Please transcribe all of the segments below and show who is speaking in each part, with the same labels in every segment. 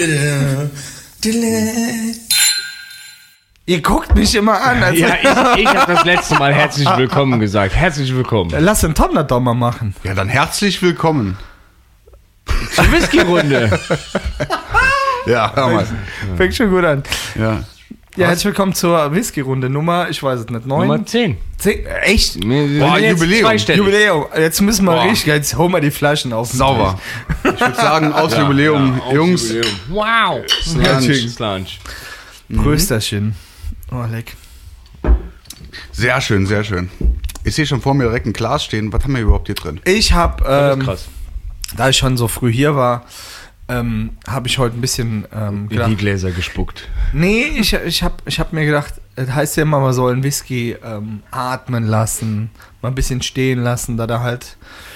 Speaker 1: Ihr guckt mich immer an. Als
Speaker 2: ich habe das letzte Mal herzlich willkommen gesagt. Herzlich willkommen.
Speaker 1: Lass den Tom das doch mal machen.
Speaker 3: Ja, dann herzlich willkommen.
Speaker 2: Zur Whisky-Runde.
Speaker 3: Ja, hör mal.
Speaker 1: Fängt schon gut an.
Speaker 3: Ja.
Speaker 1: Ja, herzlich willkommen zur Whisky-Runde Nummer, ich weiß es nicht, 9?
Speaker 2: Nummer 10.
Speaker 1: 10? Echt?
Speaker 3: Boah, Jubiläum.
Speaker 1: Jubiläum. Jetzt müssen wir
Speaker 3: Boah.
Speaker 1: richtig, jetzt holen wir die Flaschen auf.
Speaker 3: Sauber. Ich würde sagen, aufs Jubiläum, Jungs.
Speaker 2: Jubiläum. Wow. Slange.
Speaker 1: Prösterchen. Oh, leck.
Speaker 3: Sehr schön, sehr schön. Ich sehe schon vor mir direkt ein Glas stehen. Was haben wir überhaupt hier drin?
Speaker 1: Ich habe,
Speaker 2: Krass.
Speaker 1: da ich schon so früh hier war, habe ich heute ein bisschen
Speaker 2: In die
Speaker 1: gedacht,
Speaker 2: Gläser gespuckt.
Speaker 1: nee, ich hab mir gedacht, das heißt ja immer, man soll einen Whisky atmen lassen, mal ein bisschen stehen lassen, da der halt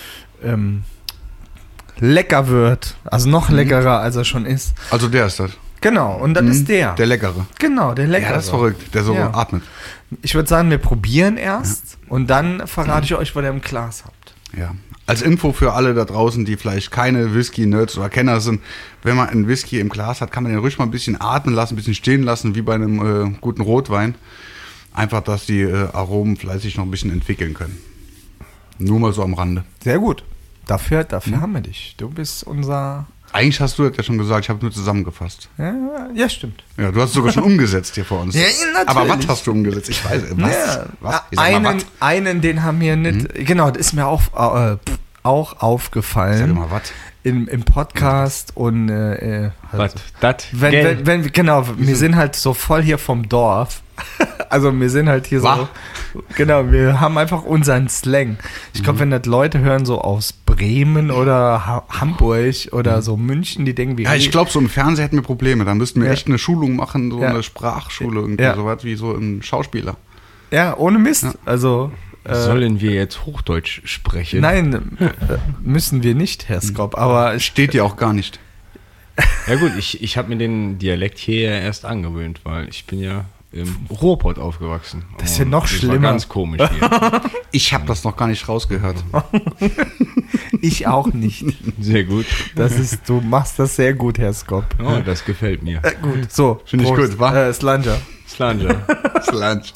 Speaker 1: lecker wird. Also noch leckerer, als er schon ist.
Speaker 3: Also der ist das.
Speaker 1: Genau, und das ist der.
Speaker 3: Der Leckere.
Speaker 1: Genau, der leckere.
Speaker 3: Ja, das ist verrückt. Der so
Speaker 1: Ja.
Speaker 3: atmet.
Speaker 1: Ich würde sagen, wir probieren erst und dann verrate ich euch, was ihr im Glas habt.
Speaker 3: Ja. Als Info für alle da draußen, die vielleicht keine Whisky-Nerds oder Kenner sind, wenn man einen Whisky im Glas hat, kann man den ruhig mal ein bisschen atmen lassen, ein bisschen stehen lassen, wie bei einem guten Rotwein. Einfach, dass die Aromen fleißig noch ein bisschen entwickeln können. Nur mal so am Rande.
Speaker 1: Sehr gut. Dafür haben wir dich. Du bist unser...
Speaker 3: Eigentlich hast du das ja schon gesagt, ich habe nur zusammengefasst.
Speaker 1: Ja, stimmt.
Speaker 3: Ja, du hast es sogar schon umgesetzt hier vor uns.
Speaker 1: Ja, natürlich.
Speaker 3: Aber was hast du umgesetzt? Ich weiß, was?
Speaker 1: Ja,
Speaker 3: Was? Ich sag mal,
Speaker 1: einen, den haben wir nicht... Genau, das ist mir auch aufgefallen.
Speaker 3: Sag mal, was?
Speaker 1: Im Podcast und...
Speaker 2: Was? Das?
Speaker 1: wenn wir sind halt so voll hier vom Dorf. Also wir sind halt hier
Speaker 3: Wah.
Speaker 1: so... Genau, wir haben einfach unseren Slang. Ich glaube, wenn das Leute hören so aus Bremen oder Hamburg oder so München, die denken wie...
Speaker 3: Ja, ich glaube, so im Fernsehen hätten wir Probleme. Da müssten wir
Speaker 1: Ja.
Speaker 3: echt eine Schulung machen, so
Speaker 1: Ja.
Speaker 3: eine Sprachschule, irgendwie
Speaker 1: Ja.
Speaker 3: sowas wie so ein Schauspieler.
Speaker 1: Ja, ohne Mist. Also...
Speaker 2: Sollen wir jetzt Hochdeutsch sprechen?
Speaker 1: Nein, müssen wir nicht, Herr Skop, aber
Speaker 3: Steht dir auch gar nicht.
Speaker 2: Ja gut, ich habe mir den Dialekt hier ja erst angewöhnt, weil ich bin ja im Ruhrpott aufgewachsen.
Speaker 1: Das ist ja noch
Speaker 2: War
Speaker 1: schlimmer.
Speaker 2: ganz komisch hier.
Speaker 3: Ich habe das noch gar nicht rausgehört.
Speaker 1: ich auch nicht.
Speaker 2: Sehr gut.
Speaker 1: Du machst das sehr gut, Herr Skop.
Speaker 2: Oh, das gefällt mir.
Speaker 1: Gut, so.
Speaker 3: Finde ich
Speaker 1: Prost.
Speaker 3: gut, wa?
Speaker 1: Slanger.
Speaker 2: Slanger.
Speaker 3: Lunch.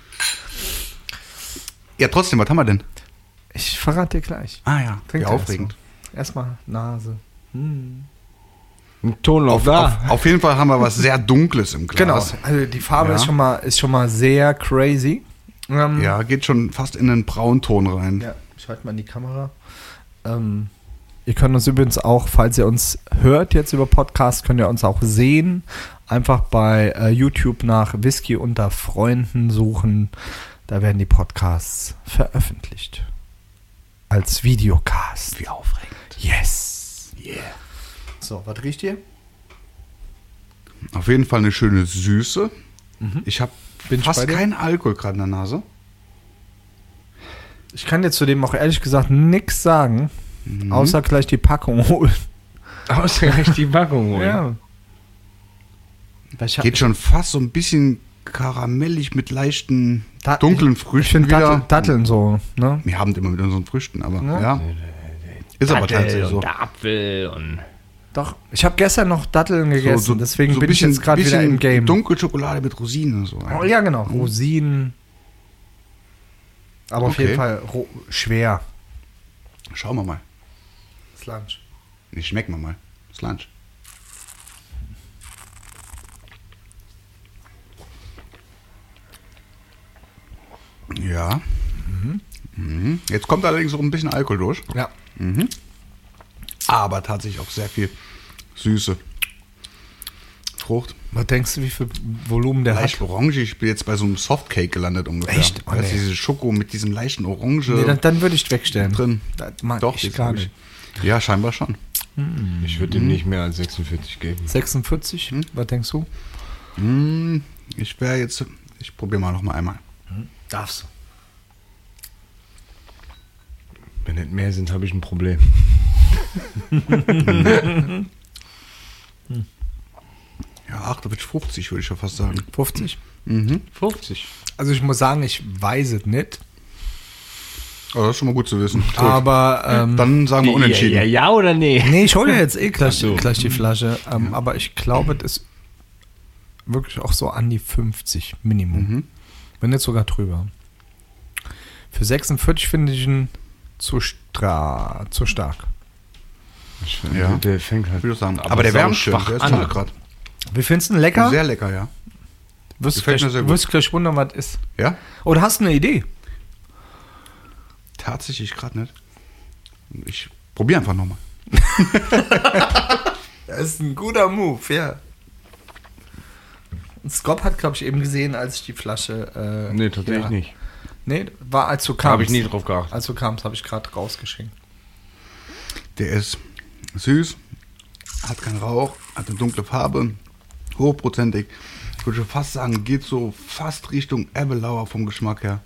Speaker 3: Ja, trotzdem, was haben wir denn?
Speaker 1: Ich verrate dir gleich.
Speaker 3: Ah ja,
Speaker 1: Trink
Speaker 3: wie aufregend.
Speaker 1: Erstmal Nase.
Speaker 2: Ein Ton noch da.
Speaker 3: Auf jeden Fall haben wir was sehr Dunkles im
Speaker 1: Genau,
Speaker 3: Glas.
Speaker 1: also die Farbe
Speaker 3: Ja.
Speaker 1: ist schon mal sehr crazy.
Speaker 3: Ja, geht schon fast in den Braunton rein.
Speaker 1: Ja, ich halte mal in die Kamera. Ihr könnt uns übrigens auch, falls ihr uns hört jetzt über Podcast, könnt ihr uns auch sehen. Einfach bei YouTube nach Whisky unter Freunden suchen. Da werden die Podcasts veröffentlicht. Als Videocast.
Speaker 3: Wie aufregend.
Speaker 1: Yes.
Speaker 3: Yeah.
Speaker 1: So, was riecht ihr?
Speaker 3: Auf jeden Fall eine schöne Süße. Ich habe
Speaker 1: Bin ich
Speaker 3: fast
Speaker 1: bei dir?
Speaker 3: keinen Alkohol gerade in der Nase.
Speaker 1: Ich kann jetzt zu dem auch ehrlich gesagt nichts sagen, außer gleich die Packung holen.
Speaker 2: Ausreichend die Packung holen.
Speaker 1: Ja. Weil ich hab-
Speaker 3: Geht schon fast so ein bisschen karamellig mit leichten, dunklen
Speaker 1: Ich
Speaker 3: Früchten
Speaker 1: finde
Speaker 3: wieder.
Speaker 1: Datteln so, ne?
Speaker 3: Wir haben immer mit unseren Früchten, aber
Speaker 1: Ja.
Speaker 3: ja. Ist aber tatsächlich so.
Speaker 2: Und der Apfel und...
Speaker 1: Doch. Ich habe gestern noch Datteln gegessen, deswegen
Speaker 3: so
Speaker 1: bin ich jetzt gerade wieder im Game.
Speaker 3: Dunkle Schokolade mit Rosinen. So.
Speaker 1: Oh, ja, genau. Rosinen. Aber auf
Speaker 3: Okay.
Speaker 1: jeden Fall schwer.
Speaker 3: Schauen wir mal.
Speaker 1: Slunch.
Speaker 3: Nee, schmecken wir mal. Slunch. Ja. Mhm. Jetzt kommt allerdings auch ein bisschen Alkohol durch.
Speaker 1: Ja.
Speaker 3: Aber tatsächlich auch sehr viel Süße. Frucht.
Speaker 1: Was denkst du, wie viel Volumen der
Speaker 3: Leicht
Speaker 1: hat?
Speaker 3: orange. Ich bin jetzt bei so einem Softcake gelandet ungefähr.
Speaker 1: Echt? Oh,
Speaker 3: Weißt du,
Speaker 1: nee.
Speaker 3: diese Schoko mit diesem leichten Orange
Speaker 1: Nee, dann würde ich wegstellen.
Speaker 3: drin.
Speaker 1: Das mag
Speaker 3: Doch,
Speaker 1: ich
Speaker 3: das
Speaker 1: gar
Speaker 3: hab
Speaker 1: nicht.
Speaker 3: Ja, scheinbar schon.
Speaker 2: Ich würde ihm nicht mehr als 46 geben.
Speaker 1: 46? Was denkst du?
Speaker 3: Ich probiere mal noch mal einmal.
Speaker 1: Darfst du.
Speaker 2: Wenn nicht mehr sind, habe ich ein Problem.
Speaker 3: Ja, 48, 50 würde ich schon fast sagen.
Speaker 1: 50?
Speaker 2: 50.
Speaker 1: Also ich muss sagen, ich weiß es nicht.
Speaker 3: Oh, das ist schon mal gut zu wissen. Gut.
Speaker 1: Aber
Speaker 3: Dann sagen wir unentschieden.
Speaker 2: Ja oder nee?
Speaker 1: nee, ich hole ja jetzt gleich,
Speaker 2: so.
Speaker 1: gleich die Flasche. Aber ich glaube, das ist wirklich auch so an die 50 Minimum. Wenn nicht sogar drüber. Für 46 finde ich ihn zu stark.
Speaker 3: Ja.
Speaker 2: Der fängt halt.
Speaker 3: Ich würde sagen. Aber der wärmt schön.
Speaker 2: schwach
Speaker 3: Der ist
Speaker 2: an.
Speaker 3: toll gerade.
Speaker 1: Wie findest du ihn lecker?
Speaker 3: Sehr lecker, ja.
Speaker 1: Wirst
Speaker 3: gefällt mir sehr gut.
Speaker 1: wirst gleich wundern, was ist.
Speaker 3: Ja?
Speaker 1: Oder hast du eine Idee?
Speaker 3: Tatsächlich gerade nicht. Ich probiere einfach nochmal.
Speaker 1: Das ist ein guter Move, ja. Scott hat, glaube ich, eben gesehen, als ich die Flasche...
Speaker 2: Nee, tatsächlich nicht.
Speaker 1: Nee, war als du
Speaker 2: Da
Speaker 1: kamst.
Speaker 2: habe ich nie drauf geachtet.
Speaker 1: Als du kamst, habe ich gerade rausgeschenkt.
Speaker 3: Der ist süß, hat keinen Rauch, hat eine dunkle Farbe, hochprozentig. Ich würde schon fast sagen, geht so fast Richtung Ebbelauer vom Geschmack her.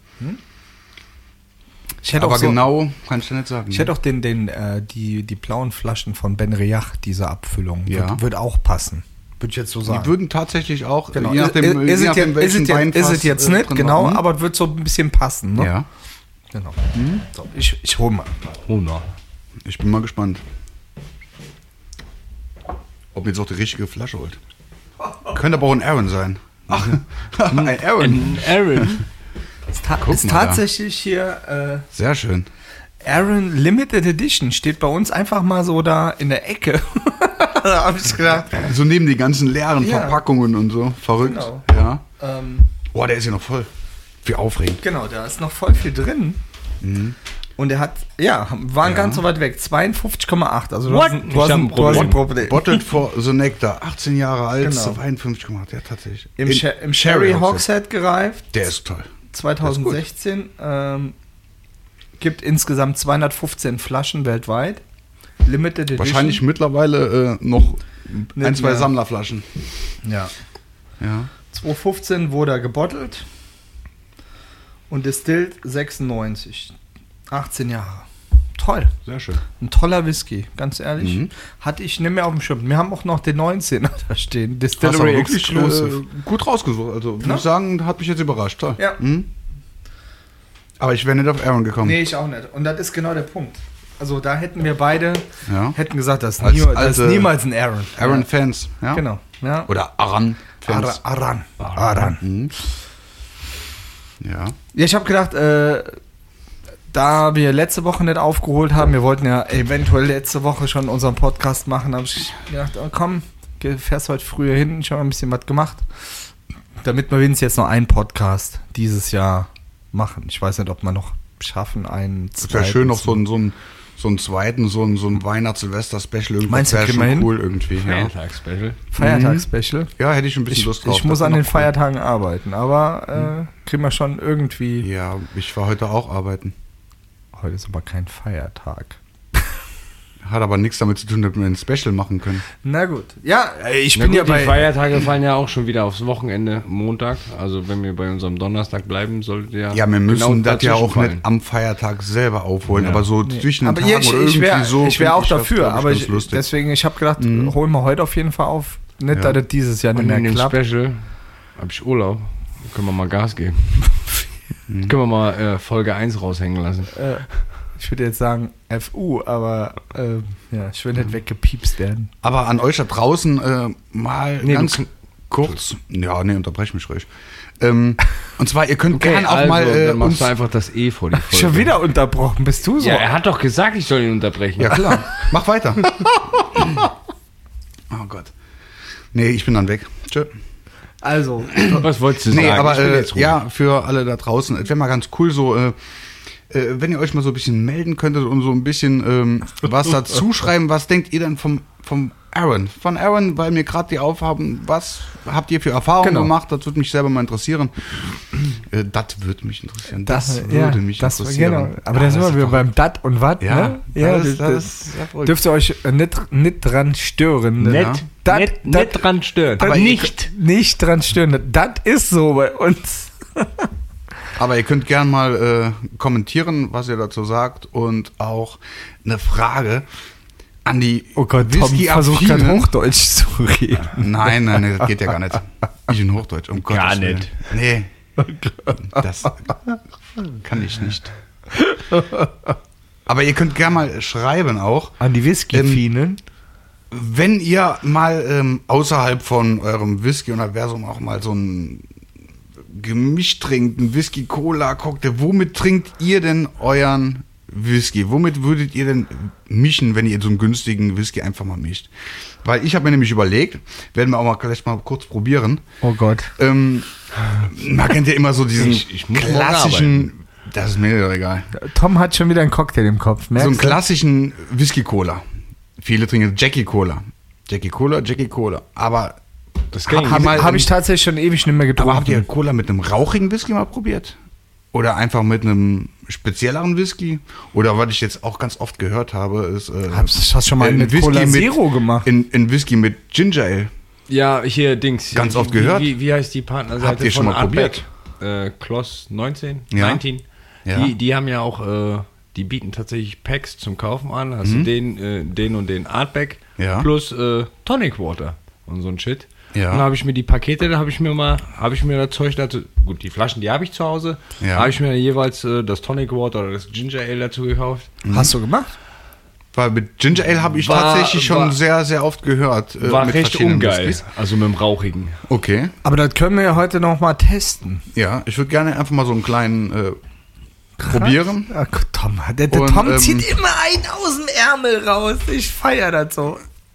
Speaker 1: Ich hätte
Speaker 3: Aber
Speaker 1: auch so,
Speaker 3: genau, kann ich dir nicht sagen.
Speaker 1: ich hätte auch die blauen Flaschen von Ben Riach, diese Abfüllung,
Speaker 3: Ja.
Speaker 1: wird auch passen. Würde ich jetzt so sagen.
Speaker 3: Die würden tatsächlich auch,
Speaker 1: Genau.
Speaker 3: je nachdem,
Speaker 1: Ist
Speaker 3: je
Speaker 1: es
Speaker 3: nachdem welchen Weinfass,
Speaker 1: ist es jetzt nicht,
Speaker 3: drin
Speaker 1: genau,
Speaker 3: war.
Speaker 1: aber es wird so ein bisschen passen. Ne?
Speaker 3: Ja,
Speaker 1: Genau. So, ich hole mal.
Speaker 2: Hunger.
Speaker 3: ich bin mal gespannt. Ob ihr jetzt auch die richtige Flasche holt. Könnte aber auch ein Aaron sein. Ach, ein Aaron.
Speaker 2: Aaron.
Speaker 1: Ist
Speaker 3: mal da.
Speaker 1: tatsächlich hier
Speaker 3: Sehr schön.
Speaker 1: Aaron Limited Edition. Steht bei uns einfach mal so da in der Ecke. Da habe ich gedacht.
Speaker 3: So neben die ganzen leeren
Speaker 1: Ja.
Speaker 3: Verpackungen und so. Verrückt.
Speaker 1: Genau.
Speaker 3: Ja.
Speaker 1: Ähm,
Speaker 3: Boah, der ist ja noch voll. Wie aufregend.
Speaker 1: genau, da ist noch voll viel drin. Und er hat, waren ganz so weit weg. 52,8. Also
Speaker 2: What?
Speaker 1: du hast ein Problem.
Speaker 3: Bottled for the Nectar. 18 Jahre alt,
Speaker 1: Genau.
Speaker 3: 52 gemacht. Ja, tatsächlich.
Speaker 1: Im Sherry Hogshead gereift.
Speaker 3: Der ist toll.
Speaker 1: 2016. Gibt insgesamt 215 Flaschen weltweit. Limited Edition.
Speaker 3: Wahrscheinlich mittlerweile noch
Speaker 1: Nicht
Speaker 3: ein, zwei
Speaker 1: mehr.
Speaker 3: Sammlerflaschen.
Speaker 1: Ja.
Speaker 3: Ja.
Speaker 1: 2015 wurde er gebottelt und distilled 96. 18 Jahre. Toll.
Speaker 3: Sehr schön.
Speaker 1: Ein toller Whisky, ganz ehrlich.
Speaker 3: Mhm.
Speaker 1: Hatte ich nicht mehr auf dem Schirm. Wir haben auch noch den 19er da stehen.
Speaker 3: Hast du aber
Speaker 1: Distillery
Speaker 3: wirklich
Speaker 1: Exclusive.
Speaker 3: gut rausgesucht. Also, muss
Speaker 1: Na?
Speaker 3: ich sagen, hat mich jetzt überrascht. Toll.
Speaker 1: Ja.
Speaker 3: Aber ich wäre nicht auf Aaron gekommen.
Speaker 1: Nee, ich auch nicht. Und das ist genau der Punkt. Also da hätten wir beide
Speaker 3: Ja.
Speaker 1: hätten gesagt, das ist,
Speaker 3: Als
Speaker 1: das ist
Speaker 3: alte
Speaker 1: niemals ein Aaron.
Speaker 3: Aaron-Fans. Ja?
Speaker 1: Genau. Ja.
Speaker 3: Oder Aran-Fans.
Speaker 1: Aran.
Speaker 3: Ja.
Speaker 1: Ja, ich habe gedacht, da wir letzte Woche nicht aufgeholt haben, wir wollten ja eventuell letzte Woche schon unseren Podcast machen, habe ich gedacht, oh, komm, fährst heute früher hin, ich habe ein bisschen was gemacht, damit wir wenigstens jetzt noch einen Podcast dieses Jahr machen. Ich weiß nicht, ob wir noch schaffen, einen
Speaker 3: Es wäre schön, noch so einen zweiten, so ein Weihnachts-Silvester-Special. Irgendwas
Speaker 1: Meinst du,
Speaker 3: wäre
Speaker 1: kriegen wir
Speaker 3: schon
Speaker 1: hin?
Speaker 3: cool irgendwie. Ja,
Speaker 2: Feiertagsspecial.
Speaker 1: Feiertagsspecial.
Speaker 3: ja hätte ich ein bisschen Lust drauf.
Speaker 1: Ich muss
Speaker 3: Das
Speaker 1: an
Speaker 3: wär
Speaker 1: den
Speaker 3: noch cool.
Speaker 1: Feiertagen arbeiten, aber kriegen wir schon irgendwie.
Speaker 3: Ja, ich war heute auch arbeiten.
Speaker 1: Heute ist aber kein Feiertag.
Speaker 3: Hat aber nichts damit zu tun, dass wir ein Special machen können.
Speaker 1: Na gut. Ja, ich
Speaker 2: Na
Speaker 1: bin
Speaker 2: gut,
Speaker 1: ja bei.
Speaker 2: die Feiertage fallen ja auch schon wieder aufs Wochenende, Montag. Also wenn wir bei unserem Donnerstag bleiben, solltet ihr
Speaker 3: Ja, wir müssen
Speaker 2: genau
Speaker 3: das ja auch
Speaker 2: dazwischen
Speaker 3: nicht am Feiertag selber aufholen,
Speaker 2: Ja.
Speaker 3: aber so zwischen den
Speaker 1: Aber
Speaker 3: Tagen
Speaker 1: ich
Speaker 3: oder irgendwie
Speaker 1: wäre
Speaker 3: so.
Speaker 1: ich wär
Speaker 3: find
Speaker 1: auch
Speaker 3: das,
Speaker 1: dafür,
Speaker 3: glaub ich,
Speaker 1: aber
Speaker 3: ganz lustig.
Speaker 1: deswegen, ich habe gedacht, holen wir heute auf jeden Fall auf. Nicht,
Speaker 3: Ja.
Speaker 1: dass das dieses Jahr nicht
Speaker 2: Und
Speaker 1: mehr
Speaker 2: in dem
Speaker 1: klappt.
Speaker 2: Special habe ich Urlaub. Können wir mal Gas geben. Können wir mal Folge 1 raushängen lassen.
Speaker 1: Ich würde jetzt sagen FU, aber ich will nicht weggepiepst werden.
Speaker 3: Aber an euch da draußen mal
Speaker 2: Nee,
Speaker 3: ganz
Speaker 2: du-
Speaker 3: kurz. Ja, nee, unterbrech mich ruhig. Und zwar, ihr könnt
Speaker 2: Okay,
Speaker 3: gerne auch
Speaker 2: also,
Speaker 3: mal
Speaker 2: dann machst
Speaker 3: uns.
Speaker 2: du einfach das E vor die Folge.
Speaker 1: Schon wieder unterbrochen, bist du so?
Speaker 2: Ja, er hat doch gesagt, ich soll ihn unterbrechen.
Speaker 3: Ja, klar. Mach weiter. Oh Gott. Nee, ich bin dann weg. Tschö.
Speaker 1: Also,
Speaker 2: Was wolltest du
Speaker 3: Nee,
Speaker 2: sagen?
Speaker 3: aber
Speaker 2: Ich bin jetzt ruhig.
Speaker 3: ja, für alle da draußen, es wäre mal ganz cool, so, wenn ihr euch mal so ein bisschen melden könntet und so ein bisschen was dazu schreiben, was denkt ihr denn vom Aaron? Von Aaron, weil mir gerade die aufhaben, was habt ihr für Erfahrungen
Speaker 1: Genau.
Speaker 3: gemacht? Das würde mich selber mal interessieren. Das würde mich interessieren. Das
Speaker 1: ja,
Speaker 3: würde mich
Speaker 1: das,
Speaker 3: interessieren.
Speaker 1: Genau. Aber da sind wir wieder beim Dat und Wat,
Speaker 3: Ja,
Speaker 1: ne? Ja,
Speaker 3: das ist sehr verrückt.
Speaker 1: dürft ihr euch nicht dran stören. Ne?
Speaker 2: Nett,
Speaker 1: Dat-
Speaker 2: nett,
Speaker 1: dat-
Speaker 2: nett dran stören.
Speaker 3: Aber
Speaker 2: nicht.
Speaker 1: Nicht dran stören. Das ist so bei uns.
Speaker 3: Aber ihr könnt gern mal kommentieren, was ihr dazu sagt und auch eine Frage an die
Speaker 1: Oh Gott, Tom versucht gerade
Speaker 3: Whisky-Affinen.
Speaker 1: Hochdeutsch zu reden.
Speaker 3: Nein, das geht ja gar nicht. Ich in Hochdeutsch, um
Speaker 2: Gar
Speaker 3: Gottes Willen.
Speaker 2: nicht.
Speaker 3: Nee, das kann ich nicht. Aber ihr könnt gerne mal schreiben auch.
Speaker 1: An die Whisky-Fienen.
Speaker 3: Wenn ihr mal außerhalb von eurem Whisky-Universum auch mal so ein Gemisch trinkt, ein Whisky-Cola-Cocktail, womit trinkt ihr denn euren Whisky? Womit würdet ihr denn mischen, wenn ihr so einen günstigen Whisky einfach mal mischt? Weil ich habe mir nämlich überlegt, werden wir auch mal gleich mal kurz probieren.
Speaker 1: Oh Gott.
Speaker 3: Man kennt ja immer so diesen
Speaker 2: Ich muss
Speaker 3: klassischen, das ist mir doch egal,
Speaker 1: Tom hat schon wieder einen Cocktail im Kopf.
Speaker 3: so
Speaker 1: Merkst
Speaker 3: einen
Speaker 1: du?
Speaker 3: klassischen Whisky-Cola. Viele trinken Jackie Cola. Jackie Cola. Aber
Speaker 2: Das kenn ich.
Speaker 1: Hab ich tatsächlich schon ewig nicht mehr getrunken.
Speaker 3: Aber habt ihr Cola mit einem rauchigen Whisky mal probiert? Oder einfach mit einem spezielleren Whisky? Oder was ich jetzt auch ganz oft gehört habe, ist
Speaker 1: Hast du schon mal mit Cola Zero gemacht?
Speaker 3: In Whisky mit Ginger Ale.
Speaker 2: Ja, hier Dings.
Speaker 3: Ganz oft gehört.
Speaker 2: Wie heißt die Partnerseite
Speaker 3: Habt ihr schon
Speaker 2: von
Speaker 3: mal probiert?
Speaker 2: Kloss 19?
Speaker 3: Ja.
Speaker 2: 19?
Speaker 3: Ja.
Speaker 2: Die haben ja auch, die bieten tatsächlich Packs zum Kaufen an. Hast du den und den Artback
Speaker 3: Ja.
Speaker 2: plus Tonic Water und so ein Shit.
Speaker 3: Ja.
Speaker 2: Dann habe ich mir die Pakete, da habe ich mir das Zeug dazu, gut, die Flaschen, die habe ich zu Hause,
Speaker 3: Ja.
Speaker 2: habe ich mir jeweils das Tonic Water oder das Ginger Ale dazu gekauft.
Speaker 1: Hast du gemacht?
Speaker 3: Weil mit Ginger Ale habe ich
Speaker 2: War-
Speaker 3: tatsächlich schon
Speaker 2: war-
Speaker 3: sehr, sehr oft gehört.
Speaker 2: War
Speaker 3: mit
Speaker 2: recht
Speaker 3: verschiedenen
Speaker 2: ungeil,
Speaker 3: Whiskys.
Speaker 2: also mit dem Rauchigen.
Speaker 3: Okay.
Speaker 1: Aber das können wir ja heute noch mal testen.
Speaker 3: Ja, ich würde gerne einfach mal so einen kleinen probieren.
Speaker 1: Ach, Tom, der
Speaker 3: Und,
Speaker 1: Tom zieht immer einen aus dem Ärmel raus. Ich feiere das so.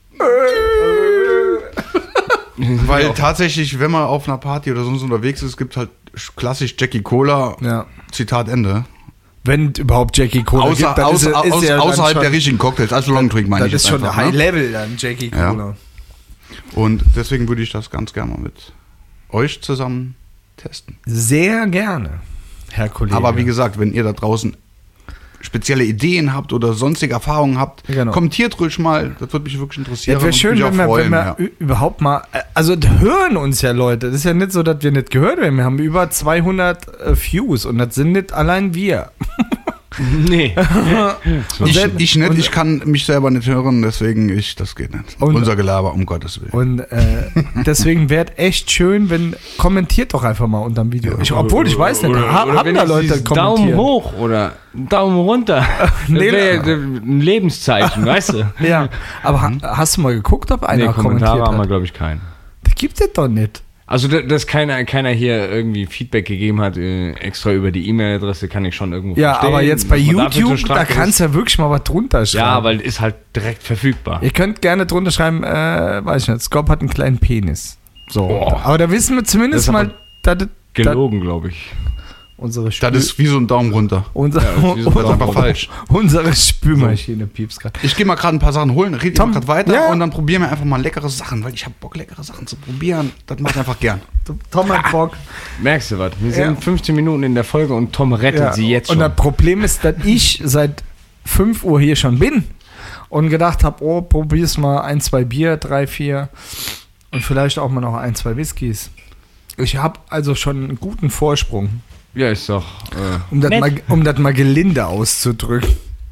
Speaker 3: Weil tatsächlich, wenn man auf einer Party oder sonst unterwegs ist, gibt halt klassisch Jackie Cola,
Speaker 1: Ja.
Speaker 3: Zitat Ende.
Speaker 1: Wenn überhaupt Jackie Cola gibt, dann ist ja dann
Speaker 3: außerhalb
Speaker 1: schon,
Speaker 3: der richtigen Cocktails, also Long Drink meine
Speaker 1: das
Speaker 3: ich
Speaker 1: ist
Speaker 3: jetzt
Speaker 1: schon
Speaker 3: einfach,
Speaker 1: High
Speaker 3: ne?
Speaker 1: Level dann, Jackie
Speaker 3: Ja.
Speaker 1: Cola.
Speaker 3: Und deswegen würde ich das ganz gerne mal mit euch zusammen testen.
Speaker 1: Sehr gerne, Herr Kollege.
Speaker 3: Aber wie gesagt, wenn ihr da draußen spezielle Ideen habt oder sonstige Erfahrungen habt,
Speaker 1: Genau.
Speaker 3: kommentiert ruhig mal, das würde mich wirklich interessieren.
Speaker 1: ja, wäre
Speaker 3: und
Speaker 1: schön,
Speaker 3: mich auch
Speaker 1: wenn wir
Speaker 3: freuen,
Speaker 1: überhaupt mal, also da hören uns ja Leute, das ist ja nicht so, dass wir nicht gehört werden, wir haben über 200 Views und das sind nicht allein wir.
Speaker 2: Nee.
Speaker 3: Ich nicht, ich kann mich selber nicht hören, deswegen das geht nicht.
Speaker 1: Und-
Speaker 3: Unser Gelaber, um Gottes Willen.
Speaker 1: Und deswegen wäre echt schön, wenn, kommentiert doch einfach mal unter dem Video. Obwohl, ich weiß nicht,
Speaker 2: Oder
Speaker 1: haben da
Speaker 2: wenigstens
Speaker 1: Leute
Speaker 2: dieses Daumen
Speaker 1: kommentiert?
Speaker 2: hoch oder Daumen runter. Das
Speaker 1: Nee,
Speaker 2: wäre ja ein Lebenszeichen, weißt du?
Speaker 1: Ja, aber hast du mal geguckt, ob einer
Speaker 2: Nee,
Speaker 1: kommentiert
Speaker 2: Kommentare haben wir,
Speaker 1: hat?
Speaker 2: glaube ich, keinen.
Speaker 1: Das gibt es doch nicht.
Speaker 2: Also, dass keiner hier irgendwie Feedback gegeben hat, extra über die E-Mail-Adresse, kann ich schon irgendwo
Speaker 1: Ja,
Speaker 2: verstehen.
Speaker 1: aber jetzt bei
Speaker 2: dass man dafür so
Speaker 1: YouTube,
Speaker 2: straff
Speaker 1: da
Speaker 2: ist.
Speaker 1: kannst du ja wirklich mal was drunter schreiben.
Speaker 2: Ja, weil ist halt direkt verfügbar.
Speaker 1: Ihr könnt gerne drunter schreiben, weiß ich nicht, Scott hat einen kleinen Penis. So.
Speaker 2: Boah.
Speaker 1: Aber da wissen wir zumindest
Speaker 2: Das ist
Speaker 1: mal,
Speaker 2: aber
Speaker 1: dass das
Speaker 2: Gelogen, glaube ich.
Speaker 1: unsere
Speaker 3: Das ist wie so ein Daumen runter.
Speaker 1: unser,
Speaker 2: Ja, das ist wie so ein
Speaker 3: Das ist einfach falsch.
Speaker 1: unsere Spülmaschine piepst gerade.
Speaker 3: Ich gehe mal gerade ein paar Sachen holen, rede
Speaker 1: Tom,
Speaker 3: mal gerade weiter
Speaker 1: ja.
Speaker 3: und dann probieren wir einfach mal leckere Sachen, weil ich habe Bock, leckere Sachen zu probieren. Das mache ich einfach gern.
Speaker 1: Tom hat Bock.
Speaker 2: Merkst du was? Wir
Speaker 1: Ja.
Speaker 2: sind 15 Minuten in der Folge und Tom rettet sie jetzt
Speaker 1: Und
Speaker 2: schon.
Speaker 1: das Problem ist, dass ich seit 5 Uhr hier schon bin und gedacht habe, oh, probier's mal 1, 2 Bier, 3, 4 und vielleicht auch mal noch 1, 2 Whiskys. Ich habe also schon einen guten Vorsprung,
Speaker 2: Ja, ist doch.
Speaker 1: um das
Speaker 2: nett.
Speaker 1: mal gelinde auszudrücken.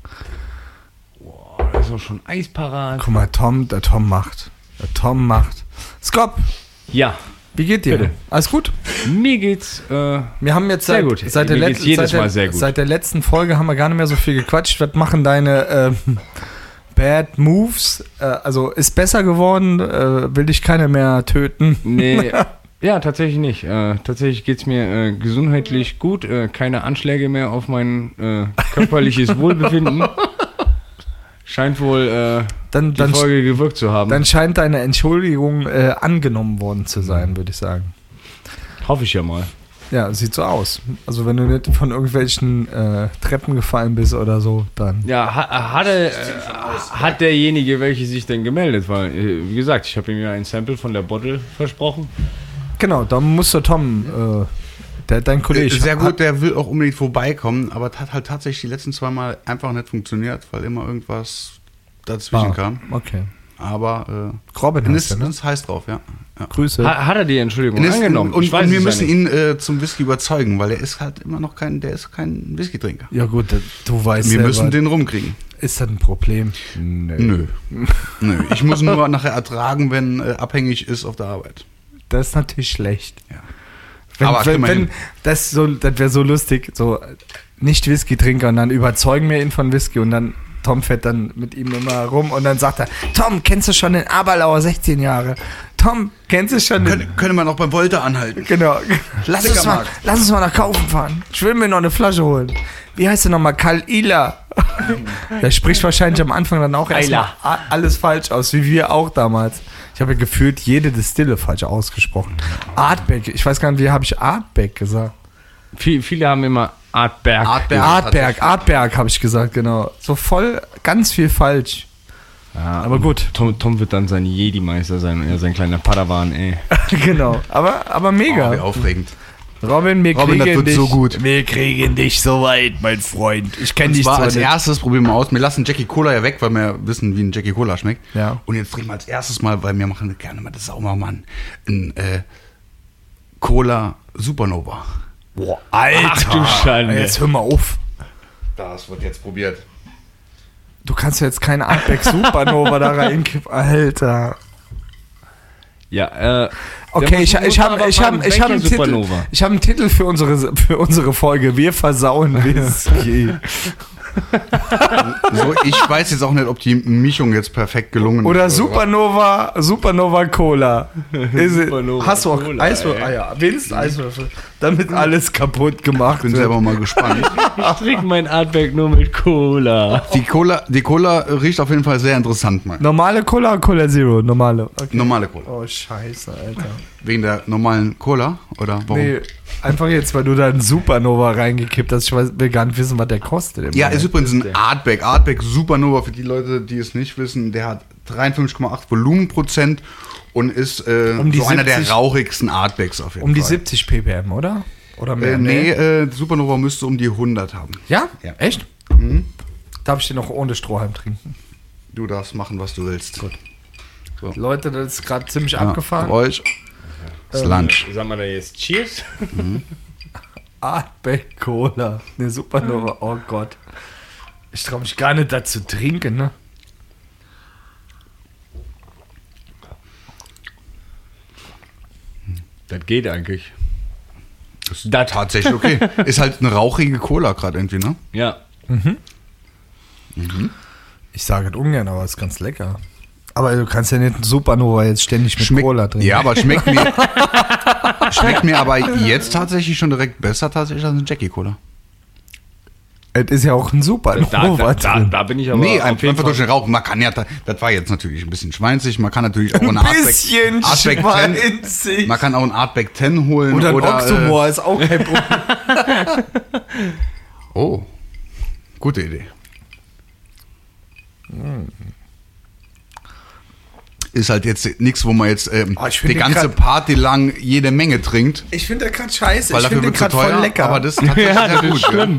Speaker 2: Das ist doch schon eisparat.
Speaker 1: Guck mal, der Tom macht. Skop,
Speaker 2: Ja,
Speaker 1: wie geht dir?
Speaker 2: Bitte.
Speaker 1: Alles gut?
Speaker 2: mir geht's.
Speaker 1: Wir haben jetzt
Speaker 2: Sehr gut.
Speaker 1: Seit der
Speaker 2: Mir geht's jedes Mal sehr gut.
Speaker 1: Seit der letzten Folge haben wir gar nicht mehr so viel gequatscht. Was machen deine Bad Moves? Also ist besser geworden? Will dich keiner mehr töten?
Speaker 2: Nee. Ja, tatsächlich nicht. Tatsächlich geht's mir gesundheitlich gut. Keine Anschläge mehr auf mein körperliches Wohlbefinden. Scheint wohl
Speaker 1: Dann,
Speaker 2: die
Speaker 1: dann,
Speaker 2: Folge gewirkt zu haben.
Speaker 1: dann scheint deine Entschuldigung angenommen worden zu sein, würde ich sagen.
Speaker 2: Hoffe ich ja mal.
Speaker 1: Ja, sieht so aus. Also wenn du nicht von irgendwelchen Treppen gefallen bist oder so, dann.
Speaker 2: Ja, hat derjenige welche sich denn gemeldet? Weil, wie gesagt, ich habe ihm ja ein Sample von der Bottle versprochen.
Speaker 1: Genau, da muss der Tom, dein Kollege.
Speaker 3: Sehr gut, der will auch unbedingt vorbeikommen, aber das hat halt tatsächlich die letzten 2 Mal einfach nicht funktioniert, weil immer irgendwas dazwischen kam.
Speaker 1: Okay.
Speaker 3: Aber
Speaker 1: Robin
Speaker 3: Ines
Speaker 1: heißt der, ne?
Speaker 3: ist heiß drauf, ja.
Speaker 1: Grüße.
Speaker 2: Hat er die Entschuldigung
Speaker 3: Ines,
Speaker 2: angenommen?
Speaker 3: und
Speaker 2: Ich weiß
Speaker 3: wir
Speaker 2: es
Speaker 3: müssen
Speaker 2: ja nicht.
Speaker 3: ihn zum Whisky überzeugen, weil er ist halt immer noch kein Whisky-Trinker.
Speaker 1: Ja gut, du weißt
Speaker 3: Wir
Speaker 1: selber,
Speaker 3: müssen den rumkriegen.
Speaker 1: ist das ein Problem?
Speaker 3: Nö. Ich muss ihn nur nachher ertragen, wenn abhängig ist auf der Arbeit.
Speaker 1: Das ist natürlich schlecht.
Speaker 3: Ja.
Speaker 1: Wenn,
Speaker 3: Aber
Speaker 1: wenn
Speaker 3: immerhin.
Speaker 1: das wäre so lustig, so Nicht-Whisky-Trinker und dann überzeugen wir ihn von Whisky und dann Tom fährt dann mit ihm immer rum und dann sagt er, Tom, kennst du schon den Aberlauer 16 Jahre? Tom, kennst du schon den...
Speaker 3: Könnte man auch beim Volta anhalten.
Speaker 1: Genau. Lass uns mal nach Kaufen fahren. Ich will mir noch eine Flasche holen. Wie heißt der nochmal? Karl Ila. Der spricht wahrscheinlich am Anfang dann auch erstmal alles falsch aus, wie wir auch damals. Ich habe ja gefühlt jede Distille falsch ausgesprochen. Artbeck, ich weiß gar nicht, wie habe ich Artbeck gesagt?
Speaker 2: Viele haben immer Artberg.
Speaker 1: Artberg habe ich gesagt, genau. So voll, ganz viel falsch.
Speaker 2: Ja,
Speaker 1: aber gut.
Speaker 2: Tom wird dann sein Jedi-Meister sein und er sein kleiner Padawan, ey.
Speaker 1: Genau, aber mega.
Speaker 3: Wie aufregend.
Speaker 1: Robin,
Speaker 3: das wird
Speaker 1: dich,
Speaker 3: so gut.
Speaker 1: Wir kriegen dich so weit, mein Freund. Ich kenne dich
Speaker 3: zwar
Speaker 1: zwar
Speaker 3: als
Speaker 1: nicht.
Speaker 3: erstes, probieren wir aus. Wir lassen Jackie Cola ja weg, weil wir wissen, wie ein Jackie Cola schmeckt.
Speaker 1: Ja.
Speaker 3: Und jetzt trinken wir als erstes mal, weil wir machen gerne mal das Saubermann, ein Cola Supernova.
Speaker 1: Boah, Alter.
Speaker 2: Ach du Schande.
Speaker 1: Jetzt hör mal auf.
Speaker 3: Das wird jetzt probiert.
Speaker 1: Du kannst ja jetzt keine Artback Supernova da reinkippen, Alter.
Speaker 2: Ja,
Speaker 1: okay, ich habe einen Titel. Ich habe einen Titel für unsere Folge. Wir versauen Whisky.
Speaker 3: So, ich weiß jetzt auch nicht, ob die Mischung jetzt perfekt gelungen
Speaker 1: Oder
Speaker 3: ist.
Speaker 1: Supernova Cola.
Speaker 2: Supernova
Speaker 1: Hast du auch
Speaker 2: Cola,
Speaker 1: Eiswürfel? Ah ja, wenigstens Eiswürfel. Damit alles kaputt gemacht
Speaker 3: Bin
Speaker 1: wird.
Speaker 3: selber mal gespannt.
Speaker 2: Ich trinke mein Artberg nur mit Cola.
Speaker 3: Die Cola riecht auf jeden Fall sehr interessant, mal.
Speaker 1: Normale Cola oder Cola Zero? Normale. Okay.
Speaker 3: Normale Cola.
Speaker 1: Oh, scheiße, Alter.
Speaker 3: Wegen der normalen Cola? Oder warum?
Speaker 1: Nee, einfach jetzt, weil du da einen Supernova reingekippt hast. Ich will gar nicht wissen, was der kostet.
Speaker 3: Ja, ist übrigens ein Artback. Artback Supernova, für die Leute, die es nicht wissen, der hat 53,8 Volumenprozent und ist so einer der rauchigsten Artbacks auf jeden Fall.
Speaker 1: Um die 70 ppm, oder? Oder mehr?
Speaker 3: Supernova müsste um die 100 haben.
Speaker 1: Ja?
Speaker 3: Ja.
Speaker 1: Echt? Darf ich den noch ohne Strohhalm trinken?
Speaker 3: Du darfst machen, was du willst. Gut. So.
Speaker 1: Leute, das ist gerade ziemlich abgefahren.
Speaker 3: Für euch das Lunch.
Speaker 2: Sagen wir da jetzt Cheers?
Speaker 1: Artback Cola. Ne, Supernova. Oh Gott. Ich traue mich gar nicht dazu trinken, ne?
Speaker 2: Das geht eigentlich.
Speaker 3: Das ist tatsächlich okay. Ist halt eine rauchige Cola gerade irgendwie, ne?
Speaker 2: Ja.
Speaker 1: Ich sage es ungern, aber es ist ganz lecker. Aber du kannst ja nicht einen Supernova jetzt ständig mit Cola trinken.
Speaker 3: Ja, aber schmeckt mir aber jetzt tatsächlich schon direkt besser tatsächlich als eine Jackie Cola.
Speaker 1: Es ist ja auch ein Supernova drin.
Speaker 2: Da bin ich aber
Speaker 3: Nee,
Speaker 2: auf jeden
Speaker 3: einfach
Speaker 2: Fall.
Speaker 3: durch den Rauch. Man kann ja, das war jetzt natürlich ein bisschen schweinzig, man kann natürlich auch
Speaker 1: Ein
Speaker 3: eine
Speaker 1: bisschen
Speaker 3: Artback 10,
Speaker 1: schweinzig.
Speaker 3: man kann auch ein Artback 10 holen.
Speaker 1: Oder ein
Speaker 3: oder
Speaker 1: Oxomor ist auch kein Problem.
Speaker 3: Oh, gute Idee. Ist halt jetzt nichts, wo man jetzt
Speaker 1: ich find
Speaker 3: die ganze
Speaker 1: den
Speaker 3: Party lang jede Menge trinkt,
Speaker 1: Ich finde der gerade scheiße.
Speaker 3: weil
Speaker 1: Ich
Speaker 3: dafür
Speaker 1: finde den
Speaker 3: wird zu
Speaker 1: gerade voll
Speaker 3: teuer.
Speaker 1: lecker.
Speaker 3: Aber das ist tatsächlich
Speaker 2: Ja,
Speaker 3: sehr
Speaker 2: das
Speaker 3: gut.
Speaker 2: ist schlimm.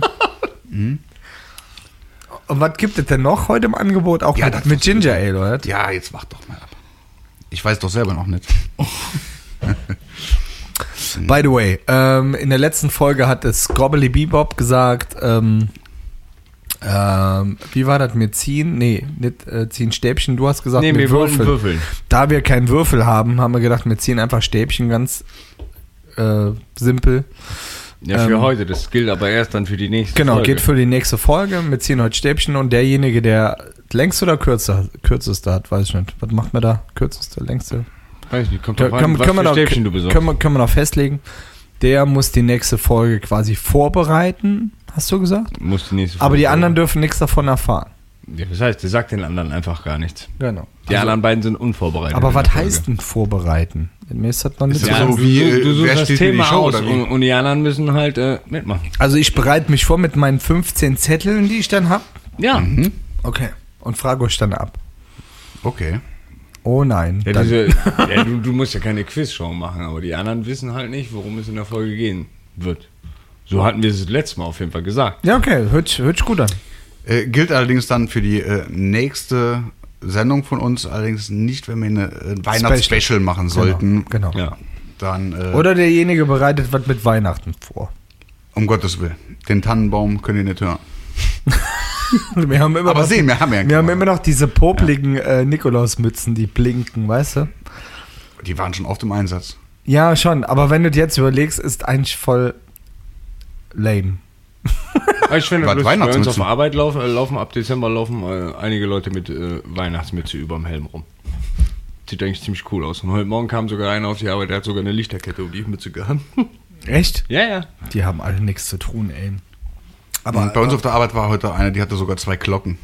Speaker 1: Und was gibt es denn noch heute im Angebot? Auch
Speaker 3: Ja, das
Speaker 1: mit Ginger Ale, oder?
Speaker 3: Ja, jetzt mach doch mal ab. Ich weiß doch selber noch nicht.
Speaker 1: By the way, in der letzten Folge hat es Gobbly Bebop gesagt, wie war das mit ziehen? Nee, nicht ziehen Stäbchen. Du hast gesagt,
Speaker 2: Nee,
Speaker 1: mit
Speaker 2: wir wollten würfeln.
Speaker 1: Da wir keinen Würfel haben, haben wir gedacht, wir ziehen einfach Stäbchen, ganz simpel.
Speaker 2: Ja, für heute. Das gilt aber erst dann für die nächste
Speaker 1: Genau,
Speaker 2: Folge.
Speaker 1: geht für die nächste Folge. Wir ziehen heute Stäbchen und derjenige, der längste oder kürzeste hat, weiß ich nicht. Was macht man da? Kürzeste, längste?
Speaker 2: Weiß nicht, kommt
Speaker 1: Können
Speaker 2: drauf an, was für
Speaker 1: wir
Speaker 2: Stäbchen du besorgst.
Speaker 1: können wir noch festlegen. Der muss die nächste Folge quasi vorbereiten, hast du gesagt?
Speaker 2: Muss die nächste
Speaker 1: Aber
Speaker 2: Folge
Speaker 1: die anderen
Speaker 2: machen.
Speaker 1: dürfen nichts davon erfahren.
Speaker 2: Ja, das heißt, der sagt den anderen einfach gar nichts.
Speaker 1: Genau.
Speaker 2: Die anderen beiden sind unvorbereitet.
Speaker 1: Aber
Speaker 2: in
Speaker 1: was
Speaker 2: der Folge.
Speaker 1: heißt denn vorbereiten? Mir ist das noch nicht
Speaker 3: Ist
Speaker 1: so.
Speaker 3: das
Speaker 2: Ja,
Speaker 3: so
Speaker 2: du,
Speaker 3: wie,
Speaker 2: du suchst
Speaker 3: wer
Speaker 2: das
Speaker 3: steht für die
Speaker 2: Thema
Speaker 3: Show,
Speaker 2: aus
Speaker 3: oder wie?
Speaker 2: und die anderen müssen halt mitmachen.
Speaker 1: Also ich bereite mich vor mit meinen 15 Zetteln, die ich dann habe.
Speaker 2: Ja.
Speaker 1: Okay. Und frage euch dann ab.
Speaker 3: Okay.
Speaker 1: Oh nein.
Speaker 2: Ja,
Speaker 1: Dann-
Speaker 2: du musst ja keine Quizshow machen, aber die anderen wissen halt nicht, worum es in der Folge gehen wird. So hatten wir es das letzte Mal auf jeden Fall gesagt.
Speaker 1: ja, okay. Hört sich gut an.
Speaker 3: Gilt allerdings dann für die nächste Sendung von uns, allerdings nicht, wenn wir eine Weihnachtsspecial machen sollten.
Speaker 1: Genau.
Speaker 2: Ja.
Speaker 3: Dann,
Speaker 1: Oder derjenige bereitet was mit Weihnachten vor.
Speaker 3: um Gottes Willen, den Tannenbaum könnt ihr nicht hören.
Speaker 1: Wir haben immer
Speaker 3: Aber
Speaker 1: noch,
Speaker 3: sehen, wir haben ja einen
Speaker 1: wir haben
Speaker 3: Kamera.
Speaker 1: immer noch diese popligen Nikolausmützen, die blinken, weißt du?
Speaker 3: Die waren schon oft im Einsatz.
Speaker 1: Ja, schon. Aber wenn du dir jetzt überlegst, ist eigentlich voll lame.
Speaker 2: Ich finde,
Speaker 3: Was,
Speaker 2: bei uns auf
Speaker 3: Weihnachtsmützen?
Speaker 2: der Arbeit laufen ab Dezember einige Leute mit Weihnachtsmütze überm Helm rum. Sieht eigentlich ziemlich cool aus. Und heute Morgen kam sogar einer auf die Arbeit, der hat sogar eine Lichterkette um die Mütze gehabt.
Speaker 1: Echt?
Speaker 2: Ja.
Speaker 1: Die haben alle nichts zu tun, ey.
Speaker 3: Aber bei uns auf der Arbeit war heute eine, die hatte sogar 2 Glocken.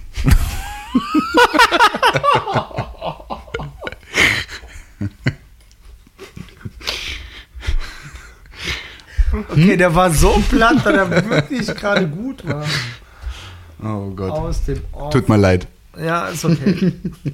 Speaker 1: Okay, der war so platt, dass er wirklich gerade gut war.
Speaker 3: Oh Gott.
Speaker 1: Aus dem Off.
Speaker 3: Tut mir leid.
Speaker 1: Ja, ist okay.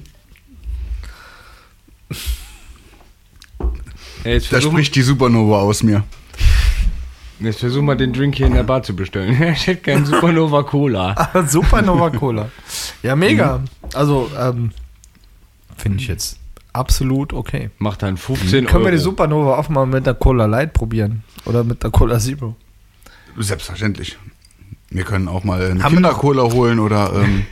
Speaker 2: Ja, jetzt
Speaker 3: Da
Speaker 2: versuch
Speaker 3: spricht die Supernova aus mir.
Speaker 2: mal den Drink hier in der Bar zu bestellen. Ich hätte gern Supernova Cola.
Speaker 1: Supernova Cola. Ja, mega. Also, finde ich jetzt absolut okay.
Speaker 2: Macht dann 15
Speaker 1: Können wir die
Speaker 2: Euro.
Speaker 1: Supernova auch mal mit der Cola Light probieren? Oder mit der Cola Zero?
Speaker 3: Selbstverständlich. Wir können auch mal eine
Speaker 1: Haben wir noch-
Speaker 3: Kindercola holen oder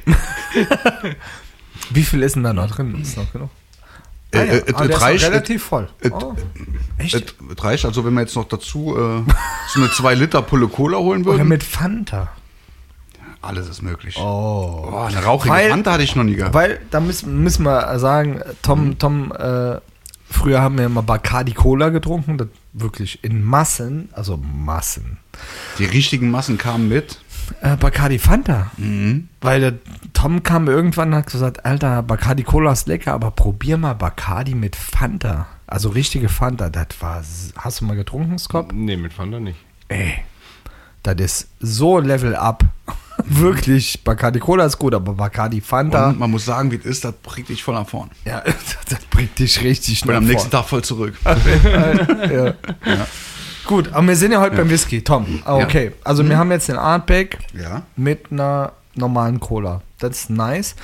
Speaker 1: Wie viel ist denn da noch drin? Ist noch genug?
Speaker 3: der
Speaker 1: der ist noch
Speaker 3: reicht,
Speaker 1: relativ voll. Oh, echt?
Speaker 3: es reicht, also wenn wir jetzt noch dazu so eine 2 Liter Pulle Cola holen
Speaker 1: Oder
Speaker 3: würden,
Speaker 1: mit Fanta?
Speaker 3: alles ist möglich.
Speaker 1: Oh.
Speaker 3: Oh, eine rauchige
Speaker 1: Weil-
Speaker 3: Fanta hatte ich noch nie gehabt.
Speaker 1: Weil, da müssen wir sagen, Tom, früher haben wir immer Bacardi Cola getrunken, das wirklich in Massen, also Massen.
Speaker 3: Die richtigen Massen kamen mit.
Speaker 1: Bacardi Fanta.
Speaker 3: Mhm.
Speaker 1: Weil der Tom kam irgendwann und hat gesagt, Alter, Bacardi Cola ist lecker, aber probier mal Bacardi mit Fanta. Also richtige Fanta, das war, hast du mal getrunken, Scott?
Speaker 2: Nee, mit Fanta nicht.
Speaker 1: Ey, das ist so Level up. Wirklich, Bacardi Cola ist gut, aber Bacardi Fanta,
Speaker 3: Und man muss sagen, wie es ist, das bringt dich voll nach vorn.
Speaker 1: ja, das bringt dich richtig
Speaker 3: Ich bin am nächsten Tag voll zurück.
Speaker 1: Ja. Gut, aber wir sind ja heute beim Whisky, Tom. Okay, also wir haben jetzt den Artback
Speaker 3: Ja.
Speaker 1: mit einer normalen Cola. Das ist nice.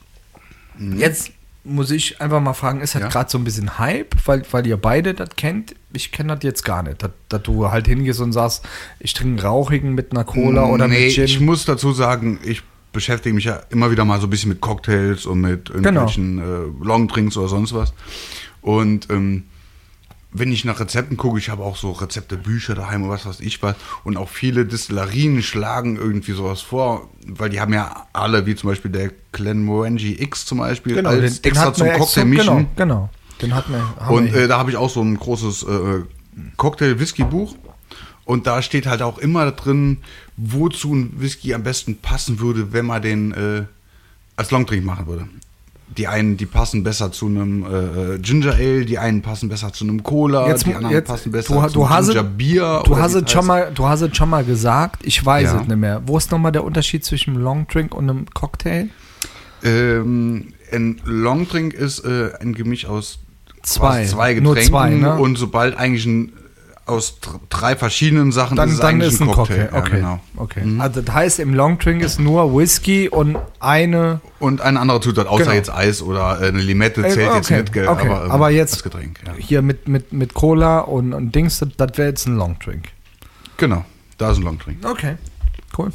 Speaker 1: Jetzt muss ich einfach mal fragen, ist das
Speaker 3: Ja.
Speaker 1: gerade so ein bisschen Hype, weil ihr beide das kennt? Ich kenne das jetzt gar nicht, dass du halt hingehst und sagst, ich trinke einen rauchigen mit einer Cola oder
Speaker 3: nee,
Speaker 1: mit Gin.
Speaker 3: ich muss dazu sagen, ich beschäftige mich ja immer wieder mal so ein bisschen mit Cocktails und mit irgendwelchen Longdrinks oder sonst was. Und wenn ich nach Rezepten gucke, ich habe auch so Rezeptebücher daheim und was weiß ich was. Und auch viele Destillerien schlagen irgendwie sowas vor, weil die haben ja alle, wie zum Beispiel der Glenmorangie X zum Beispiel,
Speaker 1: Genau,
Speaker 3: als
Speaker 1: den
Speaker 3: extra
Speaker 1: hatten
Speaker 3: zum
Speaker 1: wir
Speaker 3: Cocktail mischen.
Speaker 1: Genau, den hatten wir. haben
Speaker 3: Und
Speaker 1: wir
Speaker 3: da habe ich auch so ein großes Cocktail-Whisky-Buch. Und da steht halt auch immer drin, wozu ein Whisky am besten passen würde, wenn man den als Longdrink machen würde. Die einen, die passen besser zu einem Ginger Ale, die einen passen besser zu einem Cola,
Speaker 1: Jetzt-
Speaker 3: die anderen
Speaker 1: jetzt-
Speaker 3: passen besser
Speaker 1: du
Speaker 3: zu
Speaker 1: hast
Speaker 3: Ginger
Speaker 1: es-
Speaker 3: Bier.
Speaker 1: Du
Speaker 3: oder
Speaker 1: hast
Speaker 3: wie
Speaker 1: es schon mal gesagt, ich weiß
Speaker 3: Ja.
Speaker 1: es nicht mehr. Wo ist nochmal der Unterschied zwischen einem Longdrink und einem Cocktail?
Speaker 3: Ein Longdrink ist ein Gemisch aus
Speaker 1: Zwei.
Speaker 3: zwei
Speaker 1: Nur
Speaker 3: Getränken
Speaker 1: zwei, ne?
Speaker 3: und sobald eigentlich aus 3 verschiedenen Sachen
Speaker 1: Dann,
Speaker 3: ist es
Speaker 1: dann
Speaker 3: eigentlich
Speaker 1: ist ein Cocktail.
Speaker 3: Ja,
Speaker 1: Okay.
Speaker 3: genau.
Speaker 1: Okay. Also das heißt, im Longdrink ist nur Whisky und eine.
Speaker 3: Und eine andere Zutat, außer
Speaker 1: Genau.
Speaker 3: jetzt Eis oder eine Limette zählt jetzt nicht, gell,
Speaker 1: okay. Aber jetzt
Speaker 3: als Getränk. Ja.
Speaker 1: hier mit Cola und Dings, das wäre jetzt ein Longdrink.
Speaker 3: Genau, da ist ein Longdrink.
Speaker 1: Okay, cool.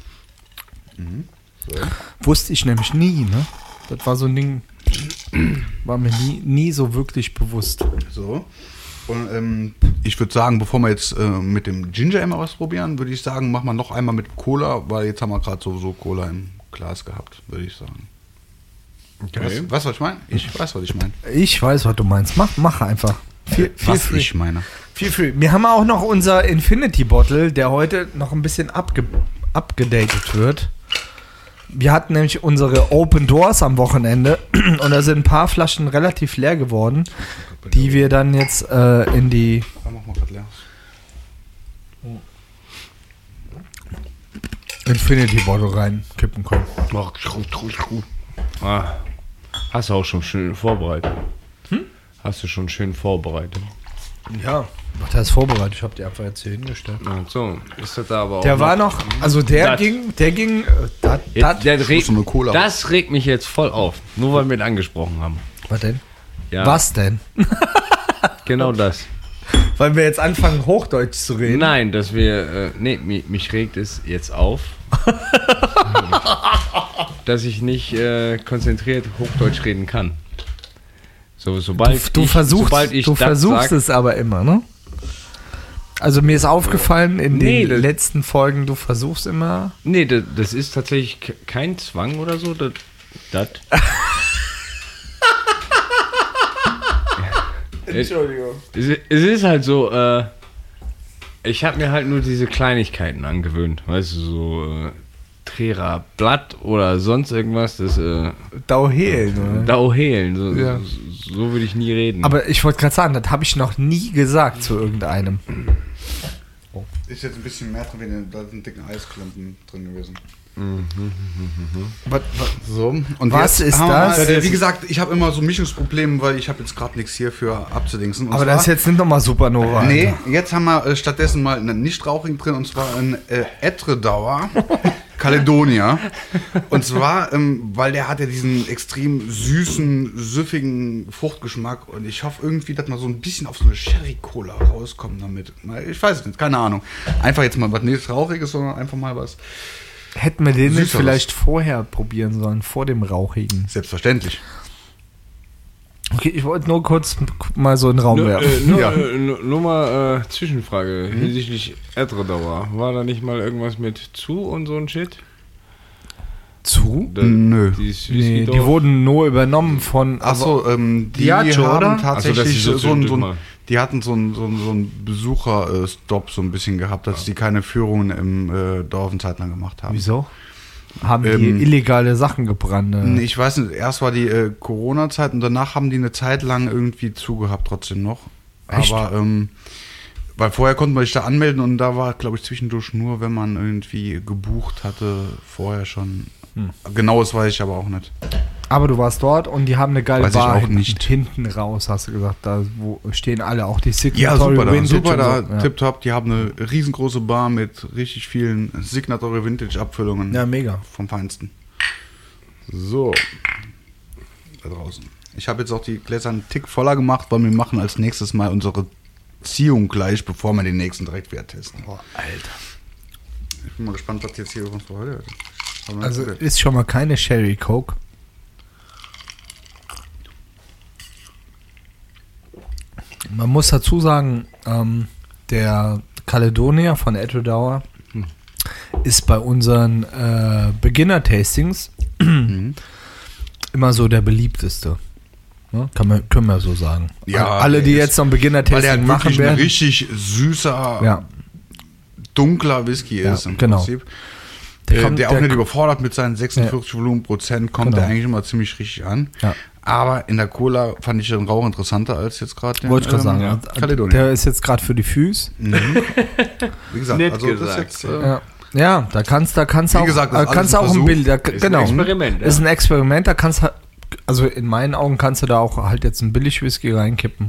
Speaker 1: Wusste ich nämlich nie, ne? Das war so ein Ding, war mir nie so wirklich bewusst.
Speaker 3: So. Und ich würde sagen, bevor wir jetzt mit dem Ginger Ale was probieren, würde ich sagen, machen wir noch einmal mit Cola, weil jetzt haben wir gerade so Cola im Glas gehabt, würde ich sagen.
Speaker 2: Okay.
Speaker 3: Was ich meine? Ich weiß, was ich meine.
Speaker 1: Ich weiß, was du meinst. Mach einfach. Viel free.
Speaker 3: ich meine.
Speaker 1: Viel free. Wir haben auch noch unser Infinity Bottle, der heute noch ein bisschen abgedatet wird. Wir hatten nämlich unsere Open Doors am Wochenende und da sind ein paar Flaschen relativ leer geworden, die wir dann jetzt in die
Speaker 3: Mach mal grad leer.
Speaker 1: Infinity Bottle reinkippen können.
Speaker 2: Hast du auch schon schön vorbereitet. Hast du schon schön vorbereitet.
Speaker 1: Ja, der ist vorbereitet. Ich habe die einfach jetzt hier hingestellt.
Speaker 2: Ach so, ist das da aber auch.
Speaker 1: Der war noch, also der
Speaker 2: Das-
Speaker 1: ging,
Speaker 2: Jetzt, der
Speaker 3: muss so eine Cola.
Speaker 2: das regt mich jetzt voll auf. Nur weil wir ihn angesprochen haben.
Speaker 1: was denn?
Speaker 2: Ja,
Speaker 1: Was denn?
Speaker 2: Genau das.
Speaker 1: Weil wir jetzt anfangen, Hochdeutsch zu reden.
Speaker 2: Nein, dass wir. Mich regt es jetzt auf. dass ich nicht konzentriert Hochdeutsch reden kann. So, sobald
Speaker 1: Du
Speaker 2: ich
Speaker 1: versuchst
Speaker 2: das
Speaker 1: es aber immer, ne? Also mir ist aufgefallen in
Speaker 2: Nee,
Speaker 1: den
Speaker 2: das-
Speaker 1: letzten Folgen, du versuchst immer.
Speaker 2: Nee, das ist tatsächlich kein Zwang oder so. Das.
Speaker 1: Entschuldigung.
Speaker 2: Es ist halt so, ich habe mir halt nur diese Kleinigkeiten angewöhnt. Weißt du, so Trera Blatt oder sonst irgendwas, das
Speaker 1: Dauhelen, oder?
Speaker 2: Dauhelen. So,
Speaker 1: Ja.
Speaker 2: so würde ich nie reden.
Speaker 1: Aber ich wollte gerade sagen, das habe ich noch nie gesagt zu irgendeinem.
Speaker 3: Ist jetzt ein bisschen mehr drin, da sind dicken Eisklumpen drin gewesen. So, und
Speaker 1: Was ist
Speaker 3: haben wir
Speaker 1: das?
Speaker 3: Mal, wie gesagt, ich habe immer so Mischungsprobleme, weil ich habe jetzt gerade nichts hier für abzudingsen. Und
Speaker 1: Aber
Speaker 3: zwar,
Speaker 1: das ist jetzt nicht nochmal Supernova.
Speaker 3: nee, jetzt haben wir stattdessen mal einen Nichtrauchigen drin, und zwar einen Etredauer Caledonia. Und zwar, weil der hat ja diesen extrem süßen, süffigen Fruchtgeschmack, und ich hoffe irgendwie, dass man so ein bisschen auf so eine Sherry-Cola rauskommt damit. Ich weiß es nicht, keine Ahnung. Einfach jetzt mal was nicht Rauchiges, sondern einfach mal was
Speaker 1: Hätten wir den nicht
Speaker 3: Süßeres.
Speaker 1: vielleicht vorher probieren sollen, vor dem Rauchigen.
Speaker 3: selbstverständlich.
Speaker 1: Okay, ich wollte nur kurz mal so in den Raum werfen.
Speaker 3: Ja.
Speaker 2: Nur mal Zwischenfrage hinsichtlich Etredauer. War da nicht mal irgendwas mit zu und so ein Shit?
Speaker 1: Zu?
Speaker 3: Nö.
Speaker 2: Dieses
Speaker 1: Nee,
Speaker 2: Whisky
Speaker 1: die wurden nur übernommen von.
Speaker 3: Achso, die
Speaker 1: Diageo,
Speaker 3: haben
Speaker 1: oder?
Speaker 3: tatsächlich
Speaker 2: Ach so, dass sie so
Speaker 3: so ein,
Speaker 2: zwischendurch mal-
Speaker 3: die hatten so einen Besucherstopp so ein bisschen gehabt, dass die keine Führungen im Dorf eine Zeit lang gemacht haben.
Speaker 1: Wieso? Haben die illegale Sachen gebrannt?
Speaker 3: Nee, ich weiß nicht, erst war die Corona-Zeit und danach haben die eine Zeit lang irgendwie zugehabt trotzdem noch.
Speaker 1: Echt?
Speaker 3: Aber, weil vorher konnte man sich da anmelden, und da war, glaube ich, zwischendurch nur, wenn man irgendwie gebucht hatte, vorher schon. Genaues weiß ich aber auch nicht.
Speaker 1: Aber du warst dort und die haben eine geile
Speaker 3: Weiß ich
Speaker 1: Bar
Speaker 3: auch
Speaker 1: hinten,
Speaker 3: nicht.
Speaker 1: hinten raus, hast du gesagt. Da wo stehen alle, auch die
Speaker 3: Ja,
Speaker 1: Signatory
Speaker 3: super da,
Speaker 1: Vintage
Speaker 3: super
Speaker 1: und
Speaker 3: da,
Speaker 1: so. Ja.
Speaker 3: tipptopp. Die haben eine riesengroße Bar mit richtig vielen Signatory Vintage Abfüllungen.
Speaker 1: Ja, mega.
Speaker 3: Vom Feinsten. So. Da draußen. Ich habe jetzt auch die Gläser einen Tick voller gemacht, weil wir machen als nächstes mal unsere Ziehung gleich, bevor wir den nächsten direkt wieder testen.
Speaker 1: Boah, Alter.
Speaker 3: Ich bin mal gespannt, was jetzt hier für uns für heute ist.
Speaker 1: Also ist schon mal keine Sherry Coke. Man muss dazu sagen, der Caledonia von Etredauer ist bei unseren Beginner-Tastings immer so der beliebteste. Ne? Können wir so sagen.
Speaker 3: Ja,
Speaker 1: alle, die
Speaker 3: der
Speaker 1: jetzt noch ein
Speaker 3: weil der
Speaker 1: Beginner-Tasting
Speaker 3: halt
Speaker 1: machen
Speaker 3: wirklich ein
Speaker 1: werden.
Speaker 3: richtig süßer,
Speaker 1: Ja,
Speaker 3: dunkler Whisky
Speaker 1: Ja,
Speaker 3: ist im
Speaker 1: genau.
Speaker 3: Prinzip.
Speaker 1: kommt-
Speaker 3: Der auch nicht überfordert mit seinen 46 Volumenprozent, kommt
Speaker 1: Genau.
Speaker 3: der eigentlich immer ziemlich richtig an.
Speaker 1: Ja.
Speaker 3: Aber in der Cola fand ich den Rauch interessanter als jetzt gerade den
Speaker 1: wollte ich gerade sagen.
Speaker 3: Caledonia.
Speaker 1: Der ist jetzt gerade für die Füße.
Speaker 3: Wie gesagt,
Speaker 2: Nett
Speaker 3: also das
Speaker 2: gesagt,
Speaker 3: ist jetzt,
Speaker 1: Ja, da kannst du
Speaker 3: Wie
Speaker 1: auch,
Speaker 3: gesagt, das ist
Speaker 1: kannst
Speaker 3: alles
Speaker 1: du
Speaker 3: ein
Speaker 1: auch ein
Speaker 3: Versuch.
Speaker 1: Bild, da,
Speaker 2: Ist
Speaker 1: genau,
Speaker 2: ein Experiment.
Speaker 1: ist ein Experiment, da kannst du, also in meinen Augen kannst du da auch halt jetzt einen Billig-Whisky reinkippen.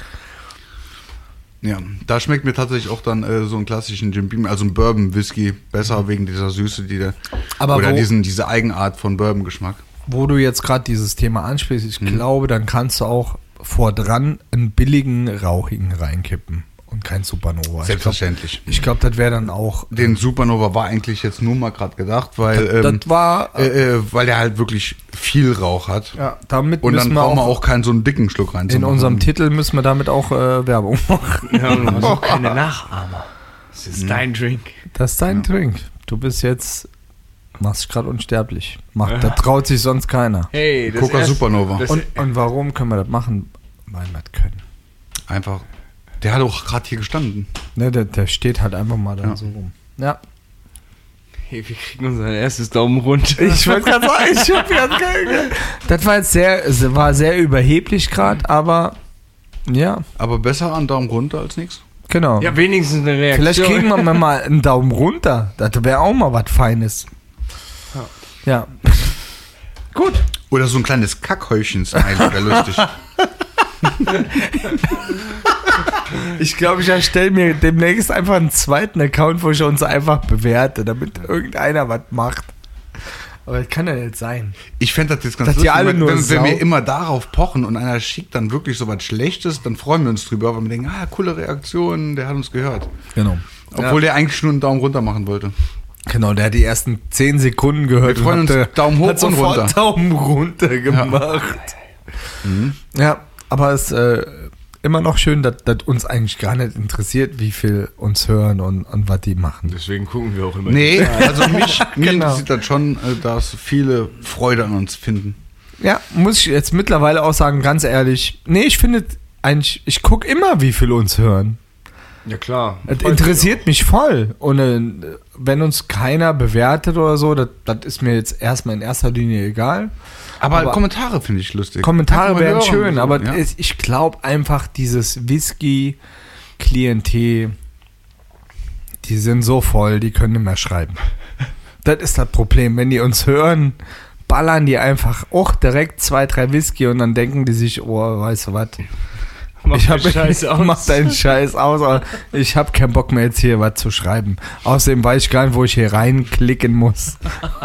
Speaker 3: ja, da schmeckt mir tatsächlich auch dann so einen klassischen Jim Beam, also ein Bourbon-Whisky, besser wegen dieser Süße, die der,
Speaker 1: Aber
Speaker 3: oder
Speaker 1: wo-
Speaker 3: diese Eigenart von Bourbon-Geschmack.
Speaker 1: Wo du jetzt gerade dieses Thema ansprichst, ich glaube, dann kannst du auch vordran einen billigen, rauchigen reinkippen und kein Supernova.
Speaker 3: Selbstverständlich.
Speaker 1: Ich glaube, das wäre dann auch,
Speaker 3: Den Supernova war eigentlich jetzt nur mal gerade gedacht, weil,
Speaker 1: das war,
Speaker 3: weil der halt wirklich viel Rauch hat.
Speaker 1: ja, damit
Speaker 3: Und
Speaker 1: müssen
Speaker 3: dann
Speaker 1: wir
Speaker 3: brauchen wir
Speaker 1: auch,
Speaker 3: auch keinen so einen dicken Schluck rein.
Speaker 1: in unserem Titel müssen wir damit auch Werbung machen.
Speaker 2: Ja, du hast auch keine Nachahmer. Das ist dein Drink.
Speaker 1: Das ist dein Drink. Du bist jetzt, machst dich gerade unsterblich. Da traut sich sonst keiner.
Speaker 2: Hey, das
Speaker 3: Coca
Speaker 2: erste-
Speaker 3: Supernova.
Speaker 2: das-
Speaker 1: Und warum können wir das machen? Weil wir das können.
Speaker 3: Einfach. Der hat auch gerade hier gestanden.
Speaker 1: Ne, der steht halt einfach mal da
Speaker 3: Ja.
Speaker 1: so rum. Ja.
Speaker 2: Hey, wir kriegen unser erstes Daumen runter.
Speaker 1: Ich wollte gerade sagen, das war jetzt war sehr überheblich gerade, aber ja,
Speaker 3: Aber besser an Daumen runter als nichts.
Speaker 1: genau.
Speaker 2: Ja, wenigstens eine Reaktion.
Speaker 1: Vielleicht kriegen wir mal einen Daumen runter. Das wäre auch mal was Feines. Ja. Gut.
Speaker 3: Oder so ein kleines Kackhäufchen-Smiley, wäre lustig.
Speaker 1: Ich glaube, ich erstelle mir demnächst einfach einen zweiten Account, wo ich uns einfach bewerte, damit irgendeiner was macht. Aber das kann ja nicht sein.
Speaker 3: Ich fände das jetzt ganz
Speaker 1: Dass die
Speaker 3: lustig,
Speaker 1: alle nur
Speaker 3: wenn
Speaker 1: Sau-
Speaker 3: wir immer darauf pochen und einer schickt dann wirklich so was Schlechtes, dann freuen wir uns drüber, weil wir denken, coole Reaktion, der hat uns gehört.
Speaker 1: Genau.
Speaker 3: Obwohl der eigentlich nur einen Daumen runter machen wollte.
Speaker 1: Genau, der hat die ersten 10 Sekunden gehört.
Speaker 3: Wir freuen
Speaker 1: und
Speaker 3: uns Daumen hoch
Speaker 1: hat sofort
Speaker 3: und runter.
Speaker 1: Daumen runter gemacht. Ja, aber es immer noch schön, dass uns eigentlich gar nicht interessiert, wie viel uns hören und was die machen.
Speaker 2: Deswegen gucken wir auch immer.
Speaker 3: Nee, also mich
Speaker 1: Genau.
Speaker 3: interessiert das schon, dass viele Freude an uns finden.
Speaker 1: Ja, muss ich jetzt mittlerweile auch sagen, ganz ehrlich, nee, ich finde eigentlich, ich gucke immer, wie viel uns hören.
Speaker 2: Ja, klar.
Speaker 1: Das interessiert mich voll. Und wenn uns keiner bewertet oder so, das ist mir jetzt erstmal in erster Linie egal.
Speaker 3: Aber Kommentare finde ich lustig.
Speaker 1: Kommentare
Speaker 3: Einfach mal
Speaker 1: wären
Speaker 3: hören,
Speaker 1: schön,
Speaker 3: so,
Speaker 1: aber
Speaker 3: ja.
Speaker 1: ich glaube einfach, dieses Whisky-Klientel, die sind so voll, die können nicht mehr schreiben. Das ist das Problem. Wenn die uns hören, ballern die einfach auch direkt 2, 3 Whisky und dann denken die sich, oh, weißt du was,
Speaker 2: Mach
Speaker 1: deinen Scheiß aus. Aber ich habe keinen Bock mehr jetzt hier was zu schreiben. Außerdem weiß ich gar nicht, wo ich hier reinklicken muss.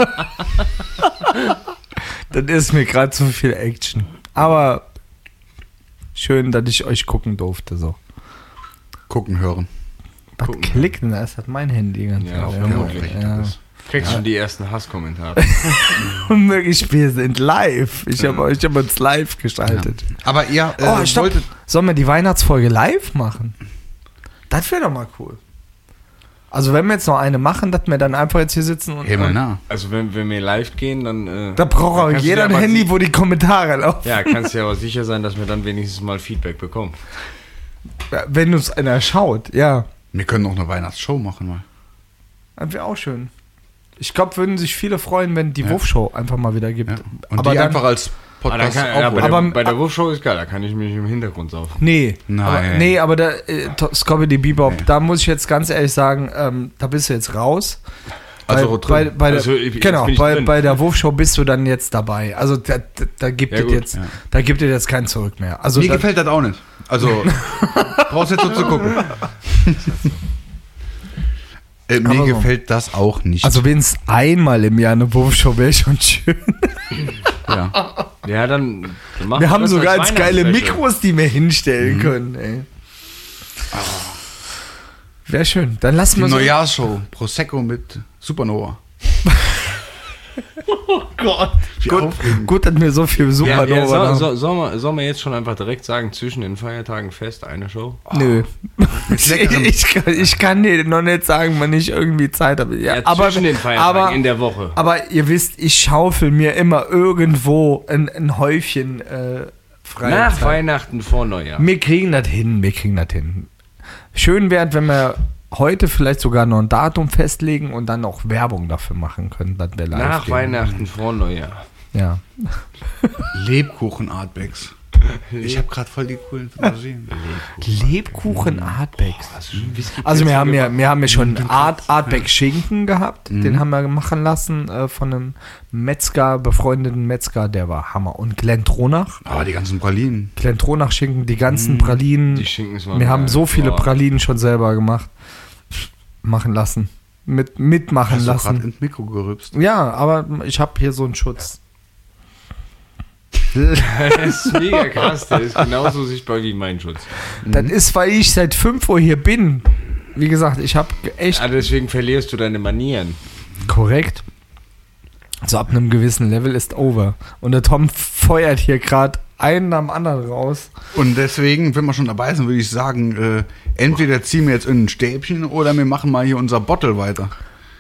Speaker 1: Das ist mir gerade zu viel Action. Aber schön, dass ich euch gucken durfte. So.
Speaker 3: Gucken, hören.
Speaker 1: Was
Speaker 2: Gucken.
Speaker 1: klickt denn? Das hat mein Handy ganz
Speaker 2: Ja,
Speaker 1: klar.
Speaker 2: vermutlich.
Speaker 1: Ja.
Speaker 2: Kriegst schon die ersten Hasskommentare.
Speaker 1: Unmöglich, wir sind live. Ich habe uns live geschaltet.
Speaker 3: Aber ihr
Speaker 1: Stopp.
Speaker 3: wolltet...
Speaker 1: Sollen wir die Weihnachtsfolge live machen? Das wäre doch mal cool. Also wenn wir jetzt noch eine machen, dass wir dann einfach jetzt hier sitzen und...
Speaker 3: Himmelnah.
Speaker 2: Also wenn wir live gehen, dann...
Speaker 1: Da braucht auch
Speaker 2: kannst
Speaker 1: jeder
Speaker 2: du
Speaker 1: ein
Speaker 2: ja
Speaker 1: Handy,
Speaker 2: mal
Speaker 1: wo die Kommentare laufen.
Speaker 2: Ja, kannst ja aber sicher sein, dass wir dann wenigstens mal Feedback bekommen.
Speaker 1: Wenn uns einer schaut, ja.
Speaker 3: Wir können noch eine Weihnachtsshow machen mal.
Speaker 1: Das wäre auch schön. Ich glaube, würden sich viele freuen, wenn die Wurfshow einfach mal wieder gibt.
Speaker 3: Ja. Und
Speaker 1: aber
Speaker 3: die
Speaker 1: dann,
Speaker 3: einfach als Podcast
Speaker 1: aber-
Speaker 2: bei der Wurfshow ist geil, da kann ich mich im Hintergrund saufen.
Speaker 1: Nee,
Speaker 3: Nein.
Speaker 1: aber der Scobby Bebop, da muss ich jetzt ganz ehrlich sagen, da bist du jetzt raus.
Speaker 3: Also drin.
Speaker 1: bei der,
Speaker 2: Also, jetzt
Speaker 1: genau,
Speaker 2: bin ich
Speaker 1: bei,
Speaker 2: drin.
Speaker 1: bei der Wurfshow bist du dann jetzt dabei. Also da gibt
Speaker 2: Ja,
Speaker 1: es
Speaker 2: gut,
Speaker 1: jetzt,
Speaker 3: ja.
Speaker 1: da gibt es jetzt kein Zurück mehr. Also
Speaker 3: Mir
Speaker 1: da,
Speaker 3: gefällt das auch nicht. Also, brauchst jetzt so zu gucken. Mir
Speaker 1: Aber so.
Speaker 3: gefällt das auch nicht.
Speaker 1: also wenn es einmal im Jahr eine Wurfshow wäre, schon schön.
Speaker 3: ja.
Speaker 2: Ja, dann machen
Speaker 1: Wir haben
Speaker 2: das
Speaker 1: sogar
Speaker 2: als
Speaker 1: jetzt geile
Speaker 2: Weihnachtsspecial.
Speaker 1: Mikros, die wir hinstellen können. Ey. Wäre schön. Dann lassen
Speaker 3: Die
Speaker 1: wir so.
Speaker 3: Neujahrsshow. Prosecco mit Supernova.
Speaker 1: Oh Gott.
Speaker 3: Wie
Speaker 1: Gut,
Speaker 3: aufregend.
Speaker 1: gut, dass wir so viel Supernova haben.
Speaker 2: Sollen wir jetzt schon einfach direkt sagen, zwischen den Feiertagen fest eine Show?
Speaker 1: Nö.
Speaker 3: leckerem-
Speaker 1: Ich kann dir noch nicht sagen, wann ich irgendwie Zeit habe. Ja,
Speaker 2: zwischen den Feiertagen in der Woche.
Speaker 1: Aber ihr wisst, ich schaufel mir immer irgendwo ein Häufchen frei.
Speaker 2: Nach Weihnachten vor Neujahr.
Speaker 1: Wir kriegen das hin. Schön wäre, wenn wir heute vielleicht sogar noch ein Datum festlegen und dann auch Werbung dafür machen können, dass wir live
Speaker 2: Nach
Speaker 1: gehen.
Speaker 2: Weihnachten vor Neujahr.
Speaker 1: Ja.
Speaker 3: Lebkuchen Artbacks. Ich habe gerade voll die coolen Fantasien.
Speaker 1: Lebkuchen Artbacks. Also wir haben ja schon Artback Schinken gehabt. Den haben wir machen lassen von einem Metzger, befreundeten Metzger, der war Hammer. Und Glentronach.
Speaker 3: Aber die ganzen Pralinen.
Speaker 1: Glentronach Schinken, die ganzen Pralinen.
Speaker 2: Die Schinken waren
Speaker 1: Wir haben
Speaker 2: geil.
Speaker 1: so viele
Speaker 2: Boah.
Speaker 1: Pralinen schon selber gemacht. Machen lassen. Mitmachen
Speaker 3: Hast du gerade
Speaker 1: lassen.
Speaker 3: ins Mikro gerübst?
Speaker 1: Ja, aber ich habe hier so einen Schutz.
Speaker 2: Das ist mega krass, der ist genauso sichtbar wie mein Schutz.
Speaker 1: Das ist, weil ich seit 5 Uhr hier bin. Wie gesagt, ich habe echt
Speaker 2: Ah, deswegen verlierst du deine Manieren.
Speaker 1: korrekt. So ab einem gewissen Level ist over. Und der Tom feuert hier gerade einen am anderen raus.
Speaker 3: Und deswegen, wenn wir schon dabei sind, würde ich sagen, entweder ziehen wir jetzt in ein Stäbchen oder wir machen mal hier unser Bottle weiter.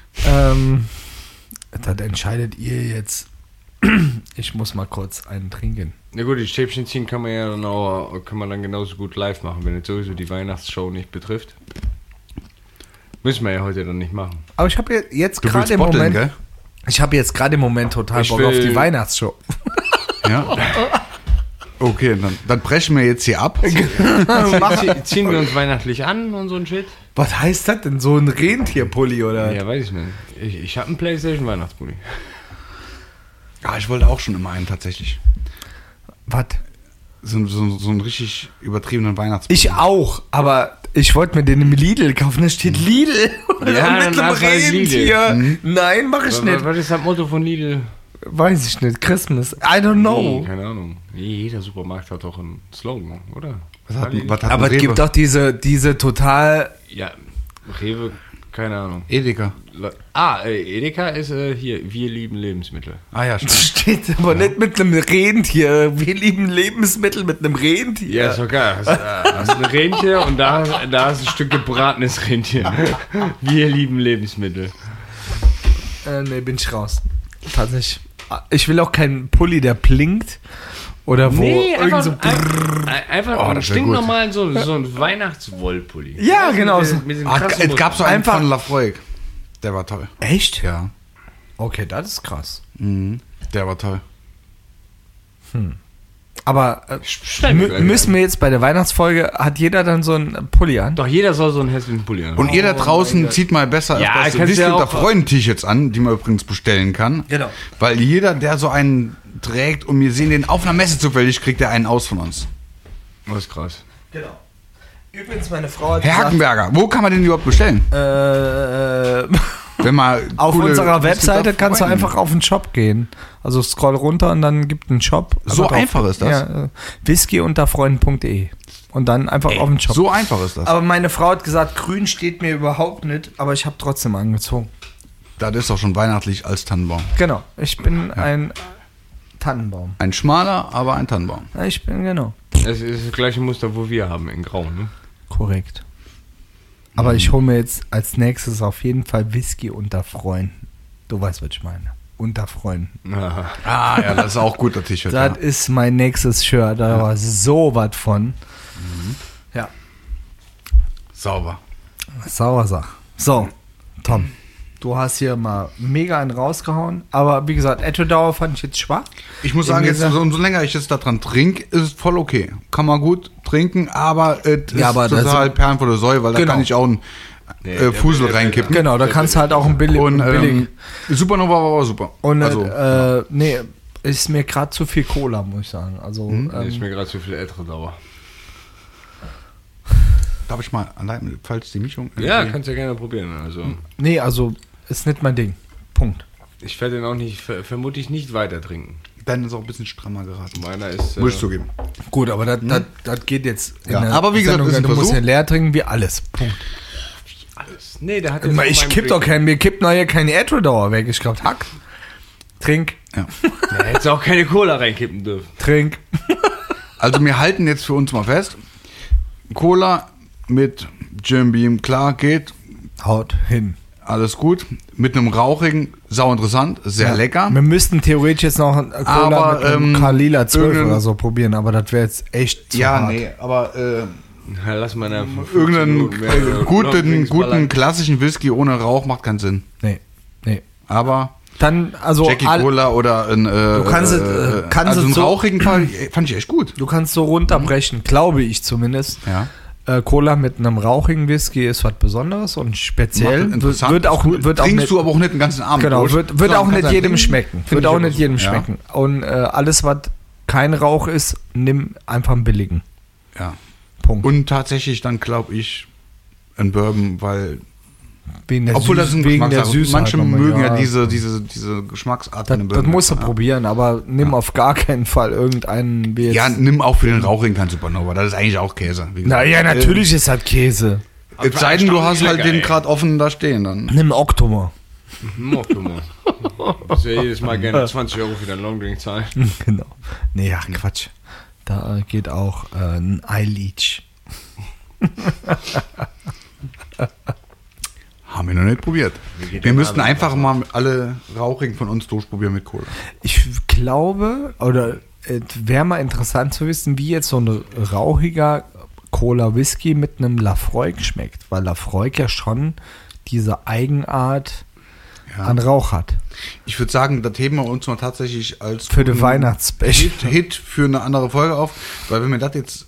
Speaker 1: Das entscheidet ihr jetzt. Ich muss mal kurz einen trinken.
Speaker 2: Na gut, die Stäbchen ziehen kann man ja dann auch, kann man dann genauso gut live machen, wenn es sowieso die Weihnachtsshow nicht betrifft. Müssen wir ja heute dann nicht machen.
Speaker 1: Aber ich habe jetzt
Speaker 3: Du
Speaker 1: gerade
Speaker 3: willst
Speaker 1: im
Speaker 3: botteln,
Speaker 1: Moment.
Speaker 3: gell?
Speaker 1: Ich habe jetzt gerade im Moment total
Speaker 2: Ich
Speaker 1: Bock auf
Speaker 2: will-
Speaker 1: die Weihnachtsshow.
Speaker 3: Ja. Okay, dann brechen wir jetzt hier ab.
Speaker 2: Ziehen wir uns weihnachtlich an und so ein Shit?
Speaker 1: Was heißt das denn? So ein Rentierpulli oder?
Speaker 2: Ja, weiß ich nicht. Ich habe einen PlayStation Weihnachtspulli.
Speaker 3: Ja, ich wollte auch schon immer einen tatsächlich.
Speaker 1: Was?
Speaker 3: So einen richtig übertriebenen Weihnachtspulli.
Speaker 1: Ich auch, aber ich wollte mir den im Lidl kaufen. Da steht Lidl.
Speaker 2: Ja,
Speaker 1: mit
Speaker 2: dann
Speaker 1: einem
Speaker 2: hast du halt
Speaker 1: Rentier. Nein, mach ich nicht.
Speaker 2: Was ist das Motto von Lidl?
Speaker 1: Weiß ich nicht. Christmas. I don't know.
Speaker 2: Nee, keine Ahnung. Jeder Supermarkt hat doch einen Slogan, oder?
Speaker 3: Was hat
Speaker 1: Aber es
Speaker 3: Rewe?
Speaker 1: gibt auch diese total.
Speaker 2: Ja, Rewe Keine Ahnung.
Speaker 3: Edeka.
Speaker 2: Edeka ist hier, wir lieben Lebensmittel.
Speaker 3: Ah ja,
Speaker 1: Das
Speaker 3: stimmt.
Speaker 1: steht aber nicht mit einem Rentier. Wir lieben Lebensmittel mit einem Rentier.
Speaker 2: Ja, ist doch geil. Hast ein Rentier und da ist ein Stück gebratenes Rentier. Wir lieben Lebensmittel.
Speaker 1: Nee, bin ich raus. Tatsächlich. Ich will auch keinen Pulli, der blinkt. Oder wo
Speaker 2: einfach,
Speaker 1: so
Speaker 2: einfach einen
Speaker 3: das wär
Speaker 2: stinknormalen, so ein Weihnachtswollpulli.
Speaker 1: Ja, genau.
Speaker 2: Mit den krassen
Speaker 3: Es gab so einen
Speaker 1: Einfach-
Speaker 3: von Lafroig. Der war toll.
Speaker 1: Echt?
Speaker 3: Ja.
Speaker 1: Okay, das ist krass.
Speaker 3: Der war toll.
Speaker 1: Aber
Speaker 2: Stell mir gleich
Speaker 1: müssen wir jetzt bei der Weihnachtsfolge, hat jeder dann so einen Pulli an?
Speaker 2: Doch, jeder soll so einen hässlichen Pulli haben.
Speaker 3: Und ihr da draußen zieht mal besser
Speaker 2: Ja,
Speaker 3: das
Speaker 2: kannst du ja
Speaker 3: unter
Speaker 2: auch-
Speaker 3: Freuden-T-Shirts an, die man übrigens bestellen kann.
Speaker 1: Genau.
Speaker 3: Weil jeder, der so einen trägt und wir sehen den auf einer Messe zufällig, kriegt der einen aus von uns.
Speaker 2: Das ist krass.
Speaker 1: Genau. Übrigens, meine Frau hat
Speaker 3: Herr Hackenberger, wo kann man den überhaupt bestellen? Wenn man
Speaker 1: auf
Speaker 3: coole
Speaker 1: unserer Webseite
Speaker 3: Whisky
Speaker 1: kannst du
Speaker 3: Freuden-
Speaker 1: einfach auf den Shop gehen. Also scroll runter und dann gibt einen Shop.
Speaker 3: So
Speaker 1: Einfach
Speaker 3: einfach ist das?
Speaker 1: Ja, whiskyunterfreunden.de und dann einfach auf den Shop.
Speaker 3: So einfach ist das.
Speaker 1: Aber meine Frau hat gesagt, grün steht mir überhaupt nicht, aber ich habe trotzdem angezogen.
Speaker 3: Das ist doch schon weihnachtlich als Tannenbaum.
Speaker 1: Genau, ich bin ein Tannenbaum.
Speaker 3: Ein schmaler, aber ein Tannenbaum.
Speaker 1: Ja, ich bin, genau.
Speaker 2: Es ist das gleiche Muster, wo wir haben, in Grau, ne?
Speaker 1: Korrekt. Aber ich hole mir jetzt als nächstes auf jeden Fall Whisky unter Freunden. Du weißt, was ich meine. Unter Freunden.
Speaker 3: Ah, ja, das ist auch gut, das T-Shirt.
Speaker 1: Das
Speaker 3: Ja.
Speaker 1: ist mein nächstes Shirt. Da war so was von. Ja,
Speaker 3: Sauber.
Speaker 1: sauer Sache. So, Tom. Du hast hier mal mega einen rausgehauen. Aber wie gesagt, Ettedauer fand ich jetzt schwach.
Speaker 3: Ich muss sagen, jetzt, umso länger ich jetzt da dran trinke, ist es voll okay. Kann man gut trinken, aber es ist
Speaker 1: aber das-
Speaker 3: total Perlen vor der Säule, weil da
Speaker 1: Genau.
Speaker 3: kann ich auch einen Fusel reinkippen.
Speaker 1: Genau, da kannst du halt auch ein billig.
Speaker 3: Und
Speaker 1: billig.
Speaker 3: Supernova war aber super.
Speaker 1: Und
Speaker 3: also,
Speaker 1: nee, ist mir gerade zu viel Cola, muss ich sagen. Also,
Speaker 2: Ist mir gerade zu viel Ettedauer.
Speaker 3: darf ich mal allein, falls die Mischung...
Speaker 2: Ja, kannst ja gerne probieren. Also,
Speaker 1: nee, also ist nicht mein Ding. Punkt.
Speaker 2: ich werde den auch nicht, vermutlich nicht weiter trinken.
Speaker 3: Dann ist auch ein bisschen strammer geraten.
Speaker 2: Meiner ist.
Speaker 3: Muss ich zugeben.
Speaker 1: Gut, aber das geht jetzt.
Speaker 3: Ja, aber wie gesagt, ist ein
Speaker 1: du musst
Speaker 3: Versuch.
Speaker 1: ja leer trinken wie alles. Punkt.
Speaker 2: Alles. Nee, der hat jetzt
Speaker 1: Ich
Speaker 2: auf
Speaker 1: kipp
Speaker 2: meinem
Speaker 1: doch keinen, mir kippt noch hier keine Ettedauer weg. Ich glaube, Hack. Trink,
Speaker 3: Ja.
Speaker 2: Der hätte auch keine Cola reinkippen dürfen.
Speaker 1: trink.
Speaker 3: Also wir halten jetzt für uns mal fest, Cola mit Jim Beam, klar, geht,
Speaker 1: Haut hin.
Speaker 3: alles gut. Mit einem rauchigen, sau interessant, sehr lecker.
Speaker 1: Wir müssten theoretisch jetzt noch einen Cola
Speaker 3: Aber,
Speaker 1: mit einem Kalila 12
Speaker 3: irgendein-
Speaker 1: oder so probieren, aber das wäre jetzt echt zu
Speaker 3: Ja,
Speaker 1: hart.
Speaker 3: nee, aber
Speaker 2: Ja, lass mal da
Speaker 3: irgendeinen guten
Speaker 2: guten
Speaker 3: klassischen Whisky ohne Rauch macht keinen Sinn.
Speaker 1: Nee, nee.
Speaker 3: Aber
Speaker 1: Dann, also,
Speaker 3: Jackie Cola oder ein,
Speaker 1: kannst
Speaker 3: also
Speaker 1: es
Speaker 3: einen
Speaker 1: so-
Speaker 3: rauchigen Fall fand ich echt gut.
Speaker 1: du kannst so runterbrechen, glaube ich zumindest.
Speaker 3: Ja.
Speaker 1: Cola mit einem rauchigen Whisky ist was Besonderes und speziell.
Speaker 3: Macht interessant,
Speaker 1: Wird auch,
Speaker 3: cool.
Speaker 1: wird auch
Speaker 3: Trinkst
Speaker 1: nicht,
Speaker 3: du aber auch nicht den ganzen Abend
Speaker 1: genau,
Speaker 3: durch.
Speaker 1: wird
Speaker 3: Sondern
Speaker 1: auch
Speaker 3: kannst
Speaker 1: nicht
Speaker 3: halt
Speaker 1: jedem
Speaker 3: trinken.
Speaker 1: schmecken.
Speaker 3: Find
Speaker 1: Wird
Speaker 3: ich
Speaker 1: auch
Speaker 3: aber
Speaker 1: nicht
Speaker 3: so.
Speaker 1: jedem
Speaker 3: Ja.
Speaker 1: schmecken. Und alles, was kein Rauch ist, nimm einfach einen billigen.
Speaker 3: Ja.
Speaker 1: Punkt.
Speaker 3: Und tatsächlich dann glaube ich ein Bourbon, weil
Speaker 1: wegen der
Speaker 3: obwohl das ein
Speaker 1: wegen der
Speaker 3: Geschmackssache.
Speaker 1: Süßheit.
Speaker 3: Manche
Speaker 1: nochmal,
Speaker 3: mögen ja diese Geschmacksart.
Speaker 1: Das,
Speaker 3: in einem
Speaker 1: das
Speaker 3: Bourbon.
Speaker 1: musst du probieren, aber nimm auf gar keinen Fall irgendeinen wie jetzt.
Speaker 3: Ja, nimm auch für den rauchigen kein Supernova. Das ist eigentlich auch Käse. Wie gesagt.
Speaker 1: Naja, natürlich ist das Käse.
Speaker 3: Es sei denn, du hast halt
Speaker 2: lecker,
Speaker 3: den
Speaker 2: ey.
Speaker 3: gerade offen da stehen. Dann.
Speaker 1: Nimm Oktober.
Speaker 2: Ich ja jedes Mal gerne 20 Euro für deinen Longdrink zahlen.
Speaker 1: Genau. Nee, ach Quatsch. Da geht auch ein iLeach.
Speaker 3: Haben wir noch nicht probiert. Wir müssten einfach mal alle Rauchigen von uns durchprobieren mit Cola.
Speaker 1: Ich glaube, oder es wäre mal interessant zu wissen, wie jetzt so ein rauchiger Cola Whisky mit einem Lafroig schmeckt, weil Lafroig ja schon diese Eigenart an Rauch hat.
Speaker 3: Ich würde sagen, das heben wir uns mal tatsächlich als
Speaker 1: Für den
Speaker 3: guten
Speaker 1: Weihnachtsspecial.
Speaker 3: Hit für eine andere Folge auf, weil wenn wir das jetzt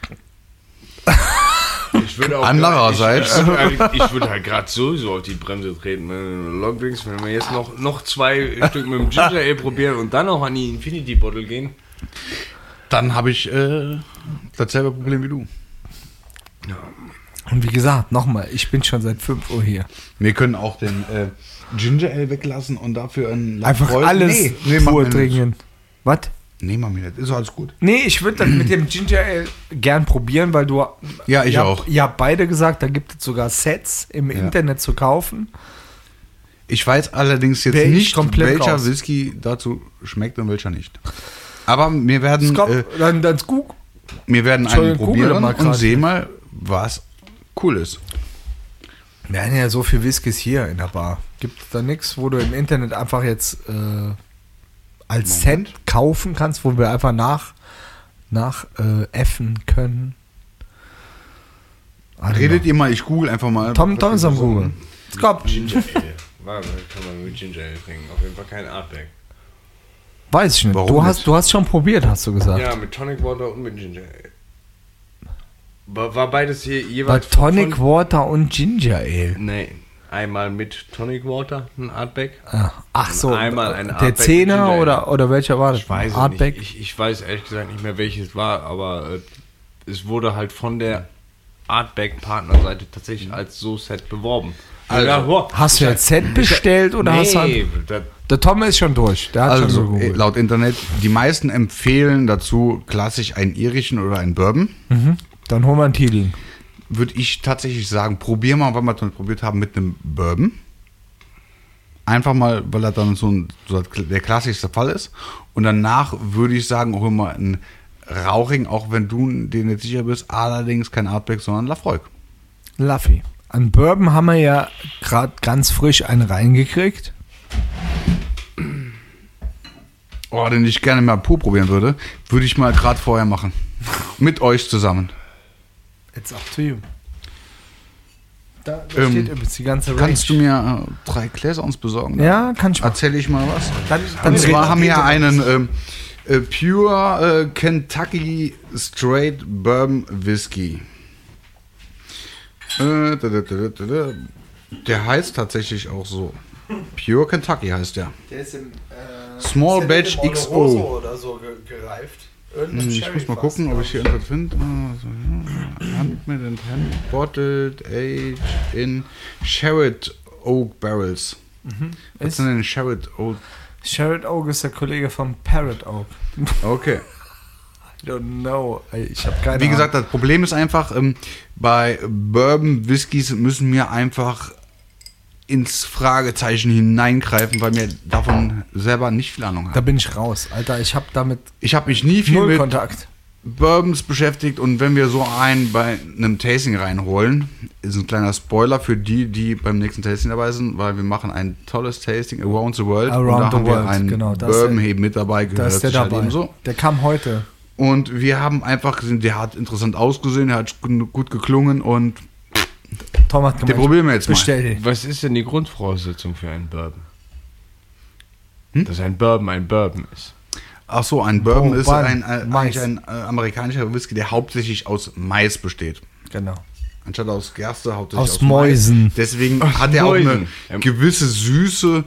Speaker 2: Ich würde auch
Speaker 3: Andererseits-
Speaker 2: Ich würde halt gerade sowieso auf die Bremse treten. Longdrinks, wenn wir jetzt noch 2 Stück mit dem Ginger Ale probieren und dann auch an die Infinity Bottle gehen.
Speaker 3: dann habe ich dasselbe Problem wie du.
Speaker 1: Und wie gesagt, nochmal, ich bin schon seit 5 Uhr hier.
Speaker 3: Wir können auch den Ginger Ale weglassen und dafür ein
Speaker 1: Einfach
Speaker 3: Lafroig-
Speaker 1: alles
Speaker 3: nee,
Speaker 1: pur
Speaker 3: machen wir nicht.
Speaker 1: trinken. Was?
Speaker 3: Nee, mach mir nicht. Ist alles gut.
Speaker 1: Nee, ich würde das mit dem Ginger Ale gern probieren, weil du...
Speaker 3: Ja, ich auch.
Speaker 1: Ihr habt beide gesagt, da gibt es sogar Sets im Internet zu kaufen.
Speaker 3: Ich weiß allerdings jetzt
Speaker 1: Wär ich
Speaker 3: nicht,
Speaker 1: komplett
Speaker 3: welcher
Speaker 1: raus.
Speaker 3: Whisky dazu schmeckt und welcher nicht. Aber wir werden,
Speaker 1: Dann guck.
Speaker 3: wir werden einen
Speaker 1: Entschuldigung, google
Speaker 3: probieren
Speaker 1: mal
Speaker 3: und
Speaker 1: grad.
Speaker 3: sehen mal, was cool ist.
Speaker 1: Wir haben ja so viel Whiskys hier in der Bar. Gibt es da nichts, wo du im Internet einfach jetzt als Set kaufen kannst, wo wir einfach nach effen können?
Speaker 3: Redet ihr mal, ich google einfach mal.
Speaker 1: Tom ist am Google. Stopp.
Speaker 2: Ginger Ale. Warte, kann man mit Ginger Ale trinken. Auf jeden Fall kein Artback.
Speaker 1: Weiß ich nicht.
Speaker 3: Warum nicht?
Speaker 1: Du hast schon probiert, hast du gesagt.
Speaker 2: Ja, mit Tonic Water und mit Ginger Ale. War beides hier
Speaker 1: Bei
Speaker 2: jeweils
Speaker 1: Tonic Water und Ginger Ale.
Speaker 2: Nee, einmal mit Tonic Water, ein Artback.
Speaker 1: Ach so,
Speaker 2: Einmal ein
Speaker 1: der
Speaker 2: Artback mit
Speaker 1: 10er
Speaker 2: Ginger
Speaker 1: oder welcher war das?
Speaker 2: Ich weiß es
Speaker 1: Artback?
Speaker 2: nicht. Ich weiß ehrlich gesagt nicht mehr, welches war, aber es wurde halt von der Artback-Partnerseite tatsächlich als so Set beworben.
Speaker 3: Also,
Speaker 1: Hast du jetzt Set bestellt oder hast du...
Speaker 2: Nee,
Speaker 1: Der Tom ist schon durch. Der hat schon
Speaker 3: Also,
Speaker 1: gegoogelt.
Speaker 3: laut Internet, die meisten empfehlen dazu klassisch einen irischen oder einen Bourbon.
Speaker 1: Dann holen wir einen Teeling.
Speaker 3: Würde ich tatsächlich sagen, probier mal, weil wir es noch nicht probiert haben, mit einem Bourbon. Einfach mal, weil er dann so der klassischste Fall ist. Und danach würde ich sagen, hol mal einen Rauchigen, auch wenn du dir nicht sicher bist, allerdings kein Artback, sondern Lafroig.
Speaker 1: Laffy. An Bourbon haben wir ja gerade ganz frisch einen reingekriegt.
Speaker 3: Oh, den ich gerne mal pur probieren würde, würde ich mal gerade vorher machen. Mit euch zusammen.
Speaker 1: It's up to you. Da
Speaker 3: Ähm,
Speaker 1: steht übrigens die ganze Range.
Speaker 3: Kannst du mir 3 Gläser uns besorgen?
Speaker 1: Ja, kann ich mal.
Speaker 3: Erzähle ich mal was.
Speaker 1: Dann
Speaker 3: Und zwar haben wir
Speaker 1: reden
Speaker 3: einen Pure Kentucky Straight Bourbon Whisky. Der heißt tatsächlich auch so. Pure Kentucky heißt der.
Speaker 1: Der ist im
Speaker 3: Small Batch XO.
Speaker 1: oder so gereift.
Speaker 3: Ich muss mal gucken, ob ich hier irgendwas finde. Hand bottled, aged in Sherwood Oak Barrels. Was sind denn Sherwood Oak?
Speaker 1: Sherwood Oak ist der Kollege vom Parrot Oak.
Speaker 3: Okay.
Speaker 1: I don't know. Ich habe keine
Speaker 3: Wie gesagt, das Problem ist einfach, bei Bourbon Whiskys müssen wir einfach ins Fragezeichen hineingreifen, weil wir davon selber nicht viel Ahnung
Speaker 1: Da
Speaker 3: haben.
Speaker 1: bin ich raus. Alter, ich habe damit
Speaker 3: Ich habe mich nie viel
Speaker 1: null
Speaker 3: mit
Speaker 1: Kontakt.
Speaker 3: Bourbons beschäftigt und wenn wir so einen bei einem Tasting reinholen, ist ein kleiner Spoiler für die beim nächsten Tasting dabei sind, weil wir machen ein tolles Tasting Around the World und da
Speaker 1: Around the
Speaker 3: haben wir
Speaker 1: World,
Speaker 3: einen
Speaker 1: genau, da ist
Speaker 3: Bourbon
Speaker 1: der-
Speaker 3: eben mit dabei,
Speaker 1: Da
Speaker 3: gehört
Speaker 1: ist der
Speaker 3: sich halt
Speaker 1: dabei.
Speaker 3: eben so.
Speaker 1: Der kam heute.
Speaker 3: Und wir haben einfach gesehen, der hat interessant ausgesehen, der hat gut geklungen und
Speaker 1: Tom hat
Speaker 3: den
Speaker 1: gemeint,
Speaker 3: probieren wir jetzt mal.
Speaker 1: bestell den.
Speaker 2: Was ist denn die Grundvoraussetzung für einen Bourbon? Dass ein Bourbon ist.
Speaker 3: Ach so, ein Bourbon ist
Speaker 1: Bourbon,
Speaker 3: eigentlich
Speaker 1: Mais.
Speaker 3: ein amerikanischer Whisky, der hauptsächlich aus Mais besteht.
Speaker 1: Genau.
Speaker 3: Anstatt aus Gerste hauptsächlich
Speaker 1: Aus
Speaker 3: aus
Speaker 1: Mäusen.
Speaker 3: Mais. Deswegen
Speaker 2: Aus
Speaker 3: hat er auch eine
Speaker 2: Mäusen.
Speaker 3: gewisse Süße.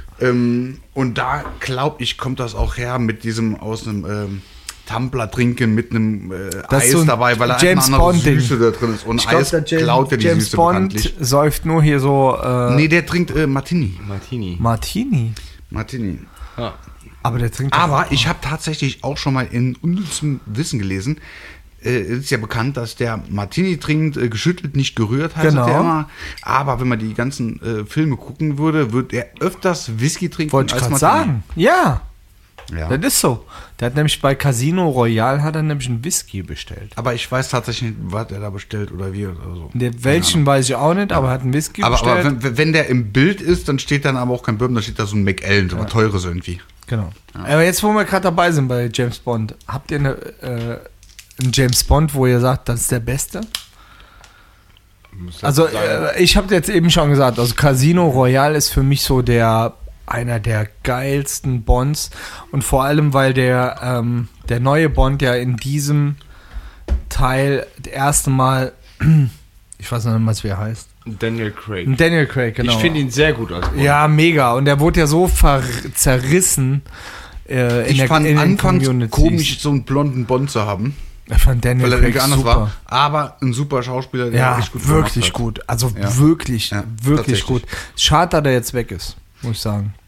Speaker 3: Und da glaube ich, kommt das auch her mit diesem aus einem Tumbler trinken mit einem
Speaker 1: Das ist
Speaker 3: Eis
Speaker 1: so ein
Speaker 3: dabei, weil da
Speaker 1: James
Speaker 3: einfach eine andere
Speaker 1: Bond-Ding.
Speaker 3: Süße da drin ist. Und
Speaker 1: Ich glaube,
Speaker 3: Eis
Speaker 1: der
Speaker 3: klaut ja die
Speaker 1: James
Speaker 3: Süße
Speaker 1: Bond
Speaker 3: bekanntlich.
Speaker 1: säuft nur hier so
Speaker 3: Nee, der trinkt Martini.
Speaker 2: Martini.
Speaker 1: Martini.
Speaker 3: Martini.
Speaker 2: Ja.
Speaker 1: Aber der trinkt
Speaker 3: Aber ich habe tatsächlich auch schon mal in unnützem Wissen gelesen, es ist ja bekannt, dass der Martini trinkt, geschüttelt, nicht gerührt, heißt
Speaker 1: Genau.
Speaker 3: der immer. Aber wenn man die ganzen Filme gucken würde, würde er öfters Whisky trinken
Speaker 1: wollte ich
Speaker 3: als
Speaker 1: gerade
Speaker 3: Martini.
Speaker 1: sagen. Ja,
Speaker 3: Ja.
Speaker 1: das ist so. Der hat nämlich bei Casino Royale hat er nämlich einen Whisky bestellt.
Speaker 3: Aber ich weiß tatsächlich nicht, was er da bestellt oder wie oder so.
Speaker 1: Welchen weiß ich auch nicht, aber er hat einen Whisky
Speaker 3: Aber
Speaker 1: bestellt.
Speaker 3: wenn der im Bild ist, dann steht dann aber auch kein Bourbon, da steht da so ein McAllen, so was Teures irgendwie.
Speaker 1: Genau. Aber jetzt, wo wir gerade dabei sind bei James Bond, habt ihr einen James Bond, wo ihr sagt, das ist der Beste? Also, ich habe jetzt eben schon gesagt, also Casino Royale ist für mich so einer der geilsten Bonds und vor allem, weil der neue Bond ja in diesem Teil das erste Mal, ich weiß noch nicht mal, wie er heißt.
Speaker 2: Daniel Craig.
Speaker 1: Daniel Craig, genau.
Speaker 2: Ich finde ihn sehr gut als Bond.
Speaker 1: Ja, mega. Und der wurde ja so zerrissen
Speaker 3: Ich fand
Speaker 1: den
Speaker 3: anfangs
Speaker 1: Communities.
Speaker 3: komisch, so einen blonden Bond zu haben,
Speaker 1: Ich fand Daniel
Speaker 3: weil er
Speaker 1: Craig
Speaker 3: irgendwie anders
Speaker 1: super.
Speaker 3: war. Aber ein super Schauspieler, der
Speaker 1: Ja,
Speaker 3: echt gut
Speaker 1: wirklich
Speaker 3: gemacht hat.
Speaker 1: gut. Also
Speaker 3: Ja.
Speaker 1: wirklich,
Speaker 3: Ja,
Speaker 1: wirklich
Speaker 3: tatsächlich.
Speaker 1: gut. Schade, dass er jetzt weg ist, muss ich sagen.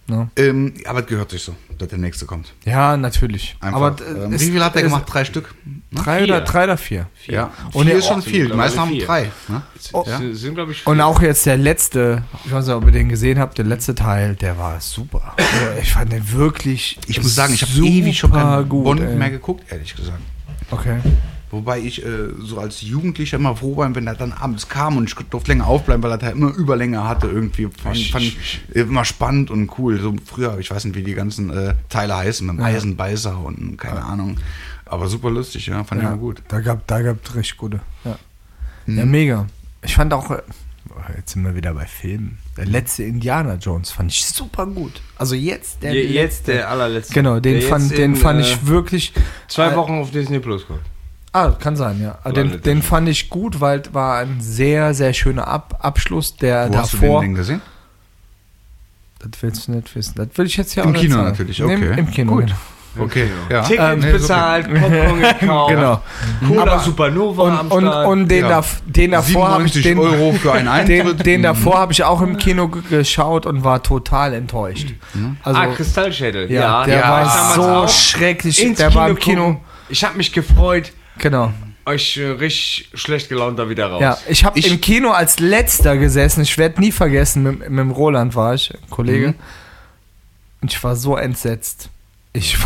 Speaker 1: Ne?
Speaker 3: Aber es gehört sich so, dass der nächste kommt.
Speaker 1: Ja, natürlich.
Speaker 3: Einfach,
Speaker 1: Aber
Speaker 3: wie viel hat der gemacht? 3 Stück?
Speaker 1: Drei oder vier.
Speaker 3: Ja.
Speaker 1: Und
Speaker 3: 4 ist schon viel. Die
Speaker 2: glaube,
Speaker 3: meisten haben
Speaker 2: 4.
Speaker 3: 3. Ne?
Speaker 2: Sind, glaube ich,
Speaker 1: Und auch jetzt der letzte, ich weiß nicht, ob ihr den gesehen habt, der letzte Teil, der war super. Also ich fand den wirklich
Speaker 3: Ich muss sagen, ich habe
Speaker 1: super
Speaker 3: ewig schon keinen
Speaker 1: gut,
Speaker 3: Bond
Speaker 1: ey.
Speaker 3: mehr geguckt, ehrlich gesagt.
Speaker 1: Okay.
Speaker 3: Wobei ich so als Jugendlicher immer froh war, wenn er dann abends kam und ich durfte länger aufbleiben, weil er da immer Überlänge hatte irgendwie. Fand ich immer spannend und cool. So früher, ich weiß nicht, wie die ganzen Teile heißen, mit dem Eisenbeißer und keine Ahnung. Aber super lustig, ja, fand ich immer gut.
Speaker 1: Da gab richtig gute. Ja. Ja, mega. Ich fand auch, jetzt sind wir wieder bei Filmen. Der letzte Indiana Jones fand ich super gut. Also jetzt
Speaker 2: der allerletzte.
Speaker 1: Genau, den fand ich wirklich.
Speaker 2: 2 Wochen auf Disney Plus kommt.
Speaker 1: Kann sein, ja. Den fand ich gut, weil es war ein sehr, sehr schöner Abschluss, der
Speaker 3: Wo hast du
Speaker 1: davor.
Speaker 3: den gesehen?
Speaker 1: Das willst du nicht wissen. Das will ich jetzt ja
Speaker 3: Im
Speaker 1: auch nicht
Speaker 3: Kino
Speaker 1: sagen.
Speaker 3: natürlich, okay.
Speaker 1: Im Kino,
Speaker 3: Gut.
Speaker 1: genau.
Speaker 3: Okay, ja.
Speaker 2: Tickets
Speaker 3: Nee,
Speaker 2: bezahlt, Popcorn gekauft.
Speaker 1: Genau.
Speaker 2: Cola Supernova am Start.
Speaker 1: Und den davor habe ich
Speaker 3: 97
Speaker 1: den,
Speaker 3: Euro für einen Eintritt.
Speaker 1: den davor habe ich auch im Kino geschaut und war total enttäuscht. Also,
Speaker 2: Kristallschädel.
Speaker 1: ja, der war so schrecklich. Der war im Kino.
Speaker 2: Gucken. Ich habe mich gefreut,
Speaker 1: Genau.
Speaker 2: euch richtig schlecht gelaunt da wieder raus.
Speaker 1: Ja, ich habe im Kino als letzter gesessen. Ich werde nie vergessen, mit dem Roland war ich, Kollege. Und ich war so entsetzt. Ich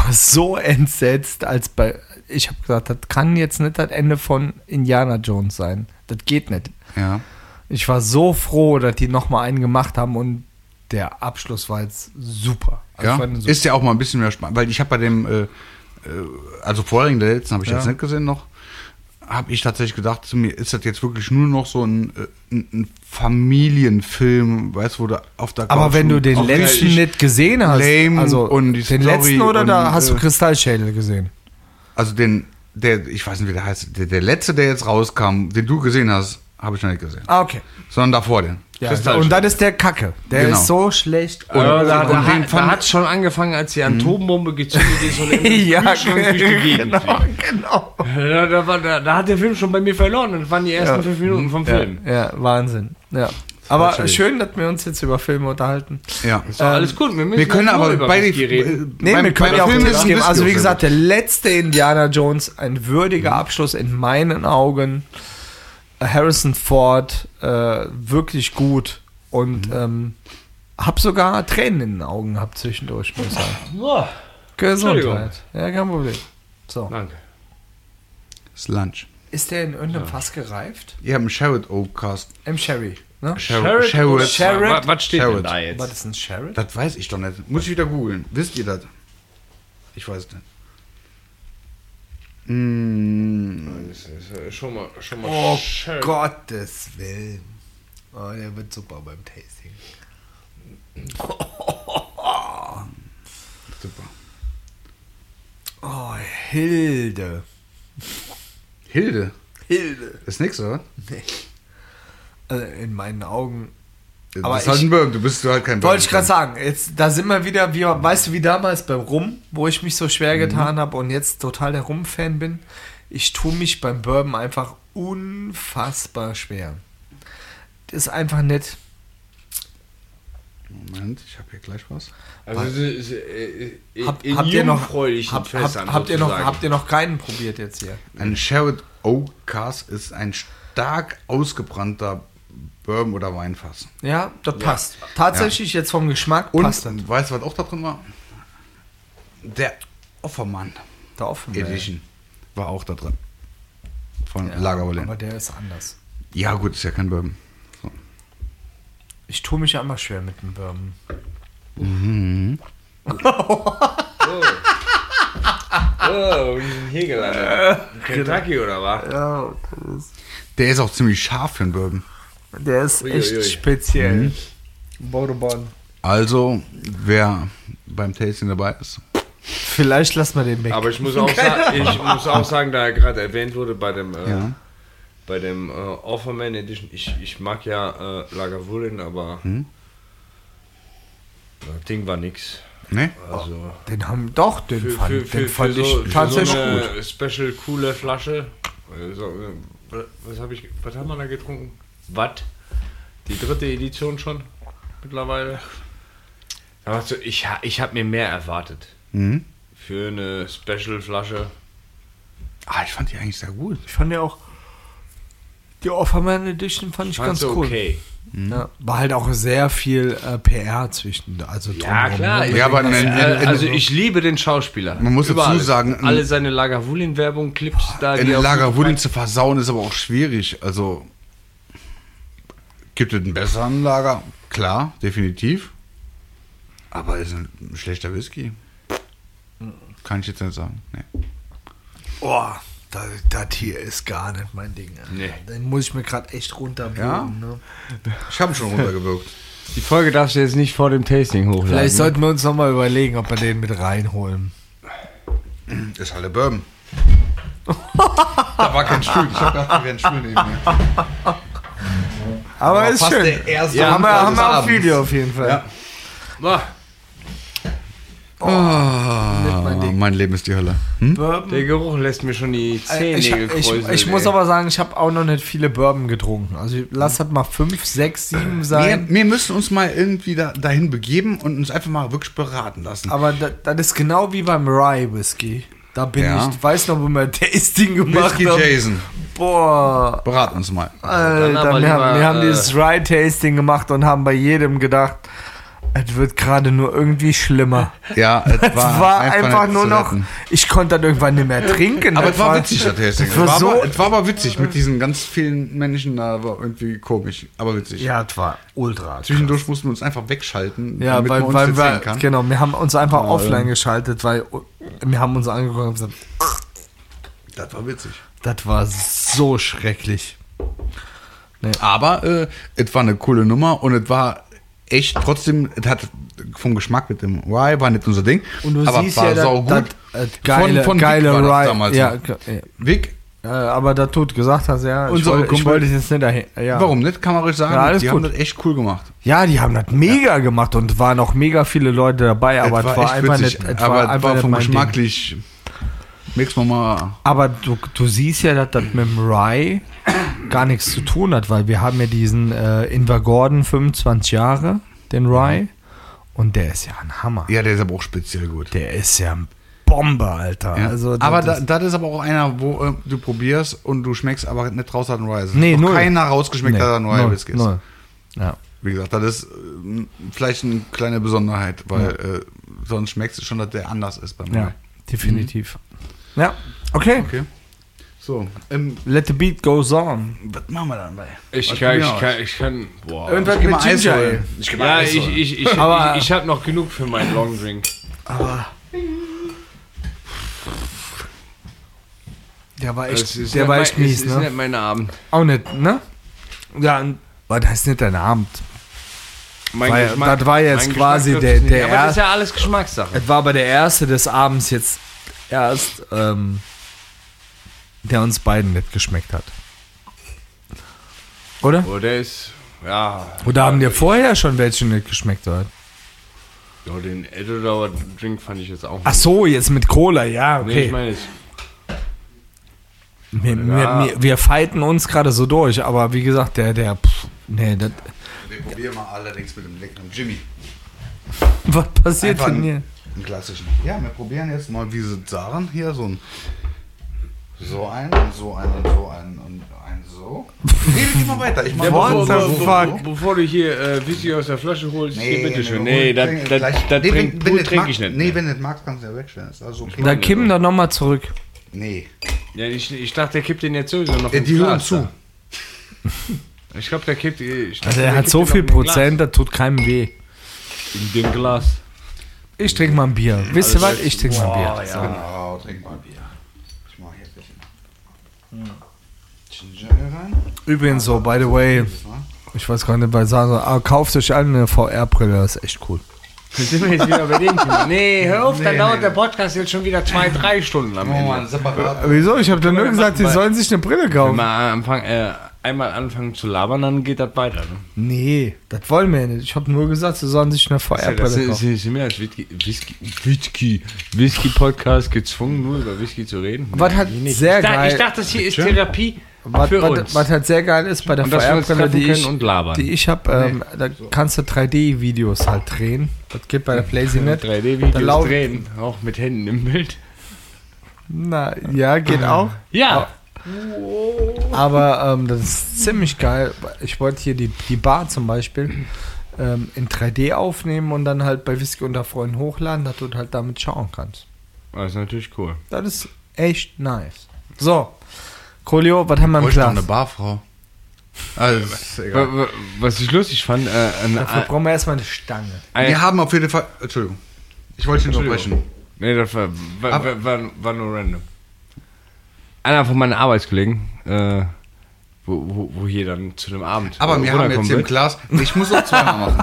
Speaker 1: habe gesagt, das kann jetzt nicht das Ende von Indiana Jones sein. Das geht nicht.
Speaker 3: Ja.
Speaker 1: Ich war so froh, dass die nochmal einen gemacht haben und der Abschluss war jetzt super. Also
Speaker 3: Ja,
Speaker 1: ich fand ihn super.
Speaker 3: ist ja auch mal ein bisschen mehr spannend, weil ich habe bei dem, also vorherigen, der letzten habe ich jetzt nicht gesehen noch, habe ich tatsächlich gedacht, zu mir ist das jetzt wirklich nur noch so ein Familienfilm, weißt du, wo du auf der Couch
Speaker 1: Aber wenn du den
Speaker 3: auch
Speaker 1: letzten
Speaker 3: richtig
Speaker 1: nicht gesehen hast,
Speaker 3: lame
Speaker 1: also
Speaker 3: und die
Speaker 1: den
Speaker 3: Story
Speaker 1: letzten oder da
Speaker 3: und,
Speaker 1: hast du Kristallschädel gesehen?
Speaker 3: Also ich weiß nicht, wie der heißt, der letzte, der jetzt rauskam, den du gesehen hast, habe ich noch nicht gesehen.
Speaker 1: Ah, okay.
Speaker 3: Sondern davor den.
Speaker 1: Ja, und das ist der Kacke. Der
Speaker 3: Genau.
Speaker 1: ist so schlecht.
Speaker 2: Da hat es schon angefangen, als die Atombombe gezündet ist und
Speaker 1: Ja,
Speaker 2: durch die Gegend
Speaker 1: genau.
Speaker 2: Da hat der Film schon bei mir verloren. Das waren die ersten 5 Minuten vom Film.
Speaker 1: Ja, Wahnsinn. Ja. Aber schön, dass wir uns jetzt über Filme unterhalten.
Speaker 3: Ja.
Speaker 2: Ist doch alles gut.
Speaker 3: Wir können aber bei
Speaker 2: reden.
Speaker 1: Wir können ja auch
Speaker 3: Film
Speaker 1: Tipps
Speaker 3: ist ein
Speaker 1: geben. Also wie
Speaker 3: Whisky-Film.
Speaker 1: gesagt, der letzte Indiana Jones, ein würdiger Abschluss in meinen Augen. Harrison Ford, wirklich gut. Und hab sogar Tränen in den Augen gehabt zwischendurch, muss ich sagen. Gesundheit. Ja, kein Problem. So.
Speaker 2: Danke.
Speaker 3: Das Lunch.
Speaker 1: Ist der in irgendeinem Fass gereift?
Speaker 3: Ihr habt einen Sherwood Oak Cast.
Speaker 1: Im Sherry, ne?
Speaker 3: Sherwood.
Speaker 1: Sherwood.
Speaker 2: Was steht
Speaker 3: Sherwood.
Speaker 2: denn da jetzt?
Speaker 1: Was ist ein Sherry?
Speaker 3: Das weiß ich doch nicht. Muss ich wieder googeln. Wisst ihr das? Ich weiß es nicht.
Speaker 2: Das ist schon mal
Speaker 1: Oh
Speaker 2: Sherry.
Speaker 1: Gottes Willen. Oh, der wird super beim Tasting.
Speaker 3: Super.
Speaker 1: Oh, Hilde.
Speaker 3: Hilde.
Speaker 1: Hilde.
Speaker 3: Ist nix, oder?
Speaker 1: Nee. Also in meinen Augen.
Speaker 3: Du
Speaker 1: Aber
Speaker 3: bist halt ein Bourbon. Du bist halt kein Bourbon.
Speaker 1: Wollte ich gerade sagen, jetzt, da sind wir wieder, weißt du, wie damals beim Rum, wo ich mich so schwer getan habe und jetzt total der Rum-Fan bin. Ich tue mich beim Bourbon einfach unfassbar schwer. Das ist einfach nett.
Speaker 3: Moment, ich habe hier gleich was.
Speaker 2: Also
Speaker 1: Habt ihr noch,
Speaker 2: habt
Speaker 1: habt ihr noch keinen probiert jetzt hier?
Speaker 3: Ein Sherwood Oak Cast ist ein stark ausgebrannter Bourbon oder Weinfass.
Speaker 1: Ja, das passt. Tatsächlich jetzt vom Geschmack
Speaker 3: Und
Speaker 1: passt das.
Speaker 3: weißt du, was auch da drin war? Der Offermann
Speaker 1: Da offen.
Speaker 3: Edition war auch da drin. Von
Speaker 1: Ja,
Speaker 3: Lagavulin.
Speaker 1: aber der ist anders.
Speaker 3: Ja gut, ist ja kein Bourbon. So.
Speaker 1: Ich tue mich einfach schwer mit dem Bourbon.
Speaker 2: Oh, wie sind hier gelandet? Kentucky oder was?
Speaker 1: Ja,
Speaker 3: Der ist auch ziemlich scharf für einen Bourbon.
Speaker 1: der ist echt
Speaker 2: Uiuiui.
Speaker 1: speziell. Bourbon.
Speaker 3: Also, wer beim Tasting dabei ist.
Speaker 1: Vielleicht lassen wir den weg.
Speaker 2: Aber ich muss auch sagen, da gerade erwähnt wurde bei dem
Speaker 3: Ja.
Speaker 2: Offerman Edition, ich mag ja Lagavulin, aber das Ding war nix.
Speaker 3: Ne?
Speaker 2: Also
Speaker 1: Den haben doch, den fand ich
Speaker 2: für
Speaker 1: tatsächlich
Speaker 2: so eine
Speaker 1: gut.
Speaker 2: Special coole Flasche. Also, was haben wir da getrunken? Watt. Die 3. Edition schon mittlerweile. Also ich habe mir mehr erwartet.
Speaker 3: Mhm.
Speaker 2: Für eine Special-Flasche.
Speaker 3: Ich fand die eigentlich sehr gut.
Speaker 1: Ich fand ja auch die Offerman Edition fand ich ganz cool.
Speaker 2: Okay.
Speaker 1: Ja, war halt auch sehr viel PR zwischen, also
Speaker 2: Ja,
Speaker 1: drumherum,
Speaker 2: klar.
Speaker 1: ne?
Speaker 3: Ja, aber
Speaker 2: also ich liebe den Schauspieler.
Speaker 3: Man muss dazu
Speaker 2: alles.
Speaker 3: sagen,
Speaker 2: alle seine Lagavulin-Werbung, Clips da.
Speaker 3: in
Speaker 2: die auf-
Speaker 3: Lagavulin zu versauen ist aber auch schwierig. Also gibt es einen besseren Lager? Klar, definitiv. Aber ist ein schlechter Whisky. Kann ich jetzt nicht sagen. Nee.
Speaker 1: Boah, das hier ist gar nicht mein Ding.
Speaker 2: Nee.
Speaker 1: Den muss ich mir gerade echt runterbringen.
Speaker 3: Ja?
Speaker 1: Ne?
Speaker 3: Ich habe ihn schon runtergewirkt.
Speaker 2: Die Folge darfst du jetzt nicht vor dem Tasting hochladen.
Speaker 1: Vielleicht sollten wir uns nochmal überlegen, ob wir den mit reinholen.
Speaker 3: Ist halt der Bourbon. Da war kein Stuhl. Ich habe gedacht, wir wären Stuhl neben mir.
Speaker 1: Aber ist
Speaker 3: fast
Speaker 1: schön.
Speaker 3: der erste
Speaker 1: Ja, haben wir
Speaker 3: Unfall des
Speaker 1: auf
Speaker 3: Abends.
Speaker 1: Video auf jeden Fall.
Speaker 3: Ja.
Speaker 2: Ah,
Speaker 3: Mein Leben ist die Hölle.
Speaker 1: Bourbon.
Speaker 2: der Geruch lässt mir schon die Zehennägel kräuseln.
Speaker 1: ich muss
Speaker 2: ey.
Speaker 1: aber sagen, ich habe auch noch nicht viele Bourbon getrunken. Also lass das mal 5, 6, 7 sein.
Speaker 3: Wir müssen uns mal irgendwie dahin begeben und uns einfach mal wirklich beraten lassen.
Speaker 1: Aber das ist genau wie beim Rye Whisky. Da bin
Speaker 3: Ja.
Speaker 1: ich weiß noch, wo wir Tasting gemacht
Speaker 3: Whisky
Speaker 1: haben.
Speaker 3: Jason,
Speaker 1: Boah,
Speaker 3: berat uns mal.
Speaker 1: Alter,
Speaker 2: aber
Speaker 1: wir haben
Speaker 2: lieber,
Speaker 1: dieses Rye Tasting gemacht und haben bei jedem gedacht, es wird gerade nur irgendwie schlimmer.
Speaker 3: Ja, es
Speaker 1: Es war einfach
Speaker 3: nicht
Speaker 1: nur
Speaker 3: zu
Speaker 1: noch,
Speaker 3: retten.
Speaker 1: ich konnte dann irgendwann nicht mehr trinken.
Speaker 3: Aber
Speaker 1: Das
Speaker 3: es war witzig, das Tasting.
Speaker 1: das war so-
Speaker 3: Es war aber witzig mit diesen ganz vielen Menschen, da war irgendwie komisch, aber witzig.
Speaker 1: Ja, es war ultra.
Speaker 3: Zwischendurch mussten wir uns einfach wegschalten,
Speaker 1: Ja,
Speaker 3: damit
Speaker 1: weil,
Speaker 3: man uns
Speaker 1: weil
Speaker 3: erzählen
Speaker 1: wir,
Speaker 3: kann.
Speaker 1: genau, wir haben uns einfach offline geschaltet, weil wir haben uns angeguckt und gesagt,
Speaker 3: Das war witzig.
Speaker 1: das war so schrecklich.
Speaker 3: Aber es war eine coole Nummer und es war echt trotzdem, es hat vom Geschmack mit dem Rye, war nicht unser Ding.
Speaker 1: Und du
Speaker 3: aber
Speaker 1: siehst
Speaker 3: war
Speaker 1: ja,
Speaker 3: saugut.
Speaker 1: geile,
Speaker 3: Von Vic
Speaker 1: geile
Speaker 3: war das
Speaker 1: Rye.
Speaker 3: damals
Speaker 1: Ja,
Speaker 3: noch. Vic,
Speaker 1: aber da du gesagt hast, ja, ich
Speaker 3: Unsere
Speaker 1: wollte
Speaker 3: Kumpel-
Speaker 1: es jetzt nicht dahin. Ja.
Speaker 3: warum nicht? Kann man ruhig sagen.
Speaker 1: Ja, alles
Speaker 3: die
Speaker 1: gut.
Speaker 3: haben das echt cool gemacht.
Speaker 1: Ja, die haben das mega gemacht und waren auch mega viele Leute dabei, aber es war
Speaker 3: echt
Speaker 1: einfach
Speaker 3: witzig.
Speaker 1: nicht,
Speaker 3: aber es war vom
Speaker 1: mein Ding.
Speaker 3: geschmacklich. Nächstes Mal.
Speaker 1: Aber du siehst ja, dass das mit dem Rye gar nichts zu tun hat, weil wir haben ja diesen Invergordon 25 Jahre, den Rye, und der ist ja ein Hammer.
Speaker 3: Ja, der ist aber auch speziell gut.
Speaker 1: Der ist ja ein Bombe, Alter.
Speaker 3: Ja.
Speaker 1: Also,
Speaker 3: aber
Speaker 1: das
Speaker 3: das ist aber auch einer, wo du probierst und du schmeckst aber nicht raus, dass ein Rye ist.
Speaker 1: Nee,
Speaker 3: Noch
Speaker 1: null.
Speaker 3: keiner rausgeschmeckt, dass er ein Rye
Speaker 1: null,
Speaker 3: Whisky ist.
Speaker 1: null. Ja.
Speaker 3: Wie gesagt, das ist vielleicht eine kleine Besonderheit, weil sonst schmeckst du schon, dass der anders ist beim
Speaker 1: Ja,
Speaker 3: Rye.
Speaker 1: definitiv. Ja, okay.
Speaker 3: Okay. So,
Speaker 1: Let the beat goes on.
Speaker 3: was machen wir dann bei?
Speaker 2: Ich
Speaker 3: Was
Speaker 2: kann,
Speaker 3: probieren wir
Speaker 2: ich kann, boah.
Speaker 1: Irgendwas
Speaker 3: Geh
Speaker 1: mit
Speaker 3: mal Eis
Speaker 1: Ginger Ale.
Speaker 3: holen. Ich geh mal
Speaker 2: Ja,
Speaker 3: Eis holen.
Speaker 2: ich habe noch genug für meinen Long Drink.
Speaker 1: Der war
Speaker 2: Das
Speaker 1: echt,
Speaker 2: ist
Speaker 1: der
Speaker 2: nicht
Speaker 1: war
Speaker 2: mein-
Speaker 1: echt mies,
Speaker 2: ist
Speaker 1: ne?
Speaker 2: nicht mein Abend.
Speaker 1: Auch nicht, ne? Ja, was heißt nicht dein Abend?
Speaker 2: Mein
Speaker 1: Weil
Speaker 2: Geschmack-
Speaker 1: das war jetzt
Speaker 2: mein
Speaker 1: quasi
Speaker 2: Geschmack
Speaker 1: der-
Speaker 2: trifft's nicht.
Speaker 1: der
Speaker 2: Aber das ist
Speaker 1: erste-
Speaker 2: ja alles Geschmackssache.
Speaker 1: Es war aber der erste des Abends jetzt erst, der uns beiden nicht geschmeckt hat. Oder?
Speaker 2: Oh, der ist, ja.
Speaker 1: Oder haben dir vorher schon welche nicht geschmeckt? Oder?
Speaker 2: Ja, den Edelauer Drink fand ich jetzt auch
Speaker 1: Ach so, jetzt mit Cola, ja,
Speaker 2: Nee, ich
Speaker 1: okay.
Speaker 2: meine, jetzt-
Speaker 1: Wir fighten uns gerade so durch, aber wie gesagt, nee, das,
Speaker 3: Wir probieren mal allerdings mit dem leckeren Jimmy.
Speaker 1: was passiert
Speaker 3: Einfach
Speaker 1: denn hier?
Speaker 3: einen klassischen. Ja, wir probieren jetzt mal, wie sie sagen. Hier so einen und so einen und so einen und einen so. Redet immer weiter. Ich mach
Speaker 1: What
Speaker 3: mal
Speaker 1: the fuck?
Speaker 2: Bevor du hier Whisky aus der Flasche holst,
Speaker 3: Nee,
Speaker 2: hier bitteschön.
Speaker 3: nee,
Speaker 2: Nee, das trinke ich nicht.
Speaker 3: Nee, wenn du nicht magst, kannst du ja wegstellen. Das ist also okay.
Speaker 1: Da kippen doch nochmal zurück.
Speaker 3: Nee.
Speaker 2: Ja, ich dachte, der kippt den jetzt sowieso noch
Speaker 3: Die hören
Speaker 2: Glas
Speaker 3: zu.
Speaker 2: da. Ich glaube, der kippt.
Speaker 1: Also er hat so viel Prozent, das tut keinem weh.
Speaker 2: In dem Glas.
Speaker 1: Ich trinke mal ein Bier. Wisst ihr was? Ich trinke mal ein Bier.
Speaker 2: Ja.
Speaker 3: Genau, trink mal Bier. Ich mach hier ein bisschen Ginger Ale rein.
Speaker 1: Übrigens so, by the way, ich weiß gar nicht, bei sagen, kauft euch eine VR-Brille, das ist echt cool.
Speaker 2: Dann sind wir jetzt wieder bei dem Thema. Nee, hör auf, dann dauert der Podcast jetzt schon wieder 2-3 Stunden am
Speaker 3: Oh
Speaker 2: Ende.
Speaker 3: Mann, separat.
Speaker 1: Wieso? Ich habe doch nur gesagt, sie sollen sich eine Brille
Speaker 2: Wenn
Speaker 1: kaufen.
Speaker 2: wir einmal anfangen zu labern, dann geht das weiter. Ne?
Speaker 1: Nee, das wollen wir nicht. Ich habe nur gesagt, sie sollen sich eine
Speaker 2: Das
Speaker 1: VR-Brille kaufen.
Speaker 2: sind wir als Whisky-Podcast gezwungen, nur über Whisky zu reden?
Speaker 1: Was halt
Speaker 2: Nee,
Speaker 1: sehr
Speaker 2: ich
Speaker 1: geil,
Speaker 2: dachte, das hier ist Therapie für uns.
Speaker 1: was halt sehr geil ist bei der
Speaker 2: Und dass wir uns
Speaker 1: VR-Brille,
Speaker 2: treffen
Speaker 1: die
Speaker 2: können und labern.
Speaker 1: ich habe, da kannst du 3D-Videos halt drehen. Das geht bei der Playsee nicht.
Speaker 2: 3D-Videos
Speaker 1: laufen-
Speaker 2: drehen, auch mit Händen im Bild.
Speaker 1: Na, ja, geht auch.
Speaker 2: Ja.
Speaker 1: Aber das ist ziemlich geil. Ich wollte hier die Bar zum Beispiel in 3D aufnehmen und dann halt bei Whisky unter Freunden hochladen, dass du halt damit schauen kannst.
Speaker 2: Das ist natürlich cool.
Speaker 1: Das ist echt nice. So, Kolio, was haben wir im
Speaker 3: Bräuchte noch
Speaker 1: Glas?
Speaker 3: eine Barfrau. Also, ist egal.
Speaker 2: Was ich lustig fand,
Speaker 1: Dafür brauchen wir erstmal eine Stange.
Speaker 3: Wir haben auf jeden Fall. Entschuldigung. Ich wollte dich unterbrechen.
Speaker 2: Nee, das war nur random. Einer von meinen Arbeitskollegen, wo hier dann zu dem Abend.
Speaker 3: Aber wir haben jetzt hier im
Speaker 2: wird.
Speaker 3: Glas. Ich muss auch zweimal machen.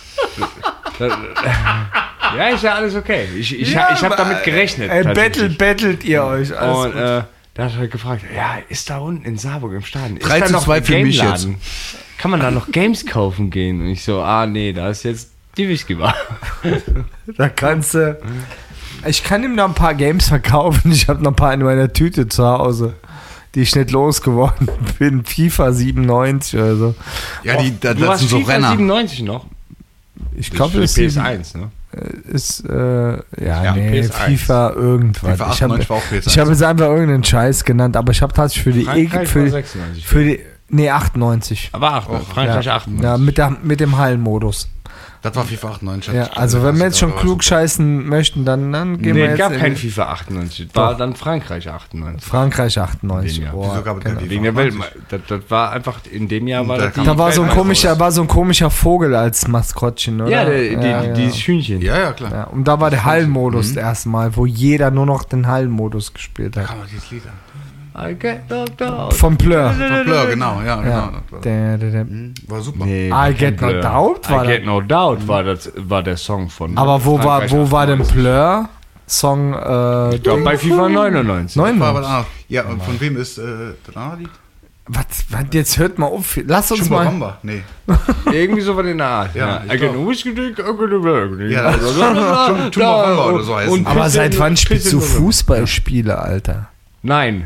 Speaker 2: Ja, ist ja alles okay. Ich hab damit gerechnet. tatsächlich.
Speaker 1: Bettelt ihr euch. Alles
Speaker 2: Und
Speaker 1: gut.
Speaker 2: da hat er halt gefragt, ja, ist da unten in Saarburg im Stadion, ist
Speaker 3: 3
Speaker 2: da
Speaker 3: zu
Speaker 2: noch
Speaker 3: 2
Speaker 2: ein
Speaker 3: für mich
Speaker 2: Game-Laden? Kann man da noch Games kaufen gehen? Und ich so, nee, da ist jetzt die Whisky-Bar.
Speaker 1: Da kannst du. Ich kann ihm noch ein paar Games verkaufen. Ich habe noch ein paar in meiner Tüte zu Hause, die ich nicht losgeworden bin. FIFA 97 oder so.
Speaker 3: Ja,
Speaker 2: Du
Speaker 3: das
Speaker 2: hast
Speaker 3: sind so
Speaker 2: FIFA
Speaker 3: Renner.
Speaker 2: 97 noch?
Speaker 1: Ich glaube,
Speaker 2: das
Speaker 1: das
Speaker 2: ist
Speaker 1: ist
Speaker 2: PS1, ne?
Speaker 1: ist
Speaker 3: Ja,
Speaker 1: nee,
Speaker 2: PS1.
Speaker 1: FIFA irgendwas.
Speaker 3: FIFA
Speaker 1: Ich habe
Speaker 3: 98 war auch PS1.
Speaker 1: hab jetzt einfach irgendeinen Scheiß genannt, aber ich habe tatsächlich für die
Speaker 2: Frankreich war 96.
Speaker 1: für die nee 98.
Speaker 2: Aber Frankreich
Speaker 1: Ja,
Speaker 2: 98.
Speaker 1: ja, mit dem Hallenmodus.
Speaker 3: Das war FIFA 98.
Speaker 1: Ja, also wenn wir jetzt schon klug scheißen möchten, dann gehen wir
Speaker 2: Nee, es
Speaker 1: jetzt
Speaker 2: gab
Speaker 1: in
Speaker 2: kein FIFA 98. Das war
Speaker 1: Doch.
Speaker 2: dann Frankreich 98.
Speaker 1: Frankreich 98.
Speaker 2: Den Jahr.
Speaker 1: Boah,
Speaker 3: Wieso gab es kein
Speaker 1: genau.
Speaker 3: FIFA
Speaker 2: Wegen der
Speaker 3: 98?
Speaker 2: Welt. Das war einfach, in dem Jahr war
Speaker 3: Da
Speaker 2: das
Speaker 3: kam-
Speaker 2: die
Speaker 1: Da war so
Speaker 2: Weltmeisterschaft.
Speaker 1: ein komischer Vogel als Maskottchen, oder?
Speaker 2: Ja,
Speaker 1: ja.
Speaker 2: dieses Hühnchen.
Speaker 3: Ja, klar.
Speaker 1: Ja, und da war der Hallenmodus das erste Mal, wo jeder nur noch den Hallenmodus gespielt hat.
Speaker 3: Kann man dieses Lied an.
Speaker 2: I get knocked out.
Speaker 1: Von Pleur.
Speaker 3: Von Blur, genau, ja,
Speaker 1: Ja.
Speaker 3: genau. War super.
Speaker 2: Nee,
Speaker 1: I Get No
Speaker 2: Blur.
Speaker 1: Doubt war
Speaker 2: I Get
Speaker 1: das.
Speaker 2: No Doubt war der Song von.
Speaker 1: Aber wo
Speaker 2: Frankreich
Speaker 1: war denn
Speaker 2: 98.
Speaker 1: Pleur? Song
Speaker 2: Ich glaube bei FIFA 99.
Speaker 3: War aber
Speaker 1: 99.
Speaker 3: danach. Ja, und von wem ist das andere Lied?
Speaker 1: Was, jetzt hört mal auf. Lass uns mal.
Speaker 3: Chumbawamba? Nee.
Speaker 2: Irgendwie so was in der Art.
Speaker 3: Ja, ich
Speaker 2: I get
Speaker 3: glaub.
Speaker 2: no whiskey drink, I get no black.
Speaker 3: Ja, das ist Chumbawamba oder so heißt es.
Speaker 1: Aber seit wann spielst du
Speaker 2: Fußball?
Speaker 1: Fußballspiele, Alter?
Speaker 2: Nein.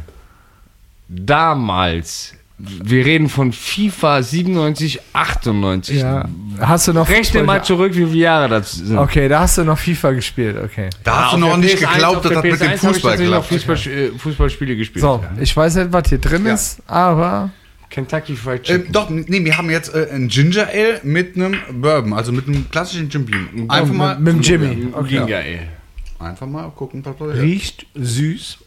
Speaker 2: Damals. Wir reden von FIFA 97, 98.
Speaker 1: Ja. Hast du noch
Speaker 2: Rechne mal zurück, wie viele Jahre das sind.
Speaker 1: Okay, da hast du noch FIFA gespielt, okay.
Speaker 3: Da hast du noch nicht geglaubt, dass das mit dem Fußball
Speaker 2: noch
Speaker 3: klappt.
Speaker 2: Fußballspiele gespielt.
Speaker 1: So, ich weiß nicht, was hier drin
Speaker 3: Ja.
Speaker 1: ist, aber
Speaker 2: Kentucky Fried Chicken.
Speaker 3: Doch, nee, wir haben jetzt ein Ginger Ale mit einem Bourbon, also mit einem klassischen Jim Beam. Einfach mal
Speaker 1: mit dem
Speaker 3: zum
Speaker 1: Jimmy.
Speaker 3: Probieren.
Speaker 1: Okay.
Speaker 2: Ginger Ale.
Speaker 3: Einfach mal gucken, was da ist.
Speaker 1: riecht süß.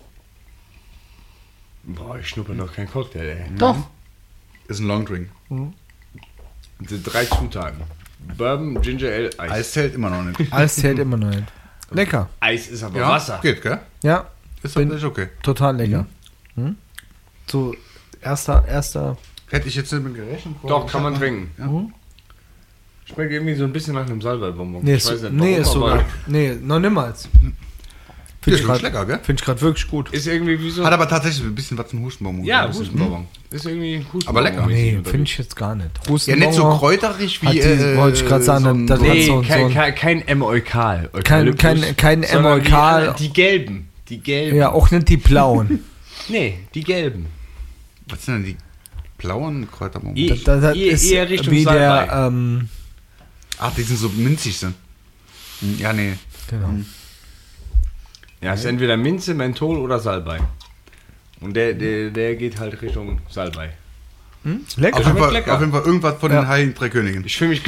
Speaker 2: Boah, ich schnuppe noch keinen Cocktail, ey.
Speaker 1: Doch.
Speaker 3: Ist ein Longdrink.
Speaker 2: Das sind 3 Zutaten. Bourbon, Ginger Ale, Eis.
Speaker 3: Eis zählt immer noch nicht.
Speaker 1: Alles zählt immer noch nicht. Lecker.
Speaker 2: Eis ist aber
Speaker 3: Ja,
Speaker 2: Wasser.
Speaker 3: geht, gell?
Speaker 1: Ja,
Speaker 3: Ist tatsächlich okay.
Speaker 1: total lecker. So, erster.
Speaker 3: Hätte ich jetzt nicht mit gerechnet.
Speaker 2: Doch, kann man trinken.
Speaker 3: Ja.
Speaker 2: Schmeckt irgendwie so ein bisschen nach einem Salbeibonbon.
Speaker 1: Nee,
Speaker 2: Ich weiß nicht
Speaker 1: nee,
Speaker 2: warum,
Speaker 1: ist sogar.
Speaker 2: aber
Speaker 1: Nee, noch niemals.
Speaker 3: Ist
Speaker 1: ich
Speaker 3: wirklich
Speaker 1: grad-
Speaker 3: lecker, gell?
Speaker 1: Finde ich gerade wirklich gut.
Speaker 2: Ist irgendwie wie so.
Speaker 3: Hat aber tatsächlich ein bisschen was zum Hustenbonbon.
Speaker 2: ja,
Speaker 3: Ein bisschen.
Speaker 2: Hustenbonbon. Ist irgendwie Hustenbonbon.
Speaker 3: Aber lecker.
Speaker 1: Nee, finde ich jetzt gar nicht.
Speaker 3: Ja, nicht so kräuterig
Speaker 1: Hat
Speaker 3: wie.
Speaker 1: die- wollte ich grad sagen,
Speaker 3: so ein-
Speaker 1: das-
Speaker 2: Nee,
Speaker 1: so-
Speaker 2: kein M-Eukal.
Speaker 1: Kein
Speaker 2: Sondern
Speaker 1: M-Eukal.
Speaker 2: Die gelben. Die gelben.
Speaker 1: Ja, auch nicht die blauen.
Speaker 2: Nee, die gelben.
Speaker 3: Was sind denn die blauen Kräuterbonbons?
Speaker 2: Ich-
Speaker 1: Das
Speaker 2: Eher-
Speaker 1: ist
Speaker 2: eher Richtung
Speaker 1: wie der.
Speaker 2: Salbei.
Speaker 3: Ach, die sind so minzig sind. Ja, nee.
Speaker 1: Genau.
Speaker 2: Ja, es ist entweder Minze, Menthol oder Salbei. Und der geht halt Richtung Salbei.
Speaker 1: Lecker.
Speaker 3: Auf jeden, Fall,
Speaker 2: lecker.
Speaker 3: auf jeden Fall irgendwas von
Speaker 1: Ja.
Speaker 3: den Heiligen Drei Königen.
Speaker 2: Ich fühle mich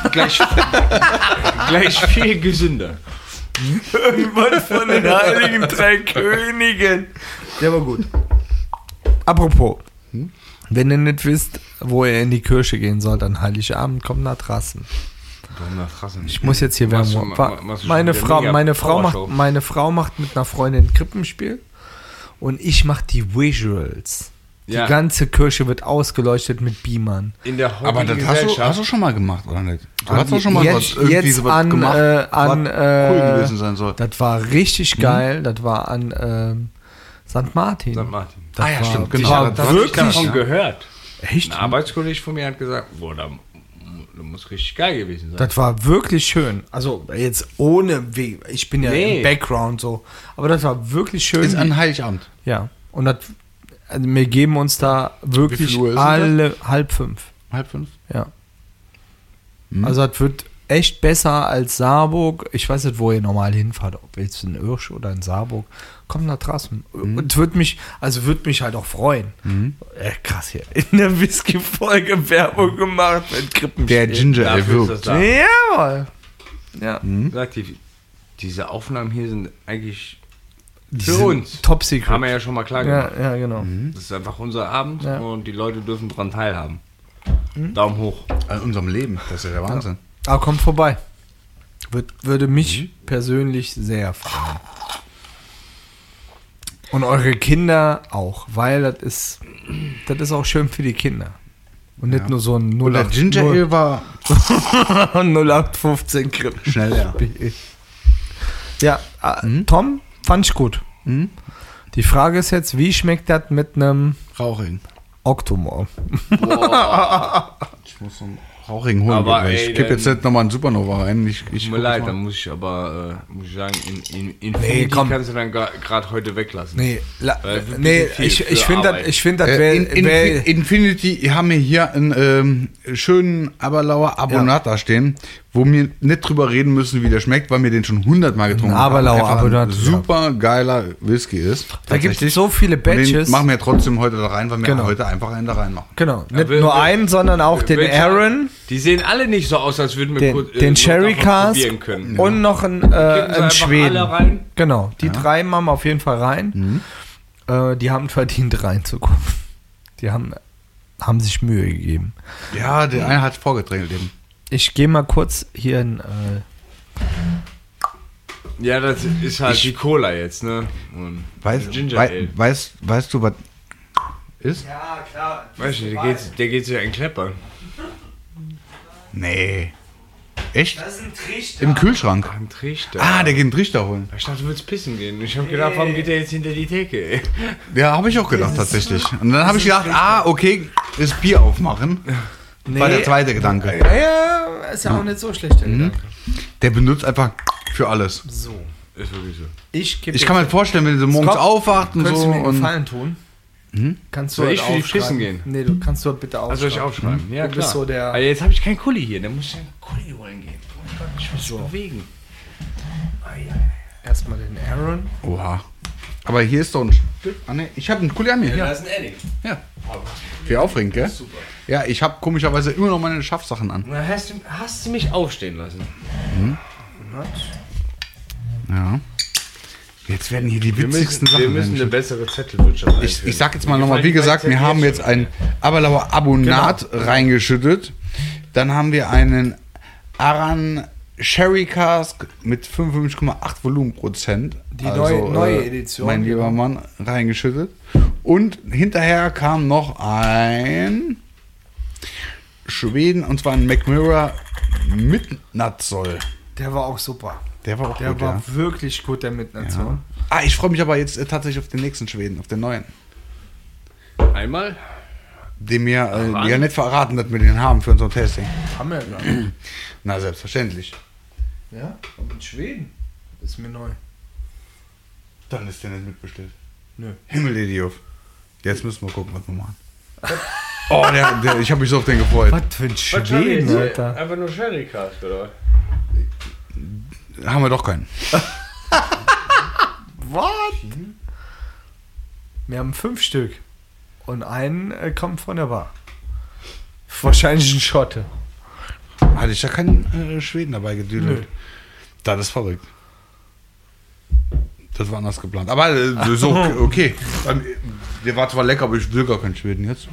Speaker 2: gleich viel gesünder.
Speaker 1: Irgendwas von den Heiligen Drei Königen. Der war gut. Apropos, wenn ihr nicht wisst, wo ihr in die Kirche gehen sollt an Heiligabend, kommt nach Rassen. Ich muss jetzt hier
Speaker 2: Machst du-
Speaker 1: Werbung.
Speaker 2: machst du
Speaker 1: Meine
Speaker 2: schon
Speaker 1: Frau,
Speaker 2: wieder
Speaker 1: meine
Speaker 2: mega
Speaker 1: Frau macht,
Speaker 2: Powershow?
Speaker 1: meine Frau macht mit einer Freundin ein Krippenspiel und ich mache die Visuals. Die
Speaker 2: Ja.
Speaker 1: ganze Kirche wird ausgeleuchtet mit Beamern.
Speaker 2: In der
Speaker 3: Aber
Speaker 2: heutigen
Speaker 3: das hast
Speaker 2: Gesellschaft.
Speaker 3: du schon mal gemacht, oder nicht? Du hast doch schon mal
Speaker 1: Jetzt-
Speaker 3: was, irgendwie
Speaker 1: jetzt
Speaker 3: sowas
Speaker 1: an,
Speaker 3: gemacht,
Speaker 1: an,
Speaker 3: was cool gewesen sein soll.
Speaker 1: Das war richtig geil. Das war an St. Martin.
Speaker 2: St. Martin.
Speaker 1: Das
Speaker 3: ja,
Speaker 1: war,
Speaker 3: stimmt, genau.
Speaker 1: Das war
Speaker 3: Das
Speaker 2: Hab ich
Speaker 1: wirklich.
Speaker 2: davon gehört.
Speaker 1: Echt?
Speaker 2: Ein Arbeitskollege von mir hat gesagt, boah, da muss richtig geil gewesen sein.
Speaker 1: Das war wirklich schön. Also jetzt ohne Weh. Ich bin ja
Speaker 2: Nee.
Speaker 1: im Background so. Aber das war wirklich schön.
Speaker 3: Ist an Heiligabend.
Speaker 1: Ja. Und das, also wir geben uns da wirklich
Speaker 3: viel Uhr ist
Speaker 1: alle 4:30.
Speaker 3: 4:30?
Speaker 1: Ja. Also das wird echt besser als Saarburg. Ich weiß nicht, wo ihr normal hinfahrt, ob jetzt in Irsch oder in Saarburg. Kommt nach draußen. Und würde mich halt auch freuen. Krass hier. In der Whisky-Folge Werbung gemacht mit Krippenspiel.
Speaker 3: Der Ginger Ale
Speaker 2: Dafür ist
Speaker 3: wirkt.
Speaker 2: das da.
Speaker 1: Jawohl. Ja.
Speaker 2: Sagt diese Aufnahmen hier sind eigentlich
Speaker 1: Die
Speaker 2: für
Speaker 1: sind
Speaker 2: uns.
Speaker 1: Top Secret.
Speaker 2: Haben wir ja schon mal klar gemacht.
Speaker 1: Ja, genau.
Speaker 2: Das ist einfach unser Abend
Speaker 1: Ja.
Speaker 2: und die Leute dürfen dran teilhaben. Daumen hoch.
Speaker 3: An unserem Leben. Das ist ja der Wahnsinn.
Speaker 1: Aber kommt vorbei. Würde mich persönlich sehr freuen. Und eure Kinder auch, weil das ist auch schön für die Kinder. Und nicht nur so ein
Speaker 3: Und der Ginger Ale war
Speaker 1: 0815 Krippen.
Speaker 3: schnell leer.
Speaker 1: Ja, Tom, fand ich gut. Die Frage ist jetzt, wie schmeckt das mit einem
Speaker 3: Rauchigen.
Speaker 1: Oktomor?
Speaker 3: Ich muss so einen Rauchigen holen.
Speaker 2: Aber,
Speaker 3: gleich.
Speaker 2: ey,
Speaker 3: Ich gebe jetzt nicht nochmal einen Supernova rein. Ich
Speaker 2: Tut mir leid, dann muss ich aber muss ich sagen, in
Speaker 1: Nee, komm.
Speaker 2: kannst du dann gerade heute weglassen.
Speaker 1: Nee,
Speaker 2: Wird ein
Speaker 1: nee,
Speaker 2: bisschen viel
Speaker 1: ich
Speaker 2: für
Speaker 1: finde
Speaker 2: Arbeit.
Speaker 1: das wäre
Speaker 3: Infinity haben wir hier einen schönen Aberlauer Abonat da stehen, wo wir nicht drüber reden müssen, wie der schmeckt, weil wir den schon 100-mal getrunken haben.
Speaker 1: Aberlauer
Speaker 3: Einfach ein
Speaker 1: Abonat, ja.
Speaker 3: super geiler Whisky ist.
Speaker 1: Da gibt es
Speaker 3: Tatsächlich.
Speaker 1: so viele
Speaker 3: Und den
Speaker 1: Batches.
Speaker 3: machen wir trotzdem heute da rein, weil wir
Speaker 1: Genau.
Speaker 3: heute einfach einen da reinmachen.
Speaker 1: Genau, nicht
Speaker 2: will-
Speaker 1: nur
Speaker 2: will-
Speaker 1: einen, sondern auch den
Speaker 2: Welche-
Speaker 1: Aaron,
Speaker 2: Die sehen alle nicht so aus, als würden wir
Speaker 1: den
Speaker 2: so
Speaker 1: Cherry
Speaker 2: davon
Speaker 1: Cask
Speaker 2: probieren können.
Speaker 1: und noch einen
Speaker 2: Kippen sie einfach
Speaker 1: Schweden.
Speaker 2: alle rein?
Speaker 1: Genau, die drei machen wir auf jeden Fall rein. Die haben verdient reinzukommen. Die haben sich Mühe gegeben.
Speaker 3: Ja, der eine hat vorgedrängelt eben.
Speaker 1: Ich gehe mal kurz hier in.
Speaker 2: Ja, das ist halt die Cola jetzt, ne? Und Ginger Ale.
Speaker 3: Weißt du, was ist?
Speaker 1: Ja, klar.
Speaker 2: Weißt du, der geht ja in Klepper.
Speaker 3: Nee. Echt?
Speaker 1: Das ist ein Trichter.
Speaker 3: Im Kühlschrank.
Speaker 2: Ein Trichter.
Speaker 3: Ah, der geht einen Trichter holen.
Speaker 2: Ich dachte, du würdest pissen gehen. Ich habe gedacht, warum geht der jetzt hinter die Theke, ey?
Speaker 3: Ja, habe ich auch gedacht, tatsächlich. Und dann habe ich gedacht, okay, das Bier aufmachen. War der zweite Gedanke.
Speaker 1: Ja, ist ja auch nicht so schlecht. Der Gedanke.
Speaker 3: Der benutzt einfach für alles.
Speaker 1: So.
Speaker 2: Ist wirklich so.
Speaker 3: Ich kann mir vorstellen, wenn du morgens aufwacht und
Speaker 1: Könntest
Speaker 3: so.
Speaker 1: du mir einen
Speaker 3: Und
Speaker 1: Gefallen tun? Kannst du
Speaker 2: Soll
Speaker 1: halt
Speaker 2: ich für die
Speaker 1: aufschreiben?
Speaker 2: Pissen gehen?
Speaker 1: Nee, du kannst dort bitte
Speaker 2: Also
Speaker 1: aufschreiben.
Speaker 2: ich aufschreiben. Ja,
Speaker 1: Du
Speaker 2: klar.
Speaker 1: bist so der-
Speaker 2: Aber jetzt habe ich keinen Kuli hier. Dann muss ich einen Kuli holen gehen. Oh Gott, ich muss mich bewegen.
Speaker 1: Erstmal den Aaron.
Speaker 3: Oha. Aber hier ist doch ein Stück. Ah, nee, ich habe einen Kuli an mir. Ja.
Speaker 2: ist ein Edding.
Speaker 3: Ja. Wie aufregend, gell?
Speaker 2: Super.
Speaker 3: Ja, ich habe komischerweise immer noch meine Schaffsachen an.
Speaker 2: Na, hast du mich aufstehen lassen?
Speaker 3: Ja. Jetzt werden hier die
Speaker 2: Wir
Speaker 3: witzigsten
Speaker 2: müssen,
Speaker 3: Sachen.
Speaker 2: eine
Speaker 3: eingeschrieben.
Speaker 2: bessere Zettelwirtschaft
Speaker 3: Ich sag jetzt mal nochmal, wie gesagt, wir haben jetzt ein Aberlauer Abonat reingeschüttet. Dann haben wir einen Aran Sherry Cask mit 55,8 Volumenprozent.
Speaker 1: Die neue Edition,
Speaker 3: Mein lieber
Speaker 1: genau.
Speaker 3: Mann, reingeschüttet. Und hinterher kam noch ein Schweden, und zwar ein McMurray mit Natzoll.
Speaker 1: Der war auch super.
Speaker 3: Der war auch
Speaker 1: Der
Speaker 3: gut,
Speaker 1: war
Speaker 3: ja.
Speaker 1: wirklich gut, der Mitnation.
Speaker 3: Ah, ich freue mich aber jetzt tatsächlich auf den nächsten Schweden, auf den neuen.
Speaker 2: Einmal?
Speaker 3: Den mir
Speaker 2: wann?
Speaker 3: ja nicht verraten, dass wir den haben für unser Tasting.
Speaker 1: Haben wir ja gar nicht.
Speaker 3: Na, selbstverständlich.
Speaker 1: Ja, aber in Schweden. Das ist mir neu.
Speaker 3: Dann ist der nicht mitbestellt.
Speaker 1: Nö.
Speaker 3: Himmelidiot. Jetzt müssen wir gucken, was wir machen. Oh, ich habe mich so auf den gefreut.
Speaker 1: Was für ein Schweden, Alter.
Speaker 2: Einfach nur Sherry Cask, oder?
Speaker 3: Haben wir doch keinen.
Speaker 1: Was? Wir haben 5 Stück. Und einen kommt von der Bar. Wahrscheinlich ein Schotte.
Speaker 3: Hatte ich ja keinen Schweden dabei gedüdelt.
Speaker 1: Nö.
Speaker 3: Das ist verrückt. Das war anders geplant. Aber so okay. Der war zwar lecker, aber ich will gar keinen Schweden jetzt.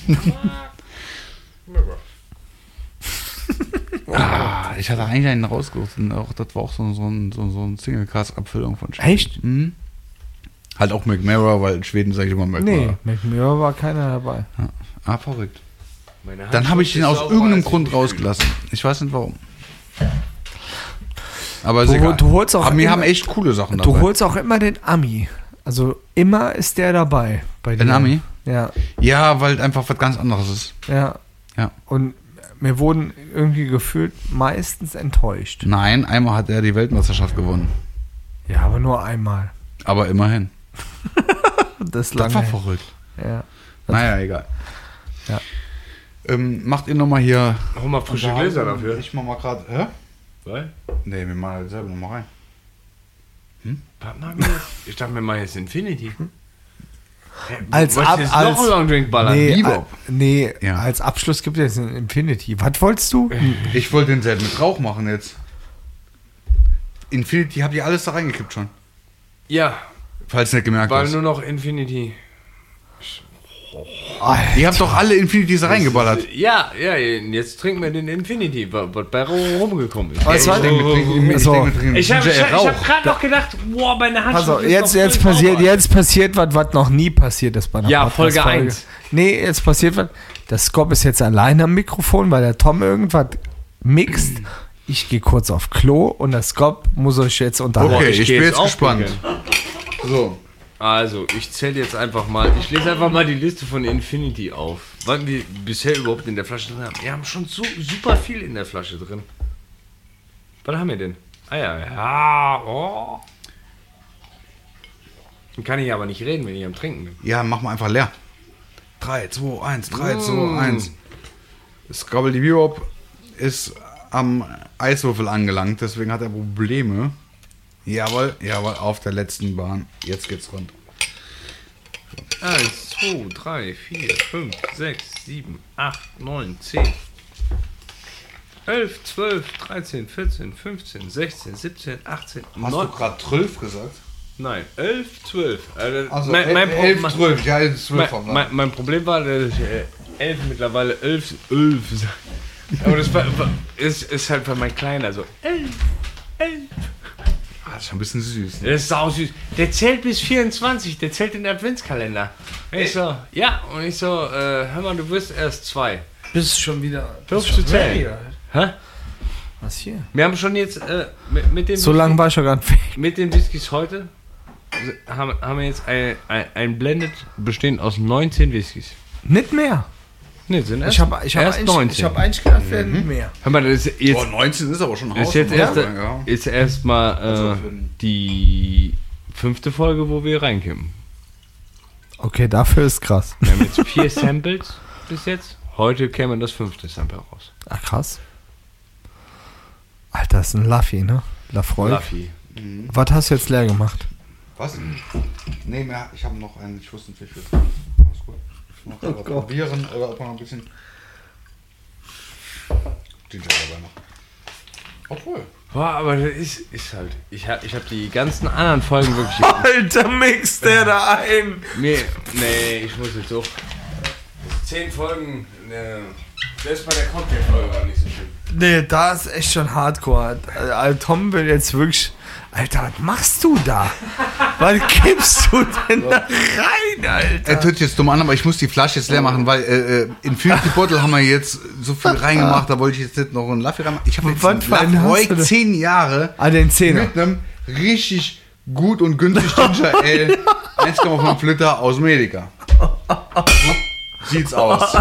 Speaker 3: Ich hatte eigentlich einen rausgesucht. Und auch, das war auch so ein Single-Cast-Abfüllung von Schweden.
Speaker 1: Echt?
Speaker 3: Mhm. Halt auch McMurray, weil in Schweden sage ich immer McMurray.
Speaker 1: Nee, McMurray war keiner dabei.
Speaker 3: Ah, verrückt.
Speaker 2: Meine
Speaker 3: Dann habe ich den
Speaker 2: Handschrift
Speaker 3: aus
Speaker 2: ist
Speaker 3: irgendeinem
Speaker 2: sauber,
Speaker 3: Grund
Speaker 2: als ich
Speaker 3: rausgelassen. Ich weiß nicht warum. Aber ist
Speaker 1: Du-
Speaker 3: egal.
Speaker 1: du holst auch
Speaker 3: Aber wir
Speaker 1: immer-
Speaker 3: haben echt coole Sachen
Speaker 1: Du
Speaker 3: dabei.
Speaker 1: holst auch immer den Ami. Also immer ist der dabei. Bei dir.
Speaker 3: Den Ami?
Speaker 1: Ja,
Speaker 3: Ja, weil einfach was ganz anderes ist.
Speaker 1: ja.
Speaker 3: Ja.
Speaker 1: Und wir wurden irgendwie gefühlt meistens enttäuscht.
Speaker 3: Nein, einmal hat er die Weltmeisterschaft gewonnen.
Speaker 1: Ja, aber nur einmal.
Speaker 3: Aber immerhin.
Speaker 1: Das ist
Speaker 3: Das
Speaker 1: lange.
Speaker 3: war
Speaker 1: her.
Speaker 3: verrückt.
Speaker 1: Ja.
Speaker 3: Naja, egal.
Speaker 1: Ja.
Speaker 3: Macht ihr nochmal hier.
Speaker 2: Hol mal frische Gläser dafür.
Speaker 3: Ich mach mal gerade. Hä?
Speaker 2: Was?
Speaker 3: Nee, wir machen das selber nochmal rein.
Speaker 2: Was machen wir jetzt? Ich dachte, wir machen jetzt Infinity.
Speaker 1: Als
Speaker 2: Was jetzt noch Long Drink ballern?
Speaker 3: Bebop. Ja.
Speaker 1: Als Abschluss gibt es ein Infinity. Was wolltest du?
Speaker 3: Ich wollte den selben mit Rauch machen jetzt. Infinity, habt ihr alles da reingekippt schon?
Speaker 2: Ja,
Speaker 3: Falls nicht gemerkt
Speaker 2: weil
Speaker 3: hast.
Speaker 2: nur noch Infinity.
Speaker 3: Ihr habt doch alle Infinities da reingeballert.
Speaker 2: Ja, jetzt trinken wir den Infinity, was bei rumgekommen ist.
Speaker 1: Was war-
Speaker 3: Ich denke, wir trinken
Speaker 1: So.
Speaker 2: Ich habe
Speaker 3: Rauch.
Speaker 2: hab gerade noch gedacht, boah, meine Hand
Speaker 1: Also,
Speaker 2: ist
Speaker 1: jetzt passiert was noch nie passiert ist bei einer
Speaker 2: Ja,
Speaker 1: Podcast-Folge.
Speaker 2: Folge 1.
Speaker 1: Nee, jetzt passiert was. Der Scop ist jetzt alleine am Mikrofon, weil der Tom irgendwas mixt. Ich gehe kurz auf Klo und der Scop muss euch jetzt unterhalten.
Speaker 3: Okay,
Speaker 2: ich
Speaker 3: ich
Speaker 2: geh
Speaker 3: bin
Speaker 2: jetzt
Speaker 3: jetzt
Speaker 2: auch
Speaker 3: gespannt.
Speaker 2: pinkeln.
Speaker 3: So.
Speaker 2: Also, ich zähle jetzt einfach mal, ich lese einfach mal die Liste von Infinity auf. Was wir bisher überhaupt in der Flasche drin haben. Wir haben schon so super viel in der Flasche drin. Was haben wir denn? Ah ja, oh. Dann kann ich aber nicht reden, wenn ich am Trinken bin.
Speaker 3: Ja, mach mal einfach leer. 3, 2, 1, 3, 2, 1. Das Scrabble die Bebop ist am Eiswürfel angelangt, deswegen hat er Probleme. Jawohl, auf der letzten Bahn. Jetzt geht's rund.
Speaker 2: 1, 2, 3, 4, 5, 6, 7, 8, 9, 10, 11, 12, 13, 14, 15, 16, 17, 18,
Speaker 3: Hast du gerade 12 gesagt?
Speaker 2: Nein, 11, 12.
Speaker 3: Also
Speaker 2: mein
Speaker 3: 11, 12. Ja, 12
Speaker 2: mein Problem war, dass ich 11 mittlerweile 11 sage. Aber das ist halt bei meinem Kleinen, also 11.
Speaker 3: Das ist schon ein bisschen süß.
Speaker 2: Das ist sau süß. Der zählt bis 24, der zählt in den Adventskalender. Und ich so, hör mal, du wirst erst 2.
Speaker 1: Bist du schon wieder.
Speaker 2: Hörst du zählen? Hä?
Speaker 1: Was hier?
Speaker 2: Wir haben schon jetzt mit den
Speaker 1: So lange war ich schon gar nicht weg.
Speaker 2: mit den Whiskys heute haben wir jetzt ein Blended bestehend aus 19 Whiskys.
Speaker 1: Nicht mehr.
Speaker 2: Ne, sind
Speaker 1: Ich habe
Speaker 2: erst 19.
Speaker 1: Ich hab eigentlich gedacht, werden mehr.
Speaker 2: Hör mal, das ist jetzt
Speaker 3: 19 ist aber schon
Speaker 2: ist jetzt erstmal
Speaker 3: Also für den-
Speaker 2: die 5. Folge, wo wir reinkippen.
Speaker 1: Okay, dafür ist krass.
Speaker 2: Wir haben jetzt 4 Samples bis jetzt. Heute käme das 5. Sample raus.
Speaker 1: Ach, krass. Alter, das ist ein Laffy, ne? Lafroy.
Speaker 2: Luffy.
Speaker 1: Was hast du jetzt leer gemacht?
Speaker 3: Was? Nee, mehr. Ich habe noch einen. Ich wusste nicht, wie viel. Alles gut. Ich muss noch probieren oder ob man noch ein bisschen Ginger dabei macht. Obwohl.
Speaker 2: Boah, aber das ist halt. Ich hab die ganzen anderen Folgen wirklich.
Speaker 1: Alter, mixt der da ein.
Speaker 2: Nee, ich muss jetzt auch. 10 Folgen. Selbst bei der Cocktail-Folge war nicht so schön.
Speaker 1: Nee, da ist echt schon hardcore. Tom will jetzt wirklich. Alter, was machst du da? Was kippst du denn da rein, Alter?
Speaker 3: Er tut jetzt dumm an, aber ich muss die Flasche jetzt leer machen, weil Infinity Bottle haben wir jetzt so viel reingemacht, da wollte ich jetzt nicht noch einen Laffy reinmachen. Ich habe jetzt
Speaker 1: Was
Speaker 3: einen
Speaker 1: für einen
Speaker 3: Lafroy
Speaker 1: hast du denn?
Speaker 3: 10 Jahre
Speaker 1: Den 10er.
Speaker 3: mit einem richtig gut und günstig Ginger Ale 1,5 Liter aus Amerika. So sieht's aus.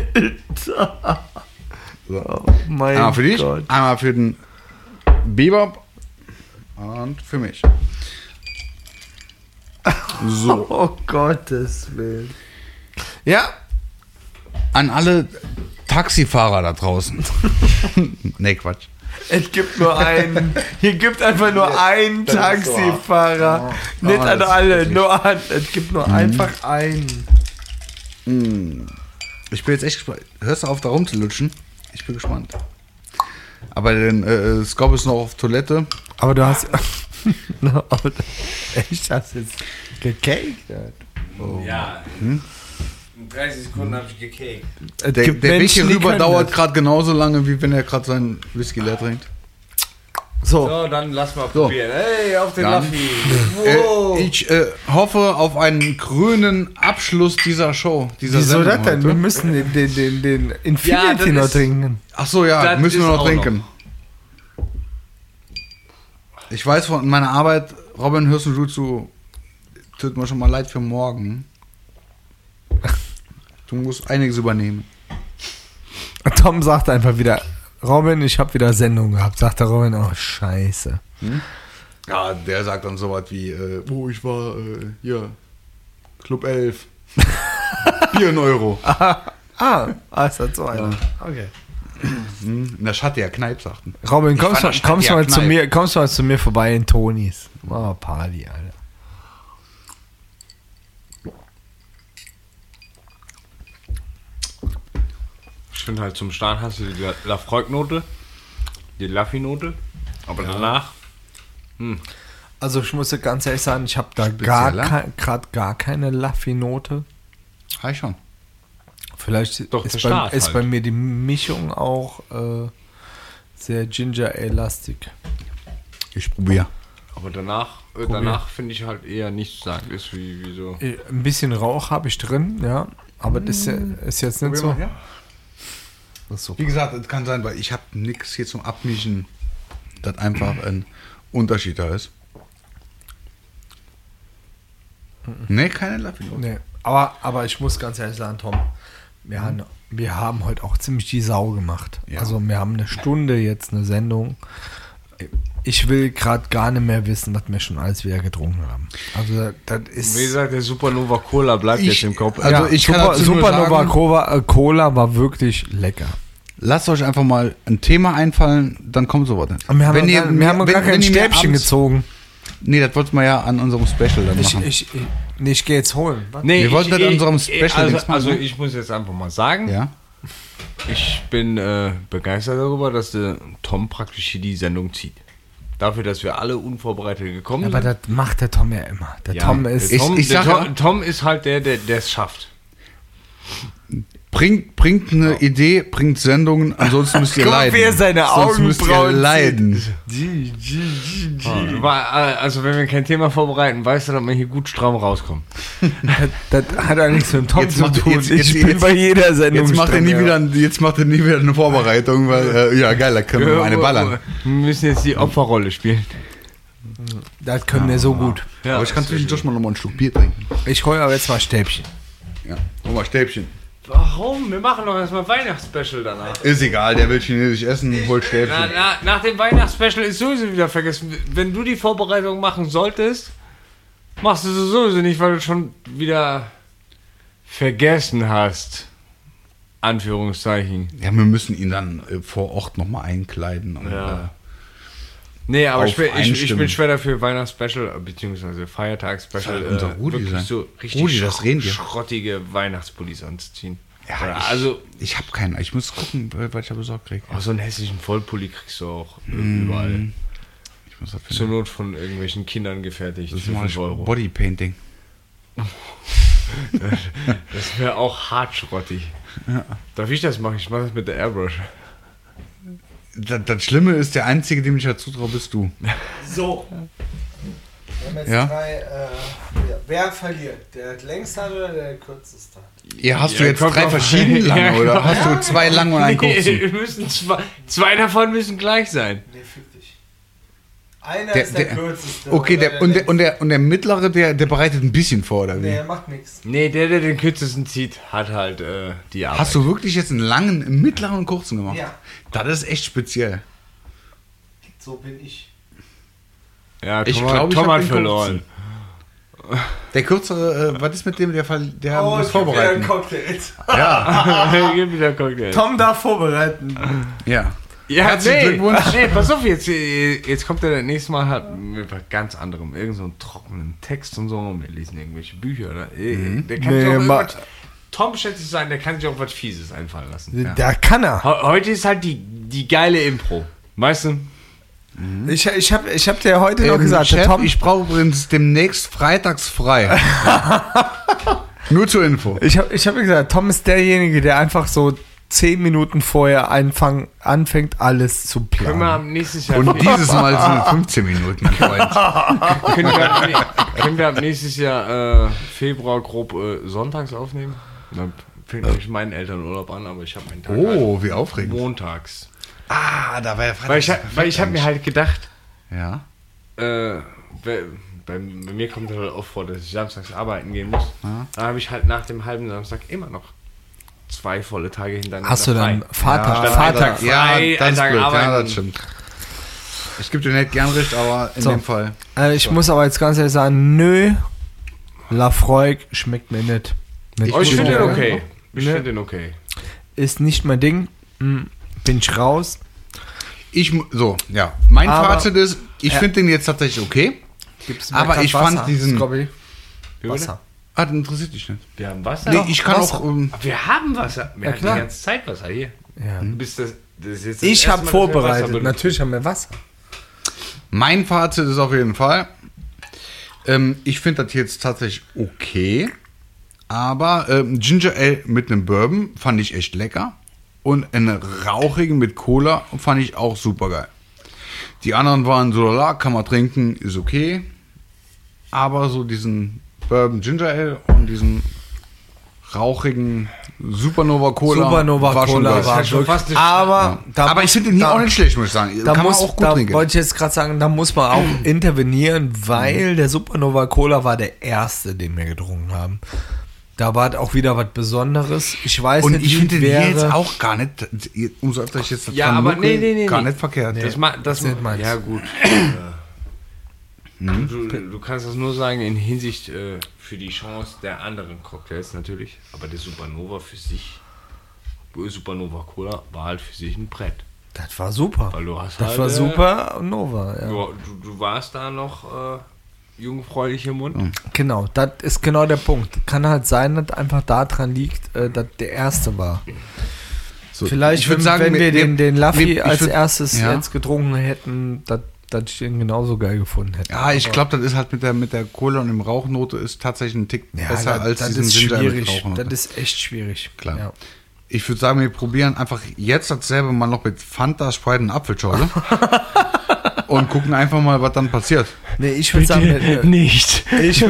Speaker 3: So.
Speaker 1: Mein
Speaker 3: Einmal für dich,
Speaker 1: Gott.
Speaker 3: einmal für den Bebop und für mich. So.
Speaker 1: Oh Gottes Willen. Ja,
Speaker 3: An alle Taxifahrer da draußen. Nee, Quatsch.
Speaker 1: es gibt nur einen. Hier gibt einfach nur einen
Speaker 3: das ist
Speaker 1: Taxifahrer.
Speaker 3: so.
Speaker 1: Nicht
Speaker 3: Ah,
Speaker 1: an
Speaker 3: das
Speaker 1: alle,
Speaker 3: ist
Speaker 1: nur an. Es gibt nur einfach einen.
Speaker 3: Ich bin jetzt echt gespannt. Hörst du auf, da rumzulutschen? Ich bin gespannt. Aber den Scop ist noch auf Toilette.
Speaker 1: Aber du hast. Aber echt, hast du jetzt gecaked?
Speaker 2: Ja. In 30 Sekunden habe ich gecaked.
Speaker 1: Es
Speaker 3: Der
Speaker 1: gibt
Speaker 3: Weg hier
Speaker 1: Menschen, die
Speaker 3: rüber
Speaker 1: können
Speaker 3: dauert
Speaker 1: das.
Speaker 3: gerade genauso lange, wie wenn er gerade seinen Whisky leer trinkt.
Speaker 1: So,
Speaker 2: So, dann lass mal probieren. Hey, auf den
Speaker 3: Dann-
Speaker 2: Luffy.
Speaker 3: Ich hoffe auf einen grünen Abschluss dieser Show. Dieser
Speaker 1: wieso
Speaker 3: Sendung
Speaker 1: das denn?
Speaker 3: heute.
Speaker 1: Wir müssen den
Speaker 2: Ja,
Speaker 1: Infinity
Speaker 2: das
Speaker 1: noch
Speaker 2: ist-
Speaker 1: trinken.
Speaker 3: Ach so, ja,
Speaker 2: Das
Speaker 3: müssen wir
Speaker 2: ist
Speaker 3: noch
Speaker 2: auch
Speaker 3: trinken. Ich weiß von meiner Arbeit, Robin, hörst du zu, tut mir schon mal leid für morgen. Du musst einiges übernehmen.
Speaker 1: Tom sagt einfach wieder, Robin, ich habe wieder Sendung gehabt. Sagt der Robin, oh scheiße.
Speaker 3: Ja, der sagt dann sowas wie, ich war, hier, Club 11. 4 Euro.
Speaker 1: Ist das so einer? Okay.
Speaker 3: In der Schatte der Kneipe sagten.
Speaker 1: Robin,
Speaker 3: war
Speaker 1: kommst
Speaker 3: doch
Speaker 1: du mal
Speaker 3: Kneipe.
Speaker 1: zu mir vorbei in Tonis. Machen wir Party, Alter.
Speaker 2: Ich finde halt zum Start hast du die Lafroig-Note, die Laffi-Note, aber danach.
Speaker 1: Also ich muss dir ganz ehrlich sagen, ich habe da
Speaker 3: Spezieller?
Speaker 1: gerade gar keine Laffi-Note.
Speaker 3: Reicht schon.
Speaker 1: Vielleicht
Speaker 2: Doch,
Speaker 1: ist,
Speaker 2: der Start
Speaker 1: ist
Speaker 2: halt.
Speaker 1: bei mir die Mischung auch sehr Ginger-Ale-lastig.
Speaker 3: Ich probiere.
Speaker 2: Aber danach finde ich halt eher nichts sagen. Ist wie so.
Speaker 1: Ein bisschen Rauch habe ich drin, ja. Aber das ist jetzt nicht so.
Speaker 3: Ja.
Speaker 1: Das ist so.
Speaker 3: Wie gesagt, es kann sein, weil ich habe nichts hier zum Abmischen, das einfach ein Unterschied da ist. Ne, keine Laffinote.
Speaker 1: Nee. Aber ich muss ganz ehrlich sagen, Tom, wir haben heute auch ziemlich die Sau gemacht.
Speaker 3: Ja.
Speaker 1: Also wir haben eine Stunde jetzt eine Sendung. Ich will gerade gar nicht mehr wissen, was wir schon alles wieder getrunken haben. Also das ist...
Speaker 2: Wie gesagt, der Supernova Cola bleibt jetzt im Kopf.
Speaker 3: Also ich kann dazu nur
Speaker 1: Supernova
Speaker 3: sagen,
Speaker 1: Cola war wirklich lecker.
Speaker 3: lasst euch einfach mal ein Thema einfallen, dann kommt sowas nicht.
Speaker 1: Wir haben noch gar kein Stäbchen gezogen.
Speaker 3: Nee, das wollten wir ja an unserem Special dann machen.
Speaker 1: Ich gehe jetzt holen. Was?
Speaker 2: Nee,
Speaker 3: Wir wollten das an unserem Special nichts machen,
Speaker 2: also
Speaker 3: ne?
Speaker 2: ich muss jetzt einfach mal sagen,
Speaker 3: Ja?
Speaker 2: ich bin begeistert darüber, dass der Tom praktisch hier die Sendung zieht. Dafür, dass wir alle unvorbereitet gekommen
Speaker 1: Aber
Speaker 2: sind.
Speaker 1: das macht der Tom ja immer. Der Tom ist...
Speaker 3: Ich sag ja-
Speaker 2: Tom ist halt der es schafft.
Speaker 3: Bringt eine Idee, bringt Sendungen, ansonsten müsst ihr
Speaker 1: Guck,
Speaker 3: leiden.
Speaker 1: wie er seine
Speaker 3: Sonst müsst ihr
Speaker 1: Augenbrauen
Speaker 3: leiden.
Speaker 2: Also wenn wir kein Thema vorbereiten, weißt du, dass man hier gut stramm rauskommt.
Speaker 1: Das hat ja nichts mit dem Tom
Speaker 3: Jetzt
Speaker 1: zu
Speaker 3: macht-
Speaker 1: tun.
Speaker 3: jetzt-
Speaker 1: Ich
Speaker 3: jetzt-
Speaker 1: bin bei jeder Sendung
Speaker 3: Jetzt macht er
Speaker 1: streng,
Speaker 3: nie wieder eine Vorbereitung, weil, ja geil, da können wir mal eine ballern.
Speaker 2: Wir müssen jetzt die Opferrolle spielen.
Speaker 1: Das können wir so gut.
Speaker 2: Ja,
Speaker 3: Aber ich kann zwischendurch mal noch mal einen Schluck Bier trinken.
Speaker 1: Ich hole aber jetzt mal Stäbchen.
Speaker 3: Ja, hol mal Stäbchen.
Speaker 2: Warum? Wir machen doch erstmal Weihnachtsspecial danach.
Speaker 3: Ist egal, der will chinesisch essen, holt Stäbchen.
Speaker 2: Nach dem Weihnachtsspecial ist sowieso wieder vergessen. Wenn du die Vorbereitung machen solltest, machst du sie sowieso nicht, weil du schon wieder vergessen hast. Anführungszeichen.
Speaker 3: Ja, wir müssen ihn dann vor Ort noch mal einkleiden. Und,
Speaker 2: Ja. Nee, aber
Speaker 3: Auf
Speaker 2: ich bin
Speaker 3: einstimmen.
Speaker 2: schwer dafür, Weihnachtsspecial, beziehungsweise Feiertagsspecial,
Speaker 3: Ja, unser Rudi
Speaker 2: wirklich
Speaker 3: sein.
Speaker 2: so richtig
Speaker 3: Rudi, das Rentier.
Speaker 2: schrottige Weihnachtspullis anzuziehen.
Speaker 3: Ja,
Speaker 2: Oder
Speaker 3: ich,
Speaker 2: also,
Speaker 3: ich habe keinen. Ich muss gucken, was ich da besorgt kriege.
Speaker 2: auch so einen hässlichen Vollpulli kriegst du auch überall.
Speaker 3: Ich muss das
Speaker 2: Zur
Speaker 3: finden.
Speaker 2: Not von irgendwelchen Kindern gefertigt
Speaker 3: Das
Speaker 2: für
Speaker 3: mache
Speaker 2: 5
Speaker 3: ich
Speaker 2: Euro.
Speaker 3: Bodypainting.
Speaker 2: Das wäre auch hart schrottig.
Speaker 3: Ja.
Speaker 2: Darf ich das machen? Ich mache das mit der Airbrush.
Speaker 3: Das Schlimme ist, der Einzige, dem ich dazu traue, bist du.
Speaker 1: So. Wir haben jetzt
Speaker 3: Ja?
Speaker 1: wer verliert? Der längste hat oder der kürzeste?
Speaker 3: Ja, hast
Speaker 2: Ja,
Speaker 3: du jetzt
Speaker 2: kommt
Speaker 3: 3
Speaker 2: drauf-
Speaker 3: verschiedene lange
Speaker 2: Ja,
Speaker 3: oder hast du 2 lange und einen kurzen?
Speaker 2: Wir müssen zwei davon müssen gleich sein.
Speaker 1: Nee, fick dich. Einer
Speaker 3: Der-
Speaker 1: ist der
Speaker 3: der-
Speaker 1: kürzeste.
Speaker 3: Okay,
Speaker 1: oder
Speaker 3: und der mittlere, der bereitet ein bisschen vor, oder wie?
Speaker 1: Nee, macht nichts.
Speaker 2: Nee, der den kürzesten zieht, hat halt die Arbeit.
Speaker 3: Hast du wirklich jetzt einen langen, einen mittleren und kurzen gemacht?
Speaker 1: Ja.
Speaker 3: Das ist echt speziell.
Speaker 1: So bin ich.
Speaker 2: Ja,
Speaker 3: Ich
Speaker 2: Tom,
Speaker 3: glaub, ich
Speaker 2: Tom
Speaker 3: hab
Speaker 2: hat
Speaker 3: den
Speaker 2: verloren.
Speaker 3: Der kürzere, was ist mit dem, der
Speaker 1: Oh,
Speaker 3: muss vorbereiten?
Speaker 1: Cocktail.
Speaker 3: Ja,
Speaker 2: Gib wieder Cocktail.
Speaker 1: Tom darf vorbereiten.
Speaker 3: ja.
Speaker 2: Ja,
Speaker 3: Herzlichen Glückwunsch.
Speaker 2: Nee, pass auf, jetzt kommt er das nächste Mal halt mit was ganz anderem. Irgend so einen trockenen Text und so. Und wir lesen irgendwelche Bücher. Oder? Der kann sich auch irgendwas, Tom schätzt es sein, der kann sich auch was Fieses einfallen lassen.
Speaker 1: Da kann er.
Speaker 2: Heute ist halt die geile Impro. Weißt du?
Speaker 1: Ich hab dir heute noch gesagt, der
Speaker 3: Chef,
Speaker 1: Tom,
Speaker 3: ich brauche übrigens demnächst freitags frei. Nur zur Info.
Speaker 1: ich hab gesagt, Tom ist derjenige, der einfach so 10 Minuten vorher anfängt, alles zu
Speaker 2: Können wir
Speaker 1: planen.
Speaker 2: ab nächstes Jahr,
Speaker 3: Und dieses Mal sind es 15 Minuten, mein Freund.
Speaker 2: können wir ab nächstes Jahr Februar grob sonntags aufnehmen? Dann fängt nämlich meinen Eltern Urlaub an, aber ich habe meinen Tag
Speaker 3: Oh, wie
Speaker 2: halt
Speaker 3: aufregend.
Speaker 2: montags.
Speaker 3: Ah, da war der Freitag.
Speaker 2: Weil ich habe mir halt gedacht,
Speaker 3: Ja.
Speaker 2: bei mir kommt es halt oft vor, dass ich samstags arbeiten gehen muss.
Speaker 3: Ja.
Speaker 2: Da habe ich halt nach dem halben Samstag immer noch 2 volle Tage hintereinander
Speaker 1: Hast du dann
Speaker 2: frei.
Speaker 1: Vater?
Speaker 3: Ja,
Speaker 2: frei,
Speaker 3: das ist
Speaker 2: ein Tag
Speaker 3: blöd. Ja,
Speaker 2: arbeiten.
Speaker 3: das stimmt. Ich gebe dir nicht gern recht, aber in
Speaker 1: So.
Speaker 3: dem Fall.
Speaker 1: Ich muss aber jetzt ganz ehrlich sagen, nö, Lafroig schmeckt mir nicht. Mit
Speaker 2: Oh, ich finde den
Speaker 1: Ginger.
Speaker 2: okay. Ich
Speaker 1: Ne.
Speaker 2: finde den okay.
Speaker 1: Ist nicht mein Ding. bin ich raus.
Speaker 3: Mein
Speaker 1: Aber-
Speaker 3: Fazit ist, ich finde den jetzt tatsächlich okay.
Speaker 1: Gibt's mir
Speaker 3: Aber
Speaker 1: grad
Speaker 3: ich fand
Speaker 1: Wasser,
Speaker 3: diesen-
Speaker 1: Scobby?
Speaker 2: Wie bitte?
Speaker 1: Wasser.
Speaker 3: Ah, das interessiert dich nicht.
Speaker 2: Wir haben Wasser.
Speaker 3: Nee, ich kann
Speaker 1: Wasser.
Speaker 3: auch.
Speaker 2: Aber wir haben Wasser. Wir hatten
Speaker 1: klar.
Speaker 2: die ganze Zeit Wasser hier.
Speaker 1: Ja.
Speaker 2: Bis das ist jetzt das
Speaker 1: Ich
Speaker 2: erste
Speaker 1: habe
Speaker 2: Mal, dass wir Wasser
Speaker 1: vorbereitet.
Speaker 2: benutzen.
Speaker 1: Natürlich haben wir Wasser.
Speaker 3: Mein Fazit ist auf jeden Fall, ich finde das jetzt tatsächlich okay. Aber Ginger Ale mit einem Bourbon fand ich echt lecker. Und einen rauchigen mit Cola fand ich auch super geil. Die anderen waren so, kann man trinken, ist okay. Aber so diesen Bourbon Ginger Ale und diesen rauchigen Supernova Cola
Speaker 1: Supernova
Speaker 3: schon
Speaker 1: Cola
Speaker 3: geil.
Speaker 1: war
Speaker 2: schon
Speaker 1: wirklich,
Speaker 2: fast eine
Speaker 1: aber, da
Speaker 3: Aber ich finde den hier auch nicht schlecht, muss ich sagen.
Speaker 1: Da
Speaker 3: Kann
Speaker 1: muss,
Speaker 3: man auch gut
Speaker 1: da
Speaker 3: trinken.
Speaker 1: wollte ich jetzt gerade sagen, da muss man auch intervenieren, weil der Supernova Cola war der erste, den wir getrunken haben. Da war auch wieder was Besonderes. Ich weiß
Speaker 3: Und
Speaker 1: nicht,
Speaker 3: ich
Speaker 1: wie
Speaker 3: finde den
Speaker 1: wäre.
Speaker 3: hier jetzt auch gar nicht, umso öfter ich jetzt
Speaker 2: Ja,
Speaker 3: dran
Speaker 2: aber
Speaker 3: nuckel,
Speaker 2: nee.
Speaker 3: gar nicht verkehrt.
Speaker 2: Das
Speaker 1: ist nicht meins.
Speaker 2: ja, gut. Du kannst das nur sagen in Hinsicht für die Chance der anderen Cocktails natürlich. Aber der Supernova für sich, Supernova Cola, war halt für sich ein Brett.
Speaker 1: Das war super.
Speaker 2: Weil du hast
Speaker 1: Das
Speaker 2: halt,
Speaker 1: war super Nova, ja.
Speaker 2: Du warst da noch jungfräulich im Mund.
Speaker 1: Genau, das ist genau der Punkt. Kann halt sein, dass einfach daran liegt, dass der erste war.
Speaker 3: So,
Speaker 1: Vielleicht,
Speaker 3: ich würd
Speaker 1: wenn,
Speaker 3: sagen,
Speaker 1: wenn wir den Laffy
Speaker 3: ich
Speaker 1: als
Speaker 3: würd-
Speaker 1: erstes
Speaker 3: ja.
Speaker 1: jetzt getrunken hätten, dass ich den genauso geil gefunden hätte.
Speaker 3: Ja, ich
Speaker 1: Aber-
Speaker 3: glaube, das ist halt mit der Cola und dem Rauchnote ist tatsächlich ein Tick
Speaker 1: Ja,
Speaker 3: besser als
Speaker 1: das
Speaker 3: diesen
Speaker 1: ist
Speaker 3: Ginger Ale mit
Speaker 1: schwierig.
Speaker 3: Rauchnote.
Speaker 1: Das ist echt schwierig.
Speaker 3: Klar.
Speaker 1: Ja.
Speaker 3: Ich würde sagen, wir probieren einfach jetzt dasselbe mal noch mit Fanta, Sprite und Apfelschorle und gucken einfach mal, was dann passiert.
Speaker 1: Nee, ich würde sagen,
Speaker 2: Nicht.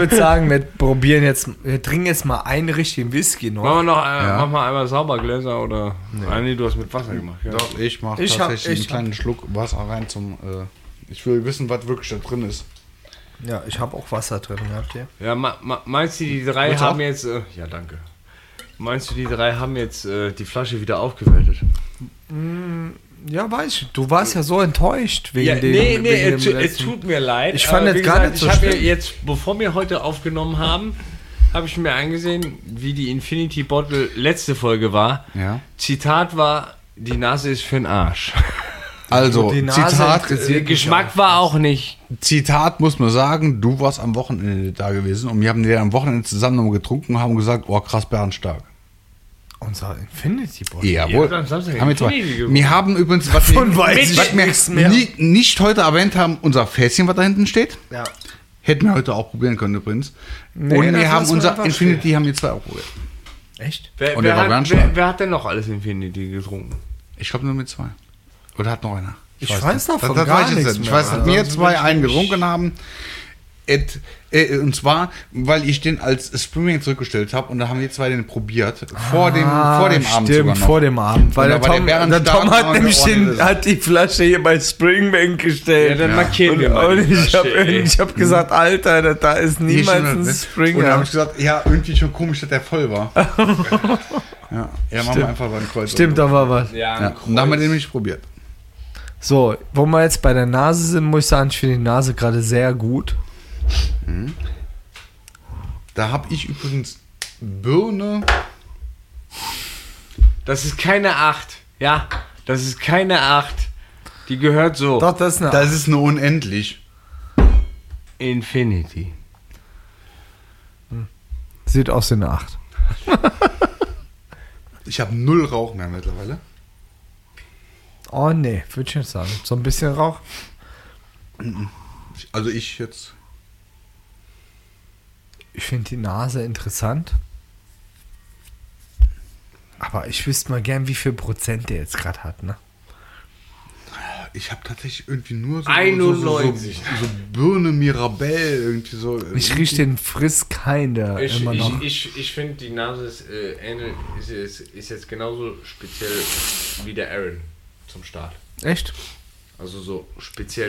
Speaker 1: wir trinken jetzt mal einen richtigen Whisky noch.
Speaker 2: Machen wir noch
Speaker 3: Ja.
Speaker 2: mach mal einmal sauber Gläser oder. Nee, du hast mit Wasser gemacht. Ja.
Speaker 3: Doch, ich mache
Speaker 1: Ich hab-
Speaker 3: tatsächlich
Speaker 1: ich
Speaker 3: einen kleinen Schluck Wasser rein zum. Ich will wissen, was wirklich da drin ist.
Speaker 1: Ja, ich habe auch Wasser drin gehabt hier.
Speaker 2: Ja, meinst du, die drei
Speaker 3: Willst du
Speaker 2: haben
Speaker 3: auch?
Speaker 2: jetzt. Ja, danke. Meinst du, die drei haben jetzt die Flasche wieder aufgewertet?
Speaker 1: Ja, weiß ich. Du warst ja so enttäuscht wegen
Speaker 2: Ja,
Speaker 1: dem.
Speaker 2: nee,
Speaker 1: wegen
Speaker 2: es
Speaker 1: dem letzten.
Speaker 2: tut mir leid.
Speaker 1: Ich fand
Speaker 2: aber
Speaker 1: das
Speaker 2: wie
Speaker 1: gar
Speaker 2: gesagt,
Speaker 1: nicht so
Speaker 2: ich habe
Speaker 1: schlimm.
Speaker 2: jetzt, bevor wir heute aufgenommen haben, habe ich mir angesehen, wie die Infinity Bottle letzte Folge war.
Speaker 3: Ja.
Speaker 2: Zitat war, die Nase ist für den Arsch.
Speaker 3: Also,
Speaker 1: Die Nase
Speaker 3: Zitat,
Speaker 1: interessiert
Speaker 2: Der
Speaker 1: mich
Speaker 2: Geschmack war auch nicht.
Speaker 3: Zitat muss man sagen, du warst am Wochenende da gewesen und wir haben den am Wochenende zusammen nochmal getrunken und haben gesagt, oh krass, bärenstark.
Speaker 1: Unser Infinity Boy.
Speaker 3: Jawohl.
Speaker 2: Ja, am Samstag
Speaker 3: Haben wir, zwei.
Speaker 2: Infinity getrunken.
Speaker 3: Wir haben übrigens, was
Speaker 1: Davon weiß ich
Speaker 3: was wir
Speaker 1: nichts mehr.
Speaker 3: nicht heute erwähnt haben, unser Fässchen, was da hinten steht,
Speaker 1: Ja.
Speaker 3: hätten wir heute auch probieren können übrigens.
Speaker 1: Nee,
Speaker 3: und
Speaker 1: das
Speaker 3: wir haben
Speaker 1: lassen wir
Speaker 3: unser
Speaker 1: einfach
Speaker 3: Infinity, haben wir zwei auch probiert.
Speaker 1: Echt?
Speaker 2: Wer,
Speaker 3: Und der war ganz stark.
Speaker 2: wer hat denn noch alles Infinity getrunken?
Speaker 3: Ich glaube nur mit zwei. Oder hat noch einer?
Speaker 1: Ich weiß davon
Speaker 3: das
Speaker 1: gar
Speaker 3: weiß ich
Speaker 1: nichts
Speaker 3: nicht. Ich
Speaker 1: mehr,
Speaker 3: weiß, dass
Speaker 1: Alter.
Speaker 3: wir zwei einen getrunken haben. Und zwar, weil ich den als Springman zurückgestellt habe und da haben wir zwei den probiert. Vor dem Abend
Speaker 1: stimmt,
Speaker 3: sogar noch.
Speaker 1: vor dem Abend. Weil
Speaker 3: Und
Speaker 1: der
Speaker 3: da war
Speaker 1: Tom,
Speaker 3: der
Speaker 1: der
Speaker 3: Bärenstark
Speaker 1: Tom hat
Speaker 3: und
Speaker 1: nämlich
Speaker 3: ordentlich.
Speaker 1: hat die Flasche hier bei Springbank gestellt.
Speaker 2: Ja, dann markieren wir mal
Speaker 1: Und
Speaker 2: die
Speaker 1: ich
Speaker 2: Flasche, ey.
Speaker 1: hab gesagt, Alter, da ist
Speaker 3: Hier
Speaker 1: niemals
Speaker 3: schon,
Speaker 1: ein
Speaker 3: ne? Und da
Speaker 1: Springer.
Speaker 3: habe ich gesagt, ja, irgendwie schon komisch, dass der voll war. Ja, machen wir einfach beim Kreuz.
Speaker 1: Stimmt, da war was.
Speaker 3: Ja. Und da haben wir den nämlich probiert.
Speaker 1: So, wo wir jetzt bei der Nase sind, muss ich sagen, ich finde die Nase gerade sehr gut.
Speaker 3: Da habe ich übrigens Birne.
Speaker 2: Das ist keine 8. Ja, das ist keine 8. Die gehört so.
Speaker 1: Doch, das ist eine.
Speaker 3: Das ist nur unendlich.
Speaker 2: Infinity.
Speaker 1: Sieht aus wie eine 8.
Speaker 3: Ich habe 0 Rauch mehr mittlerweile.
Speaker 1: Oh nee, würde ich nicht sagen. So ein bisschen Rauch.
Speaker 3: Also ich jetzt.
Speaker 1: Ich finde die Nase interessant. Aber ich wüsste mal gern, wie viel Prozent der jetzt gerade hat, ne?
Speaker 3: Ich habe tatsächlich irgendwie nur so
Speaker 2: 91.
Speaker 3: so Birne Mirabelle irgendwie so.
Speaker 1: Ich rieche den Frisk-Kinder immer noch.
Speaker 2: Ich finde, die Nase ist jetzt genauso speziell wie der Aaron zum Start.
Speaker 1: Echt?
Speaker 2: Also so speziell.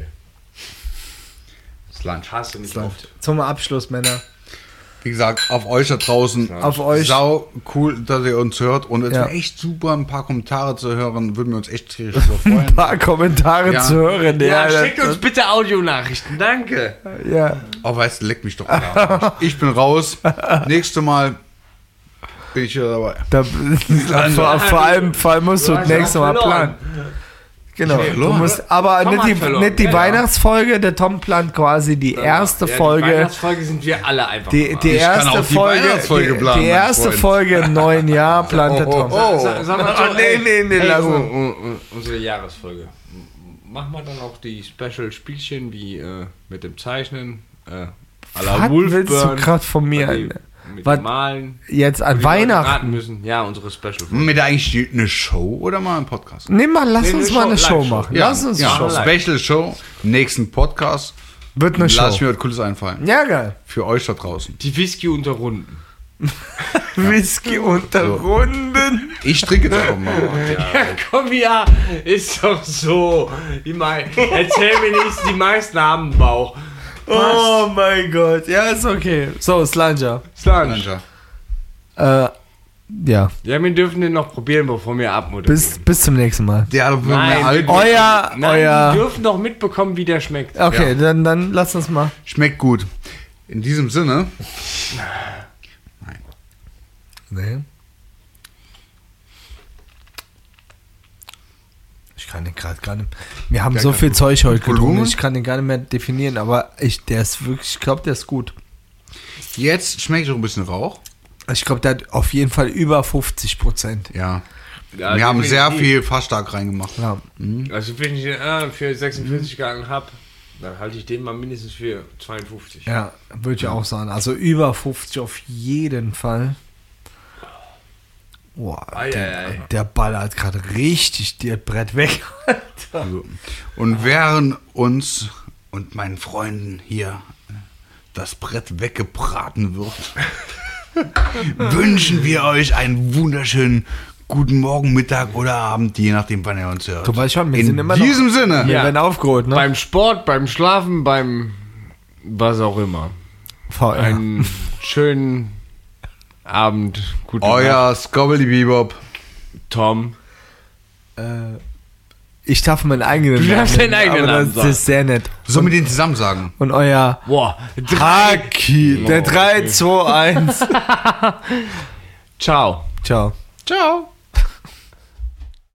Speaker 3: Das Lunch.
Speaker 2: Hast du nicht oft.
Speaker 1: Zum Abschluss, Männer.
Speaker 3: Wie gesagt, auf euch da draußen.
Speaker 1: Auf euch.
Speaker 3: Sau cool, dass ihr uns hört. Und es
Speaker 1: Ja.
Speaker 3: wäre echt super, ein paar Kommentare zu hören. Würden wir uns echt tierisch so freuen.
Speaker 1: Ein paar Kommentare
Speaker 3: Ja.
Speaker 1: zu hören.
Speaker 2: Ja,
Speaker 1: Ja,
Speaker 2: schickt uns bitte Audionachrichten, danke.
Speaker 1: ja.
Speaker 3: Oh, weißt du, leck mich doch. Alter. Ich bin raus. Nächste Mal Bin ich ja dabei.
Speaker 1: Vor allem musst du das nächste Mal planen. Genau, du musst, aber nicht die Weihnachtsfolge, der Tom plant quasi die erste Folge. Die
Speaker 2: Weihnachtsfolge sind wir alle einfach
Speaker 1: Die erste Folge, die erste Folge im neuen Jahr plant der Tom.
Speaker 2: Sag mal,
Speaker 1: Nee, lass uns.
Speaker 2: Unsere Jahresfolge. Machen wir dann auch die Special-Spielchen wie mit dem Zeichnen, à la
Speaker 1: Was
Speaker 2: Wolfburn,
Speaker 1: willst du gerade von mir?
Speaker 2: mit
Speaker 1: Was?
Speaker 2: dem Malen.
Speaker 1: Jetzt an
Speaker 2: Wie die Leute
Speaker 1: Weihnachten?
Speaker 2: raten müssen. Ja, unsere Special-Folge.
Speaker 3: Machen wir da eigentlich eine Show oder mal einen Podcast?
Speaker 1: Nee, lass uns mal eine Show
Speaker 2: Live-Show.
Speaker 1: machen. Lass uns eine Show.
Speaker 3: Special Show, nächsten Podcast.
Speaker 1: Wird eine Show.
Speaker 3: Lass ich mir was Cooles einfallen.
Speaker 1: Ja, geil.
Speaker 3: Für euch da draußen.
Speaker 2: Die Whisky unter Runden.
Speaker 1: Whisky unter Runden.
Speaker 3: Ich trinke jetzt einfach mal.
Speaker 2: Ja, komm ja, ist doch so. Ich meine, erzähl mir nicht, die meisten haben einen Bauch.
Speaker 1: Oh mein Gott. Ja, ist okay. So, Slanja.
Speaker 3: Slanja.
Speaker 1: Ja.
Speaker 2: Ja, wir dürfen den noch probieren, bevor wir abmoderieren.
Speaker 1: Bis zum nächsten Mal.
Speaker 3: Der wird
Speaker 2: Nein,
Speaker 3: mir alt.
Speaker 2: Wir dürfen doch mitbekommen, wie der schmeckt.
Speaker 1: Okay, dann lass uns mal.
Speaker 3: Schmeckt gut. In diesem Sinne.
Speaker 1: Nee. Ich kann den gerade gar nicht. Wir haben so viel Zeug heute getrunken.
Speaker 3: Volumen?
Speaker 1: Ich kann den gar nicht mehr definieren, aber der ist wirklich, ich glaube, der ist gut.
Speaker 3: Jetzt schmeckt auch ein bisschen Rauch.
Speaker 1: Ich glaube, der hat auf jeden Fall über 50%.
Speaker 3: Ja.
Speaker 2: Ja,
Speaker 3: Wir haben sehr
Speaker 2: definitiv.
Speaker 3: viel Fahrstark reingemacht.
Speaker 1: Ja.
Speaker 2: Also wenn ich den für 46 gegangen habe, dann halte ich den mal mindestens für 52.
Speaker 1: Ja, würde ich auch sagen. Also über 50 auf jeden Fall. Boah, der ballert gerade richtig das Brett weg.
Speaker 3: Also, und während uns und meinen Freunden hier das Brett weggebraten wird, wünschen wir euch einen wunderschönen guten Morgen, Mittag oder Abend, je nachdem, wann ihr uns hört.
Speaker 1: Du weißt schon, wir
Speaker 3: In
Speaker 1: sind immer noch.
Speaker 3: diesem Sinne.
Speaker 1: Wir
Speaker 2: Ja.
Speaker 1: werden aufgeholt, ne?
Speaker 2: Beim Sport, beim Schlafen, beim was auch immer.
Speaker 1: VR.
Speaker 2: Einen schönen Abend. Gute Nacht,
Speaker 3: Euer Scobbly-Bebop.
Speaker 2: Tom.
Speaker 1: Ich darf meinen eigenen
Speaker 2: Du darfst
Speaker 1: nennen,
Speaker 2: deinen eigenen
Speaker 1: aber
Speaker 2: Namen
Speaker 1: das ist sehr nett.
Speaker 3: Sollen wir den zusammen sagen?
Speaker 1: Und euer
Speaker 2: Boah.
Speaker 1: Haki, der 3, 2, 1.
Speaker 2: Ciao.
Speaker 1: Ciao.
Speaker 3: Ciao.